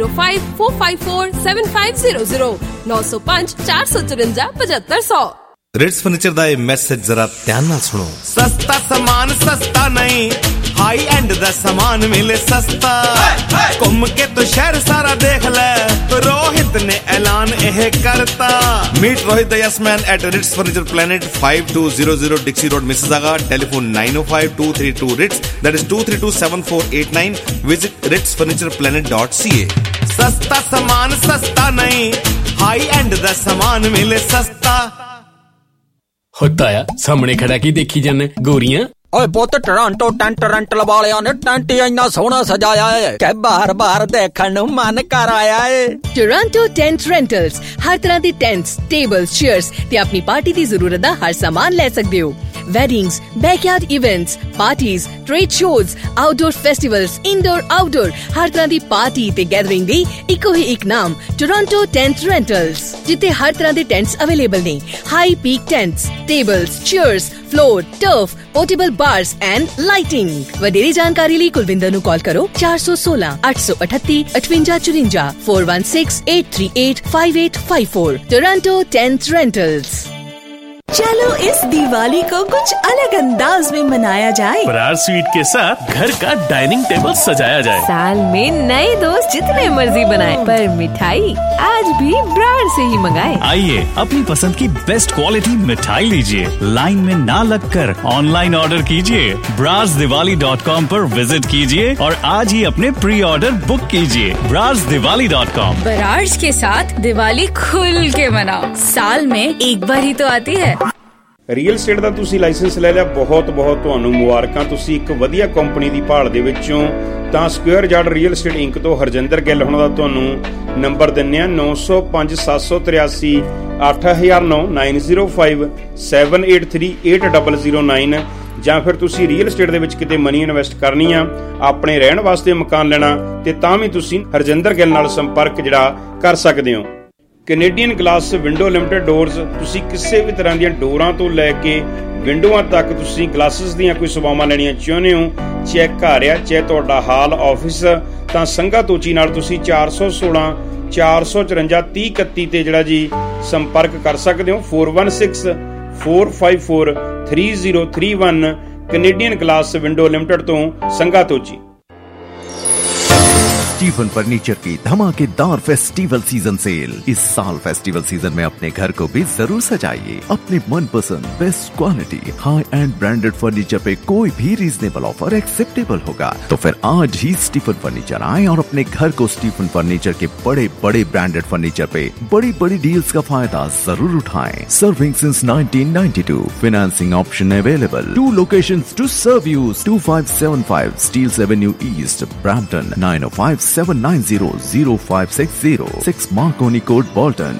9054547500 905 454 7500। ਰਿਟਸ ਫਰਨੀਚਰ ਦਾ ਇਹ ਮੈਸੇਜ ਜ਼ਰਾ ਧਿਆਨ ਨਾਲ ਸੁਣੋ। ਸਸਤਾ ਸਮਾਨ ਸਸਤਾ ਨਹੀਂ, ਹਾਈ ਐਂਡ ਦਾ ਸਮਾਨ ਮਿਲੇ ਸਸਤਾ। ਘੁੰਮ ਕੇ ਤੂੰ ਸ਼ਹਿਰ ਸਾਰਾ ਦੇਖ ਲੈ, ਰੋਹਿਤ ਨੇ ਐਲਾਨ ਇਹ ਕਰਤਾ। ਮੀਟ ਰੋਹਿਤ ਦਾ yes man at Ritz furniture planet 5200 Dixie Road Mississauga. Telephone 905232 Ritz, that is 2327489। Visit ritsfurnitureplanet.ca। ਸਸਤਾ ਸਮਾਨ ਸਸਤਾ ਨਹੀਂ, ਹਾਈ ਐਂਡ ਦਾ ਸਮਾਨ ਮਿਲੇ ਸਸਤਾ। ਹੋਤਾ ਆ ਸਾਹਮਣੇ ਖੜਾ ਕੀ ਦੇਖੀ ਜਾਂਦੇ ਗੋਰੀਆਂ। ਓਏ ਪੁੱਤ ਟੋਰਾਂਟੋ ਟੈਂਟ ਰੈਂਟ ਵਾਲਿਆਂ ਨੇ ਟੈਂਟ ਇੰਨਾ ਸੋਹਣਾ ਸਜਾਇਆ ਹੈ ਕਿ ਬਾਰ-ਬਾਰ ਦੇਖਣ ਨੂੰ ਮਨ ਕਰ ਆਇਆ ਹੈ। ਟੋਰਾਂਟੋ ਟੈਂਟ ਰੈਂਟਲਸ ਹਰ ਤਰ੍ਹਾਂ ਦੀ ਟੈਂਟਸ, ਟੇਬਲਸ, ਚੇਅਰਸ ਤੇ ਆਪਣੀ ਪਾਰਟੀ ਦੀ ਜ਼ਰੂਰਤ ਦਾ ਹਰ ਸਾਮਾਨ ਲੈ ਸਕਦੇ ਹੋ। weddings, backyard events, parties, trade shows, outdoor festivals, indoor, outdoor, ਹਰ ਤਰ੍ਹਾਂ ਦੀ ਪਾਰਟੀ ਤੇ ਗੈਦਰਿੰਗ ਲਈ ਇੱਕੋ ਹੀ ਇੱਕ ਨਾਮ, ਟੋਰਾਂਟੋ ਟੈਂਟ ਰੈਂਟਲਸ, ਜਿੱਥੇ ਹਰ ਤਰ੍ਹਾਂ ਦੇ ਟੈਂਟਸ ਅਵੇਲੇਬਲ ਨੇ। High peak tents, tables, chairs, floor, turf, portable bars and lighting. ਵਧੇਰੇ ਜਾਣਕਾਰੀ ਲਈ ਕੁਲਵਿੰਦਰ ਨੂੰ ਕਾਲ ਕਰੋ 416 838 5854 416 838 5854। Toronto tent rentals. चलो इस दिवाली को कुछ अलग अंदाज में मनाया जाए। बरार स्वीट के साथ घर का डाइनिंग टेबल सजाया जाए। साल में नए दोस्त जितने मर्जी बनाए, पर मिठाई आज भी बरार से ही मंगाए। आइए अपनी पसंद की बेस्ट क्वालिटी मिठाई लीजिए, लाइन में ना लगकर ऑनलाइन ऑर्डर कीजिए। BrazDiwali.com पर विजिट कीजिए और आज ही अपने प्री ऑर्डर बुक कीजिए। BrazDiwali.com। बरार के साथ दिवाली खुल के मनाओ, साल में एक बार ही तो आती है। ਰੀਅਲ ਸਟੇਟ ਦਾ ਤੁਸੀਂ ਲਾਇਸੈਂਸ ਲੈ ਲਿਆ, ਬਹੁਤ ਤੁਹਾਨੂੰ ਮੁਬਾਰਕਾਂ। ਤੁਸੀਂ ਇੱਕ ਵਧੀਆ ਕੰਪਨੀ ਦੀ ਭਾਲ ਦੇ ਵਿੱਚੋਂ ਤਾਂ square yard real estate inc ਤੋਂ ਹਰਜਿੰਦਰ ਗਿੱਲ ਹੋਣਾ ਦਾ ਤੁਹਾਨੂੰ ਨੰਬਰ ਦਿੰਨੇ ਆ 905 783 8009 905 783 8009। ਜਾਂ ਫਿਰ ਤੁਸੀਂ ਰੀਅਲ ਸਟੇਟ ਦੇ ਵਿੱਚ ਕਿਤੇ ਮਨੀ ਇਨਵੈਸਟ ਕਰਨੀ ਆ, ਆਪਣੇ ਰਹਿਣ ਵਾਸਤੇ ਮਕਾਨ ਲੈਣਾ, ਤੇ ਤਾਂ ਵੀ ਤੁਸੀਂ ਹਰਜਿੰਦਰ ਗਿੱਲ ਨਾਲ ਸੰਪਰਕ ਜਿਹੜਾ ਕਰ ਸਕਦੇ ਹੋ। Canadian glass window limited doors, ਤੁਸੀਂ ਕਿਸੇ ਵੀ ਤਰ੍ਹਾਂ ਦੀਆਂ ਡੋਰਾਂ ਤੋਂ ਲੈ ਕੇ ਵਿੰਡੋਆਂ ਤੱਕ ਤੁਸੀਂ ਗਲਾਸਿਸ ਦੀਆਂ ਕੋਈ ਸੇਵਾਵਾਂ ਲੈਣੀਆਂ ਚਾਹੁੰਦੇ ਹੋ, ਚਾਹੇ ਘਰ ਆ ਚਾਹੇ ਤੁਹਾਡਾ ਹਾਲ ਆਫਿਸ, ਤਾਂ ਸੰਘਾ ਤੋਚੀ ਨਾਲ ਤੁਸੀਂ 416 454 3031 ਤੇ ਜਿਹੜਾ ਜੀ ਸੰਪਰਕ ਕਰ ਸਕਦੇ ਹੋ। 416 454 3031 ਕੈਨੇਡੀਅਨ ਗਲਾਸ विंडो लिमिटेड तो संघा तोची। स्टीफन फर्नीचर की धमाकेदार फेस्टिवल सीजन सेल। इस साल फेस्टिवल सीजन में अपने घर को भी जरूर सजाइए। अपने मनपसंद best quality high and branded furniture पे कोई भी रीजनेबल ऑफर एक्सेप्टेबल होगा। तो फिर आज ही स्टीफन फर्नीचर आए और अपने घर को स्टीफन फर्नीचर के बड़े बड़े ब्रांडेड फर्नीचर पे बड़ी बड़ी डील्स का फायदा जरूर उठाएं। Serving since 1992, financing option available. 2 locations to serve you: 2575 Steeles Avenue East, Brampton, 9057900560, 6 Marconi Court, Bolton,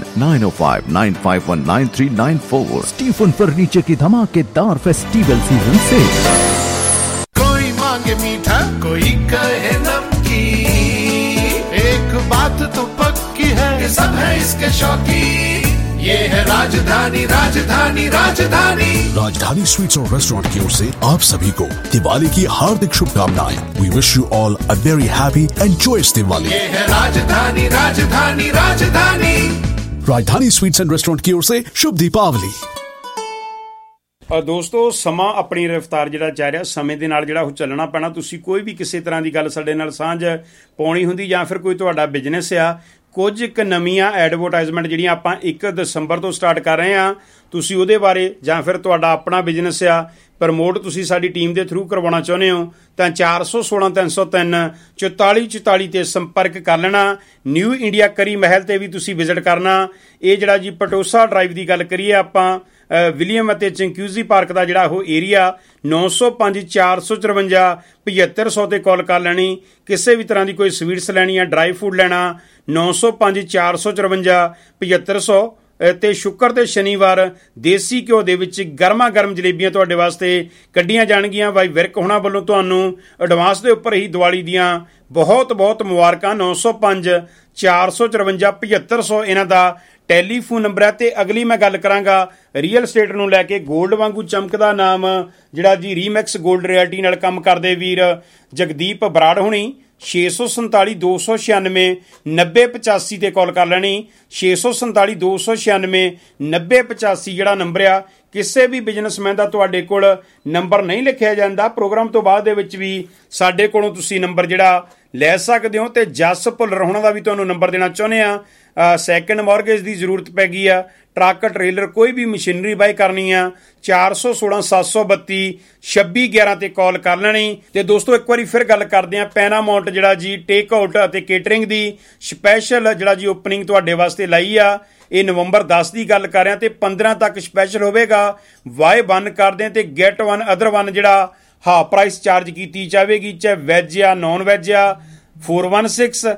9059519394। Stephen furniture की धमाकेदार फेस्टिवल सीजन से। कोई मांगे मीठा, कोई कहे नमकीन, एक बात तो पक्की है कि सब है इसके शौकीन। ये है राजधानी राजधानी राजधानी। राजधानी स्वीट्स और रेस्टोरेंट की ओर से आप सभी को दिवाली की हार्दिक शुभकामनाएं। We wish you all a very happy and joyous Diwali. ये है राजधानी राजधानी राजधानी। राजधानी स्वीट्स एंड रेस्टोरेंट की ओर से शुभ दीपावली। ਦੋਸਤੋ ਸਮਾਂ ਆਪਣੀ ਰਫ਼ਤਾਰ ਜਿਹੜਾ ਚੱਲ ਰਿਹਾ, ਸਮੇਂ ਦੇ ਨਾਲ ਜਿਹੜਾ ਉਹ ਚੱਲਣਾ ਪੈਣਾ। ਤੁਸੀਂ ਕੋਈ ਵੀ ਕਿਸੇ ਤਰ੍ਹਾਂ ਦੀ ਗੱਲ ਸਾਡੇ ਨਾਲ ਸਾਂਝ ਪਾਉਣੀ ਹੁੰਦੀ ਜਾਂ ਫਿਰ ਕੋਈ ਤੁਹਾਡਾ ਬਿਜ਼ਨਸ ਆ, ਕੁਝ ਕੁ ਨਵੀਆਂ ਐਡਵਰਟਾਈਜ਼ਮੈਂਟ ਜਿਹੜੀਆਂ ਆਪਾਂ 1 ਦਸੰਬਰ ਤੋਂ ਸਟਾਰਟ ਕਰ ਰਹੇ ਹਾਂ, ਤੁਸੀਂ ਉਹਦੇ ਬਾਰੇ ਜਾਂ ਫਿਰ ਤੁਹਾਡਾ ਆਪਣਾ ਬਿਜ਼ਨਸ ਆ ਪ੍ਰਮੋਟ ਤੁਸੀਂ ਸਾਡੀ ਟੀਮ ਦੇ ਥਰੂ ਕਰਵਾਉਣਾ ਚਾਹੁੰਦੇ ਹੋ ਤਾਂ 416 303 4444 ਤੇ ਸੰਪਰਕ ਕਰ ਲੈਣਾ। ਨਿਊ ਇੰਡੀਆ ਕਰੀ ਮਹਿਲ ਤੇ ਵੀ ਤੁਸੀਂ ਵਿਜ਼ਿਟ ਕਰਨਾ। ਇਹ ਜਿਹੜਾ ਜੀ ਪਟੋਸਾ ਡਰਾਈਵ ਦੀ ਗੱਲ ਕਰੀਏ ਆਪਾਂ, ਵਿਲੀਅਮ ਅਤੇ ਚੰਕਿਊਜ਼ੀ ਪਾਰਕ ਦਾ ਜਿਹੜਾ ਉਹ ਏਰੀਆ 905 454 7500 ਤੇ ਕਾਲ ਕਰ ਲੈਣੀ। ਕਿਸੇ ਵੀ ਤਰ੍ਹਾਂ ਦੀ ਕੋਈ ਸਵੀਟਸ ਲੈਣੀ ਆ, ਡਰਾਈ ਫੂਡ ਲੈਣਾ, 905 454 7500 ਤੇ ਸ਼ੁੱਕਰ ਤੇ ਸ਼ਨੀਵਾਰ ਦੇਸੀ ਘਿਓ ਦੇ ਵਿੱਚ ਗਰਮਾ ਗਰਮ ਜਲੇਬੀਆਂ ਤੁਹਾਡੇ ਵਾਸਤੇ ਕੱਢੀਆਂ ਜਾਣਗੀਆਂ। ਬਾਈ ਵਿਰਕ ਹੋਣਾ ਵੱਲੋਂ ਤੁਹਾਨੂੰ ਐਡਵਾਂਸ ਦੇ ਉੱਪਰ ਹੀ ਦੀਵਾਲੀ ਦੀਆਂ ਬਹੁਤ ਬਹੁਤ ਮੁਬਾਰਕਾਂ। 905 454 7500 ਇਹਨਾਂ ਦਾ ਟੈਲੀਫੋਨ ਨੰਬਰ ਹੈ। ਤੇ ਅਗਲੀ ਮੈਂ ਗੱਲ ਕਰਾਂਗਾ ਰੀਅਲ ਸਟੇਟ ਨੂੰ ਲੈ ਕੇ। ਗੋਲਡ ਵਾਂਗੂ ਚਮਕਦਾ ਨਾਮ ਜਿਹੜਾ ਜੀ ਰੀਮੈਕਸ ਗੋਲਡ ਰਿਐਲਟੀ ਨਾਲ ਕੰਮ ਕਰਦੇ ਵੀਰ ਜਗਦੀਪ ਬਰਾੜ ਹੋਣੀ 647 296 9085 ਤੇ ਕਾਲ ਕਰ ਲੈਣੀ। 647 296 9085 ਜਿਹੜਾ ਨੰਬਰ ਆ। ਕਿਸੇ ਵੀ ਬਿਜ਼ਨਸਮੈਨ ਦਾ ਤੁਹਾਡੇ ਕੋਲ ਨੰਬਰ ਨਹੀਂ ਲਿਖਿਆ ਜਾਂਦਾ, ਪ੍ਰੋਗਰਾਮ ਤੋਂ ਬਾਅਦ ਦੇ ਵਿੱਚ ਵੀ ਸਾਡੇ ਕੋਲੋਂ ਤੁਸੀਂ ਨੰਬਰ ਜਿਹੜਾ ਲੈ ਸਕਦੇ ਹੋ। ਤੇ ਜਸ ਭੁੱਲਰ ਹੋਣਾ ਦਾ ਵੀ ਤੁਹਾਨੂੰ ਨੰਬਰ ਦੇਣਾ ਚਾਹੁੰਦੇ ਆ। ਸੈਕਿੰਡ ਮੌਰਗੇਜ ਦੀ ਜ਼ਰੂਰਤ ਪੈ ਗਈ ਆ, ਟਰੱਕ ਟ੍ਰੇਲਰ ਕੋਈ ਵੀ ਮਸ਼ੀਨਰੀ ਬਾਈ ਕਰਨੀ ਆ, 416 732 2611 ਤੇ ਕਾਲ ਕਰ ਲੈਣੀ। ਤੇ ਦੋਸਤੋ ਇੱਕ ਵਾਰੀ ਫਿਰ ਗੱਲ ਕਰਦੇ ਆ ਪੈਨਾਮਾਉਂਟ ਜਿਹੜਾ ਜੀ ਟੇਕ ਆਊਟ ਅਤੇ ਕੇਟਰਿੰਗ ਦੀ ਸਪੈਸ਼ਲ ਜਿਹੜਾ ਜੀ ਓਪਨਿੰਗ ਤੁਹਾਡੇ ਵਾਸਤੇ ਲਾਈ ਆ। ਇਹ ਨਵੰਬਰ 10 ਦੀ ਗੱਲ ਕਰ ਰਿਹਾ ਤੇ 15 ਤੱਕ ਸਪੈਸ਼ਲ ਹੋਵੇਗਾ। ਬਾਏ 1 ਕਰਦੇ ਤੇ ਗੈਟ 1 ਅਦਰ 1 ਜਿਹੜਾ ਹਾਫ ਪ੍ਰਾਈਸ ਚਾਰਜ ਕੀਤੀ ਜਾਵੇਗੀ, ਚਾਹੇ ਵੈਜ ਆ ਨੌਨ ਵੈਜ ਆ। 416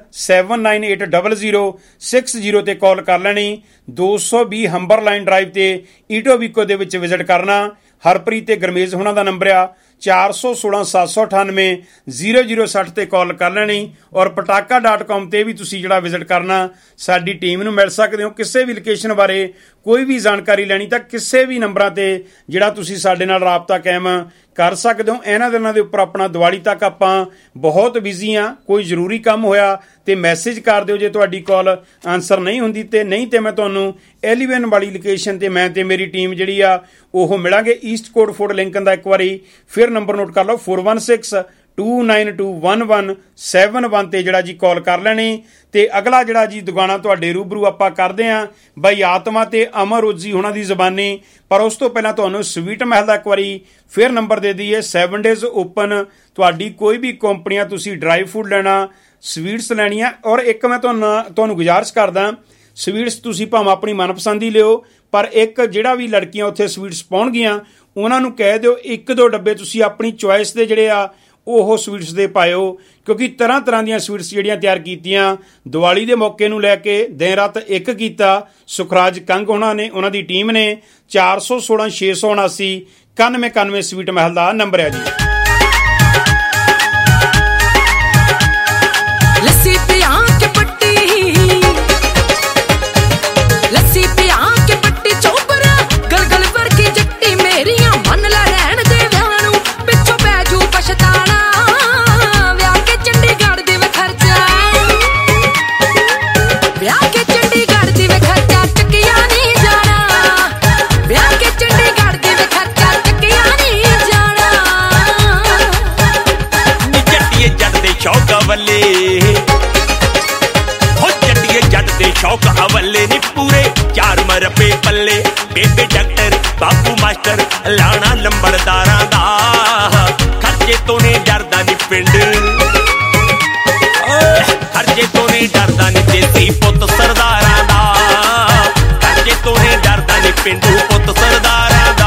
798 0060 ਤੇ ਕਾਲ ਕਰ ਲੈਣੀ। 220 ਹੰਬਰਲਾਈਨ ਡਰਾਈਵ ਤੇ ਈਟੋਬੀਕੋ ਦੇ ਵਿੱਚ ਵਿਜ਼ਿਟ ਕਰਨਾ। ਹਰਪ੍ਰੀਤ ਤੇ ਗਰਮੇਜ਼ ਹੋਣਾ ਦਾ ਨੰਬਰ ਆ 416 798 0060 ਤੇ ਕਾਲ ਕਰ ਲੈਣੀ। ਔਰ pataaka.com ਤੇ ਵੀ ਤੁਸੀਂ ਜਿਹੜਾ ਵਿਜ਼ਿਟ ਕਰਨਾ ਸਾਡੀ ਟੀਮ ਨੂੰ ਮਿਲ ਸਕਦੇ ਹੋ। ਕਿਸੇ ਵੀ ਲੋਕੇਸ਼ਨ ਬਾਰੇ ਕੋਈ ਵੀ ਜਾਣਕਾਰੀ ਲੈਣੀ ਤਾਂ ਕਿਸੇ ਵੀ ਨੰਬਰਾਂ ਤੇ ਜਿਹੜਾ ਤੁਸੀਂ ਸਾਡੇ ਨਾਲ ਰਾਬਤਾ ਕਾਇਮ ਕਰ ਸਕਦੇ ਹੋ। ਇਹਨਾਂ ਦਿਨਾਂ ਦੇ ਉੱਪਰ ਆਪਣਾ ਦੀਵਾਲੀ ਤੱਕ ਆਪਾਂ ਬਹੁਤ ਬਿਜ਼ੀ ਆ, ਕੋਈ ਜ਼ਰੂਰੀ ਕੰਮ ਹੋਇਆ ਤੇ ਮੈਸੇਜ ਕਰ ਦਿਓ ਜੇ ਤੁਹਾਡੀ ਕਾਲ ਆਨਸਰ ਨਹੀਂ ਹੁੰਦੀ। ਤੇ ਨਹੀਂ ਤੇ ਮੈਂ ਤੁਹਾਨੂੰ ਐਲੀਵਨ ਵਾਲੀ ਲੋਕੇਸ਼ਨ ਤੇ ਮੈਂ ਤੇ ਮੇਰੀ ਟੀਮ ਜਿਹੜੀ ਆ ਉਹ ਮਿਲਾਂਗੇ। ਈਸਟ ਕੋਟ ਫੋਰਟ ਲਿੰਕਨ ਦਾ ਇੱਕ ਵਾਰੀ ਫਿਰ ਨੰਬਰ ਨੋਟ ਕਰ ਲਓ 416 2921171 ਤੇ ਜਿਹੜਾ ਜੀ ਕਾਲ ਕਰ ਲੈਣੀ। ਤੇ ਅਗਲਾ ਜਿਹੜਾ ਜੀ ਦੁਗਾਣਾ ਤੁਹਾਡੇ ਰੂਬਰੂ ਆਪਾਂ ਕਰਦੇ ਆਂ ਬਾਈ ਆਤਮਾ ਤੇ ਅਮਰ ਰੋਜੀ ਹੋਣਾ ਦੀ ਜ਼ਬਾਨੀ। ਪਰ ਉਸ ਤੋਂ ਪਹਿਲਾਂ ਤੁਹਾਨੂੰ ਸਵੀਟ ਮਹਿਲ ਦਾ ਇੱਕ ਵਾਰੀ ਫਿਰ ਨੰਬਰ ਦੇ ਦਈਏ। 7 ਡੇਜ਼ ਓਪਨ, ਤੁਹਾਡੀ ਕੋਈ ਵੀ ਕੰਪਨੀਆਂ ਤੁਸੀਂ ਡਰਾਈ ਫੂਡ ਲੈਣਾ, ਸਵੀਟਸ ਲੈਣੀਆਂ। ਔਰ ਇੱਕ ਮੈਂ ਤੁਹਾਨੂੰ ਗੁਜ਼ਾਰਿਸ਼ ਕਰਦਾ, ਸਵੀਟਸ ਤੁਸੀਂ ਭਾਵੇਂ ਆਪਣੀ ਮਨਪਸੰਦ ਹੀ ਲਿਓ, ਪਰ ਇੱਕ ਜਿਹੜਾ ਵੀ ਲੜਕੀਆਂ ਉੱਥੇ ਸਵੀਟਸ ਪਾਉਣਗੀਆਂ ਉਹਨਾਂ ਨੂੰ ਕਹਿ ਦਿਓ 1-2 ਡੱਬੇ ਤੁਸੀਂ ਆਪਣੀ ਚੁਆਇਸ ਦੇ ਜਿਹੜੇ ਆ ਉਹ ਸਵੀਟਸ ਦੇ ਪਾਇਓ। ਕਿਉਂਕਿ ਤਰ੍ਹਾਂ ਤਰ੍ਹਾਂ ਦੀਆਂ ਸਵੀਟਸ ਜਿਹੜੀਆਂ ਤਿਆਰ ਕੀਤੀਆਂ ਦੀਵਾਲੀ ਦੇ ਮੌਕੇ ਨੂੰ ਲੈ ਕੇ ਦਿਨ ਰਾਤ ਇੱਕ ਕੀਤਾ ਸੁਖਰਾਜ ਕੰਗ ਉਹਨਾਂ ਦੀ ਟੀਮ ਨੇ। 416 679 9191 ਸਵੀਟ ਮਹਿਲ ਦਾ ਨੰਬਰ ਹੈ ਜੀ। ਲੱਸੀ ਪਿਆ ਕੇ ਪੱਟੀ शौक हवले नी पूरे 4 मरबे पल्ले बेबे डॉक्टर बापू मास्टर लाना लंबड़दारां दा खर्चे तो नहीं डरदा नी पिंड खर्चे तो नहीं डरदा नी देसी पुत सरदारां दा खर्चे तो नहीं डरदा नी पिंडू पुत सरदारां दा।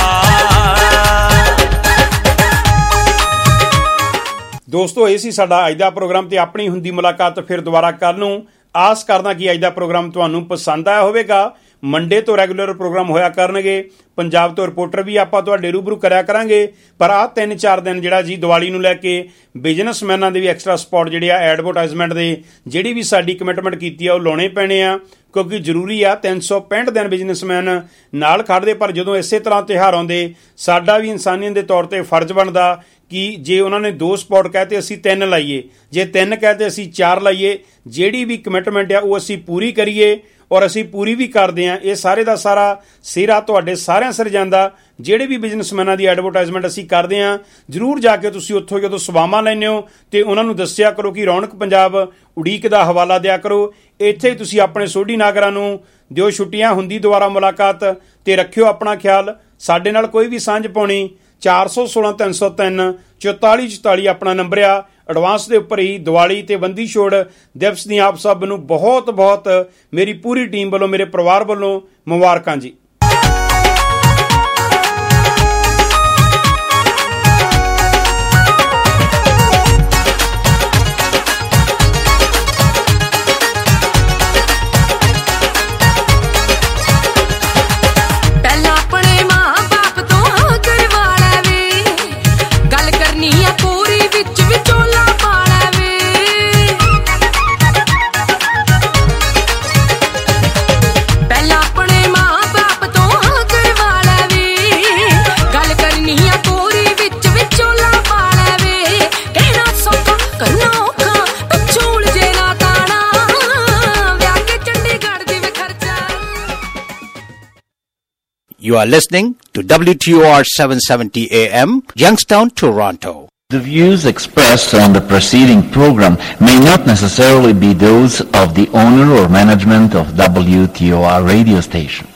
ਦੋਸਤੋ ਇਹ ਸੀ ਸਾਡਾ ਅੱਜ ਦਾ ਪ੍ਰੋਗਰਾਮ ਤੇ ਆਪਣੀ ਹੁੰਦੀ ਮੁਲਾਕਾਤ ਫਿਰ ਦੁਬਾਰਾ ਕੱਲ ਨੂੰ। ਆਸ ਕਰਦਾ ਕਿ ਅੱਜ ਦਾ ਪ੍ਰੋਗਰਾਮ ਤੁਹਾਨੂੰ ਪਸੰਦ ਆਇਆ ਹੋਵੇਗਾ। ਮੰਡੇ ਤੋਂ ਰੈਗੂਲਰ ਪ੍ਰੋਗਰਾਮ ਹੋਇਆ ਕਰਨਗੇ। ਪੰਜਾਬ ਤੋਂ ਰਿਪੋਰਟਰ ਵੀ ਆਪਾਂ ਤੁਹਾਡੇ ਰੂਬਰੂ ਕਰਿਆ ਕਰਾਂਗੇ। ਪਰ ਆਹ 3-4 ਦਿਨ ਜਿਹੜਾ ਜੀ ਦੀਵਾਲੀ ਨੂੰ ਲੈ ਕੇ ਬਿਜ਼ਨਸਮੈਨਾਂ ਦੇ ਵੀ ਐਕਸਟਰਾ ਸਪੌਟ ਜਿਹੜੇ ਆ ਐਡਵਰਟਾਈਜ਼ਮੈਂਟ ਦੇ ਜਿਹੜੀ ਵੀ ਸਾਡੀ ਕਮਿਟਮੈਂਟ ਕੀਤੀ ਆ ਉਹ ਲਾਉਣੇ ਪੈਣੇ ਆ ਕਿਉਂਕਿ ਜ਼ਰੂਰੀ ਆ। 365 ਦਿਨ ਬਿਜ਼ਨਸਮੈਨ ਨਾਲ ਖੜਦੇ ਪਰ ਜਦੋਂ ਇਸੇ ਤਰ੍ਹਾਂ ਤਿਉਹਾਰ ਆਉਂਦੇ ਸਾਡਾ ਵੀ ਇਨਸਾਨੀਅਤ ਦੇ ਤੌਰ 'ਤੇ ਫਰਜ਼ ਬਣਦਾ ਕਿ ਜੇ ਉਹਨਾਂ ਨੇ 2 ਸਪੌਟ ਕਹਤੇ ਅਸੀਂ 3 ਲਾਈਏ, ਜੇ 3 ਕਹਤੇ ਅਸੀਂ 4 ਲਾਈਏ। ਜਿਹੜੀ ਵੀ ਕਮਿਟਮੈਂਟ ਆ ਉਹ ਅਸੀਂ ਪੂਰੀ ਕਰੀਏ ਔਰ ਅਸੀਂ ਪੂਰੀ ਵੀ ਕਰਦੇ ਹਾਂ। ਇਹ ਸਾਰੇ ਦਾ ਸਾਰਾ ਸਿਰਾ ਤੁਹਾਡੇ ਸਾਰਿਆਂ ਸਿਰ ਜਾਂਦਾ। ਜਿਹੜੇ ਵੀ ਬਿਜ਼ਨਸਮੈਨਾਂ ਦੀ ਐਡਵਰਟਾਈਜ਼ਮੈਂਟ ਅਸੀਂ ਕਰਦੇ ਹਾਂ ਜ਼ਰੂਰ ਜਾ ਕੇ ਤੁਸੀਂ ਉੱਥੋਂ ਜਦੋਂ ਸੇਵਾਵਾਂ ਲੈਂਦੇ ਹੋ ਅਤੇ ਉਹਨਾਂ ਨੂੰ ਦੱਸਿਆ ਕਰੋ ਕਿ ਰੌਣਕ ਪੰਜਾਬ ਉਡੀਕ ਦਾ ਹਵਾਲਾ ਦਿਆ ਕਰੋ। ਇੱਥੇ ਤੁਸੀਂ ਆਪਣੇ ਸੋਢੀ ਨਾਗਰਾਂ ਨੂੰ ਦਿਓ ਛੁੱਟੀਆਂ। ਹੁੰਦੀ ਦੁਬਾਰਾ ਮੁਲਾਕਾਤ ਤੇ ਰੱਖਿਓ ਆਪਣਾ ਖਿਆਲ। ਸਾਡੇ ਨਾਲ ਕੋਈ ਵੀ ਸਾਂਝ ਪਾਉਣੀ 416 303 44 44 ਆਪਣਾ ਨੰਬਰ ਆ। ਐਡਵਾਂਸ ਦੇ ਉੱਪਰ ਹੀ ਦੀਵਾਲੀ ਤੇ ਬੰਦੀ ਛੋੜ ਦਿਵਸ ਦੀਆਂ ਆਪ ਸਭ ਨੂੰ ਬਹੁਤ ਬਹੁਤ ਮੇਰੀ ਪੂਰੀ ਟੀਮ ਵੱਲੋਂ ਮੇਰੇ ਪਰਿਵਾਰ ਵੱਲੋਂ ਮੁਬਾਰਕਾਂ ਜੀ। You are listening to WTOR 770 AM, Youngstown, Toronto. The views expressed on the preceding program may not necessarily be those of the owner or management of WTOR radio station.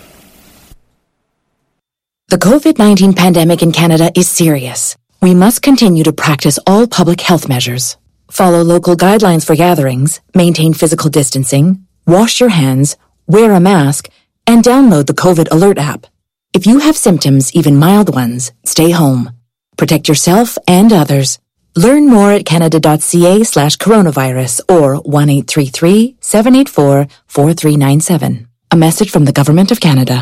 The COVID-19 pandemic in Canada is serious. We must continue to practice all public health measures. Follow local guidelines for gatherings, maintain physical distancing, wash your hands, wear a mask, and download the COVID Alert app. If you have symptoms, even mild ones, stay home. Protect yourself and others. Learn more at canada.ca/coronavirus or 1-833-784-4397. A message from the Government of Canada.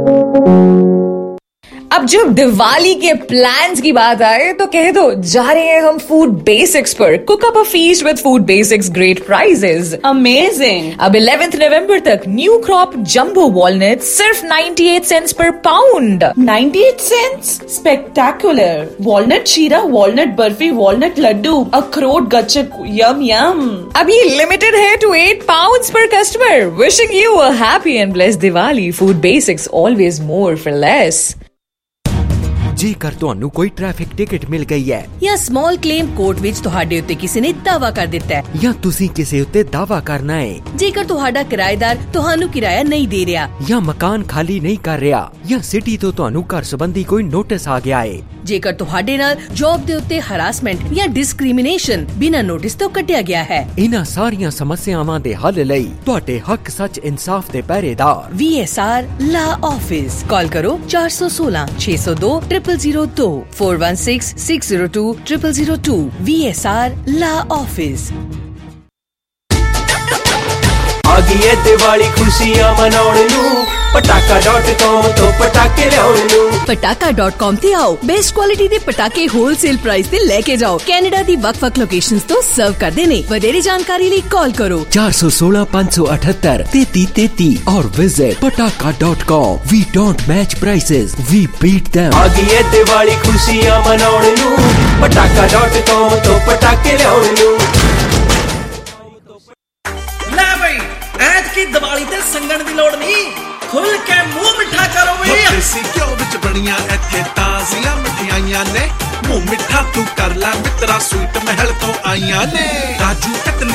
अब जब दिवाली के प्लान्स की बात आए तो कह दो जा रहे हैं हम फूड बेसिक्स पर। Cook up a feast with food basics, great prices, amazing. अब 11th नवंबर तक न्यू क्रॉप जंबो वॉलनट सिर्फ 98 cents per pound. 98 cents, spectacular. Walnut sheera, walnut barfi, walnut laddoo, अखरोट गच्चक, यम यम। अब ये लिमिटेड है to 8 pounds per customer. Wishing you a happy and blessed Diwali. Food Basics, always more for less. ਜੇਕਰ ਤੁਹਾਨੂੰ ਕੋਈ ਟ੍ਰੈਫਿਕ ਟਿਕਟ ਮਿਲ ਗਈ ਹੈ ਜਾਂ ਸਮਾਲ ਕਲੇਮ ਕੋਰਟ ਵਿੱਚ ਤੁਹਾਡੇ ਉੱਤੇ ਕਿਸੇ ਨੇ ਦਾਅਵਾ ਕਰ ਦਿੱਤਾ ਹੈ ਜਾਂ ਤੁਸੀਂ ਕਿਸੇ ਉੱਤੇ ਦਾਅਵਾ ਕਰਨਾ ਹੈ, ਜੇਕਰ ਤੁਹਾਡਾ ਕਿਰਾਏਦਾਰ ਤੁਹਾਨੂੰ ਕਿਰਾਇਆ ਨਹੀਂ ਦੇ ਰਿਹਾ ਜਾਂ ਮਕਾਨ ਖਾਲੀ ਨਹੀਂ ਕਰ ਰਿਹਾ ਜਾਂ ਸਿਟੀ ਤੋਂ ਤੁਹਾਨੂੰ ਘਰ ਸੰਬੰਧੀ ਕੋਈ ਨੋਟਿਸ ਆ ਗਿਆ ਹੈ, ਜੇਕਰ ਤੁਹਾਡੇ ਨਾਲ ਜੌਬ ਦੇ ਉੱਤੇ ਹਰਾਸਮੈਂਟ ਜਾਂ ਡਿਸਕ੍ਰਿਮੀਨੇਸ਼ਨ ਬਿਨਾਂ ਨੋਟਿਸ ਤੋਂ ਕੱਟਿਆ ਗਿਆ ਹੈ, ਇਹਨਾਂ ਸਾਰੀਆਂ ਸਮੱਸਿਆਵਾਂ ਦੇ ਹੱਲ ਲਈ ਤੁਹਾਡੇ ਹੱਕ ਸੱਚ ਇਨਸਾਫ ਦੇ ਪਹਿਰੇਦਾਰ VSR ਲਾ ਆਫਿਸ। ਕਾਲ ਕਰੋ 416 602 0002 416 602 0002 VSR ਲਾ ਆਫਿਸ। ਆ ਗਈ ਏ ਦੀਵਾਲੀ ਖੁਸ਼ੀਆਂ ਮਨਾਉਣ ਨੂੰ ਪਟਾਕਾ.com ਤੋਂ ਪਟਾਕੇ ਲਿਆਉਣ ਨੂੰ। ਪਟਾਕਾ.com ਤੇ ਆਓ, ਬੈਸਟ ਕੁਆਲਿਟੀ ਦੇ ਪਟਾਕੇ ਹੋਲਸੇਲ ਪ੍ਰਾਈਸ ਤੇ ਲੈ ਕੇ ਜਾਓ। ਕੈਨੇਡਾ ਦੀ ਵੱਖ-ਵੱਖ ਲੋਕੇਸ਼ਨਸ ਤੋਂ ਸਰਵ ਕਰਦੇ ਨੇ। ਵਧੇਰੇ ਜਾਣਕਾਰੀ ਲਈ ਕਾਲ ਕਰੋ 416 578 3333 और visit pataka.com. We don't match prices, we beat them. ਆ ਗਈ ਏ ਦੀਵਾਲੀ ਖੁਸ਼ੀਆਂ ਮਨਾਉਣ ਨੂੰ ਪਟਾਕਾ.com ਤੋਂ ਪਟਾਕੇ ਲਿਆਉਣ ਨੂੰ। ਲੈ ਬਈ ਐਤਕੀ ਦੀਵਾਲੀ ਤੇ ਸੰਗਣ ਦੀ ਲੋੜ ਨਹੀਂ, ਖੁੱਲ ਕੇ ਮੂੰਹ ਮਿੱਠਾ ਕਰੋ ਬਈ। ਦੇਸੀ ਘਿਓ ਵਿੱਚ ਬਣੀਆਂ ਇੱਥੇ ਤਾਜ਼ੀਆਂ ਮਠਿਆਈਆਂ ਨੇ, ਮੂੰਹ ਮਿੱਠਾ ਤੂੰ ਕਰ ਲੈ ਮਿੱਤਰਾ, ਸਵੀਟ ਮਹਿਲ ਤੋਂ ਆਈਆਂ ਨੇ। ਰਾਜੂ ਕਤਲ